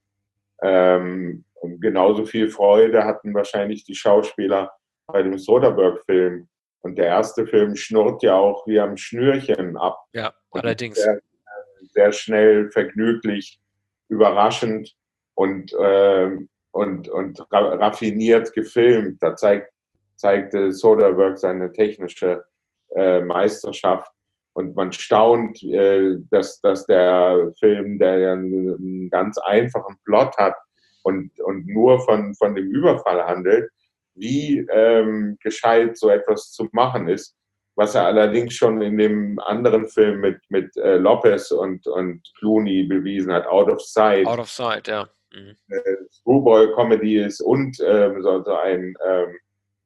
Ähm, und genauso viel Freude hatten wahrscheinlich die Schauspieler bei dem Soderbergh-Film. Und der erste Film schnurrt ja auch wie am Schnürchen ab. ja, Und allerdings. Sehr, sehr schnell, vergnüglich, überraschend und, äh, und, und raffiniert gefilmt. Da zeigt, zeigte Soderbergh seine technische äh, Meisterschaft. Und man staunt, äh, dass, dass der Film, der ja einen ganz einfachen Plot hat und, und nur von, von dem Überfall handelt, wie ähm, gescheit so etwas zu machen ist. Was er allerdings schon in dem anderen Film mit, mit äh, Lopez und, und Clooney bewiesen hat, Out of Sight. Out of Sight, ja. Mhm. Äh, Screwball-Comedy ist und äh, so, so ein ähm,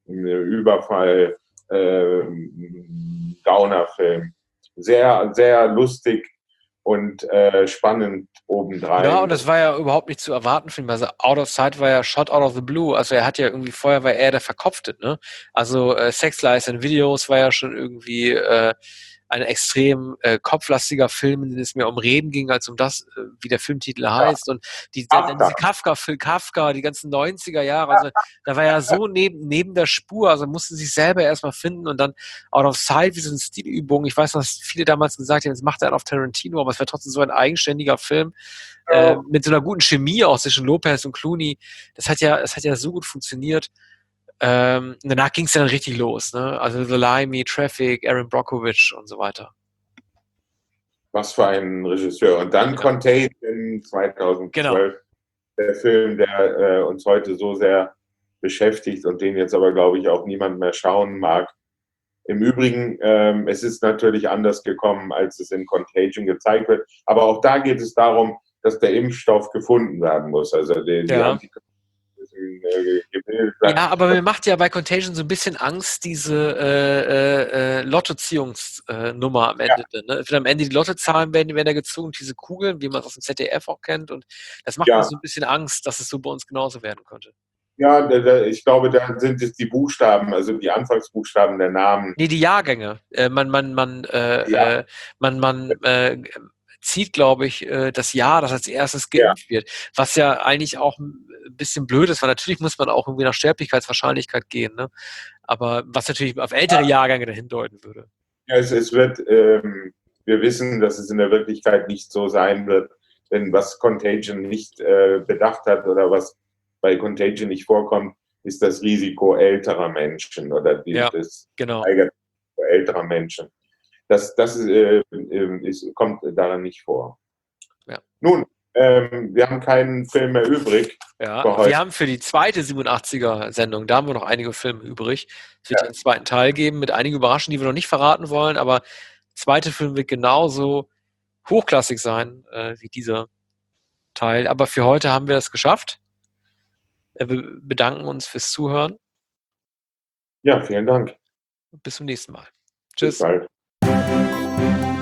Überfall äh, Gaunerfilm. Sehr, sehr lustig und äh, spannend obendrein. Ja, und das war ja überhaupt nicht zu erwarten für ihn. Also Out of Sight war ja Shot Out of the Blue. Also er hat ja irgendwie vorher war er der Verkopfte, ne? Also äh, Sex Lies and Videos war ja schon irgendwie äh, ein extrem äh, kopflastiger Film, in dem es mehr um Reden ging, als um das, äh, wie der Filmtitel Ja. heißt. Und die, Kafka. diese Kafka, Phil Kafka, die ganzen neunziger Jahre, also da war ja so neben, neben der Spur, also mussten sich selber erstmal finden und dann Out of Sight, wie so eine Stilübung. Ich weiß, was viele damals gesagt haben, jetzt macht er einen auf Tarantino, aber es wäre trotzdem so ein eigenständiger Film. Ja. Äh, mit so einer guten Chemie auch zwischen Lopez und Clooney. Das hat ja, das hat ja so gut funktioniert. Ähm, danach ging es dann richtig los, ne? Also The Limey, Traffic, Aaron Brockovich und so weiter. Was für ein Regisseur. Und dann Ja. Contagion zweitausendzwölf, Genau. der Film, der äh, uns heute so sehr beschäftigt und den jetzt aber, glaube ich, auch niemand mehr schauen mag. Im Übrigen, ähm, es ist natürlich anders gekommen, als es in Contagion gezeigt wird. Aber auch da geht es darum, dass der Impfstoff gefunden werden muss. Also die, die Ja. Antikörper müssen äh, gebildet werden. Ja, aber mir macht ja bei Contagion so ein bisschen Angst, diese äh, äh, Lottoziehungsnummer am Ende. Ja. Ne? Am Ende die Lottozahlen werden, werden ja gezogen, diese Kugeln, wie man es aus dem Z D F auch kennt. Und das macht Ja. mir so ein bisschen Angst, dass es so bei uns genauso werden könnte. Ja, da, da, ich glaube, da sind es die Buchstaben, also die Anfangsbuchstaben der Namen. Nee, die Jahrgänge. Äh, man, man, man, äh, Ja. äh, man, man äh, zieht, glaube ich, äh, das Jahr, das als erstes geimpft ja. wird. Was ja eigentlich auch ein bisschen blöd ist, weil natürlich muss man auch irgendwie nach Sterblichkeitswahrscheinlichkeit gehen, ne? Aber was natürlich auf ältere ja. Jahrgänge dahin deuten würde. Ja, es, es wird, ähm, wir wissen, dass es in der Wirklichkeit nicht so sein wird, denn was Contagion nicht äh, bedacht hat oder was bei Contagion nicht vorkommt, ist das Risiko älterer Menschen oder die, ja, das genau. Risiko älterer Menschen. Das, das äh, ist, kommt daran nicht vor. Ja. Nun, ähm, wir haben keinen Film mehr übrig. Ja, wir haben für die zweite siebenundachtziger-Sendung, da haben wir noch einige Filme übrig. Es wird ja. einen zweiten Teil geben mit einigen Überraschungen, die wir noch nicht verraten wollen, aber der zweite Film wird genauso hochklassig sein äh, wie dieser Teil. Aber für heute haben wir es geschafft. Wir bedanken uns fürs Zuhören. Ja, vielen Dank. Bis zum nächsten Mal. Tschüss. Bis bald.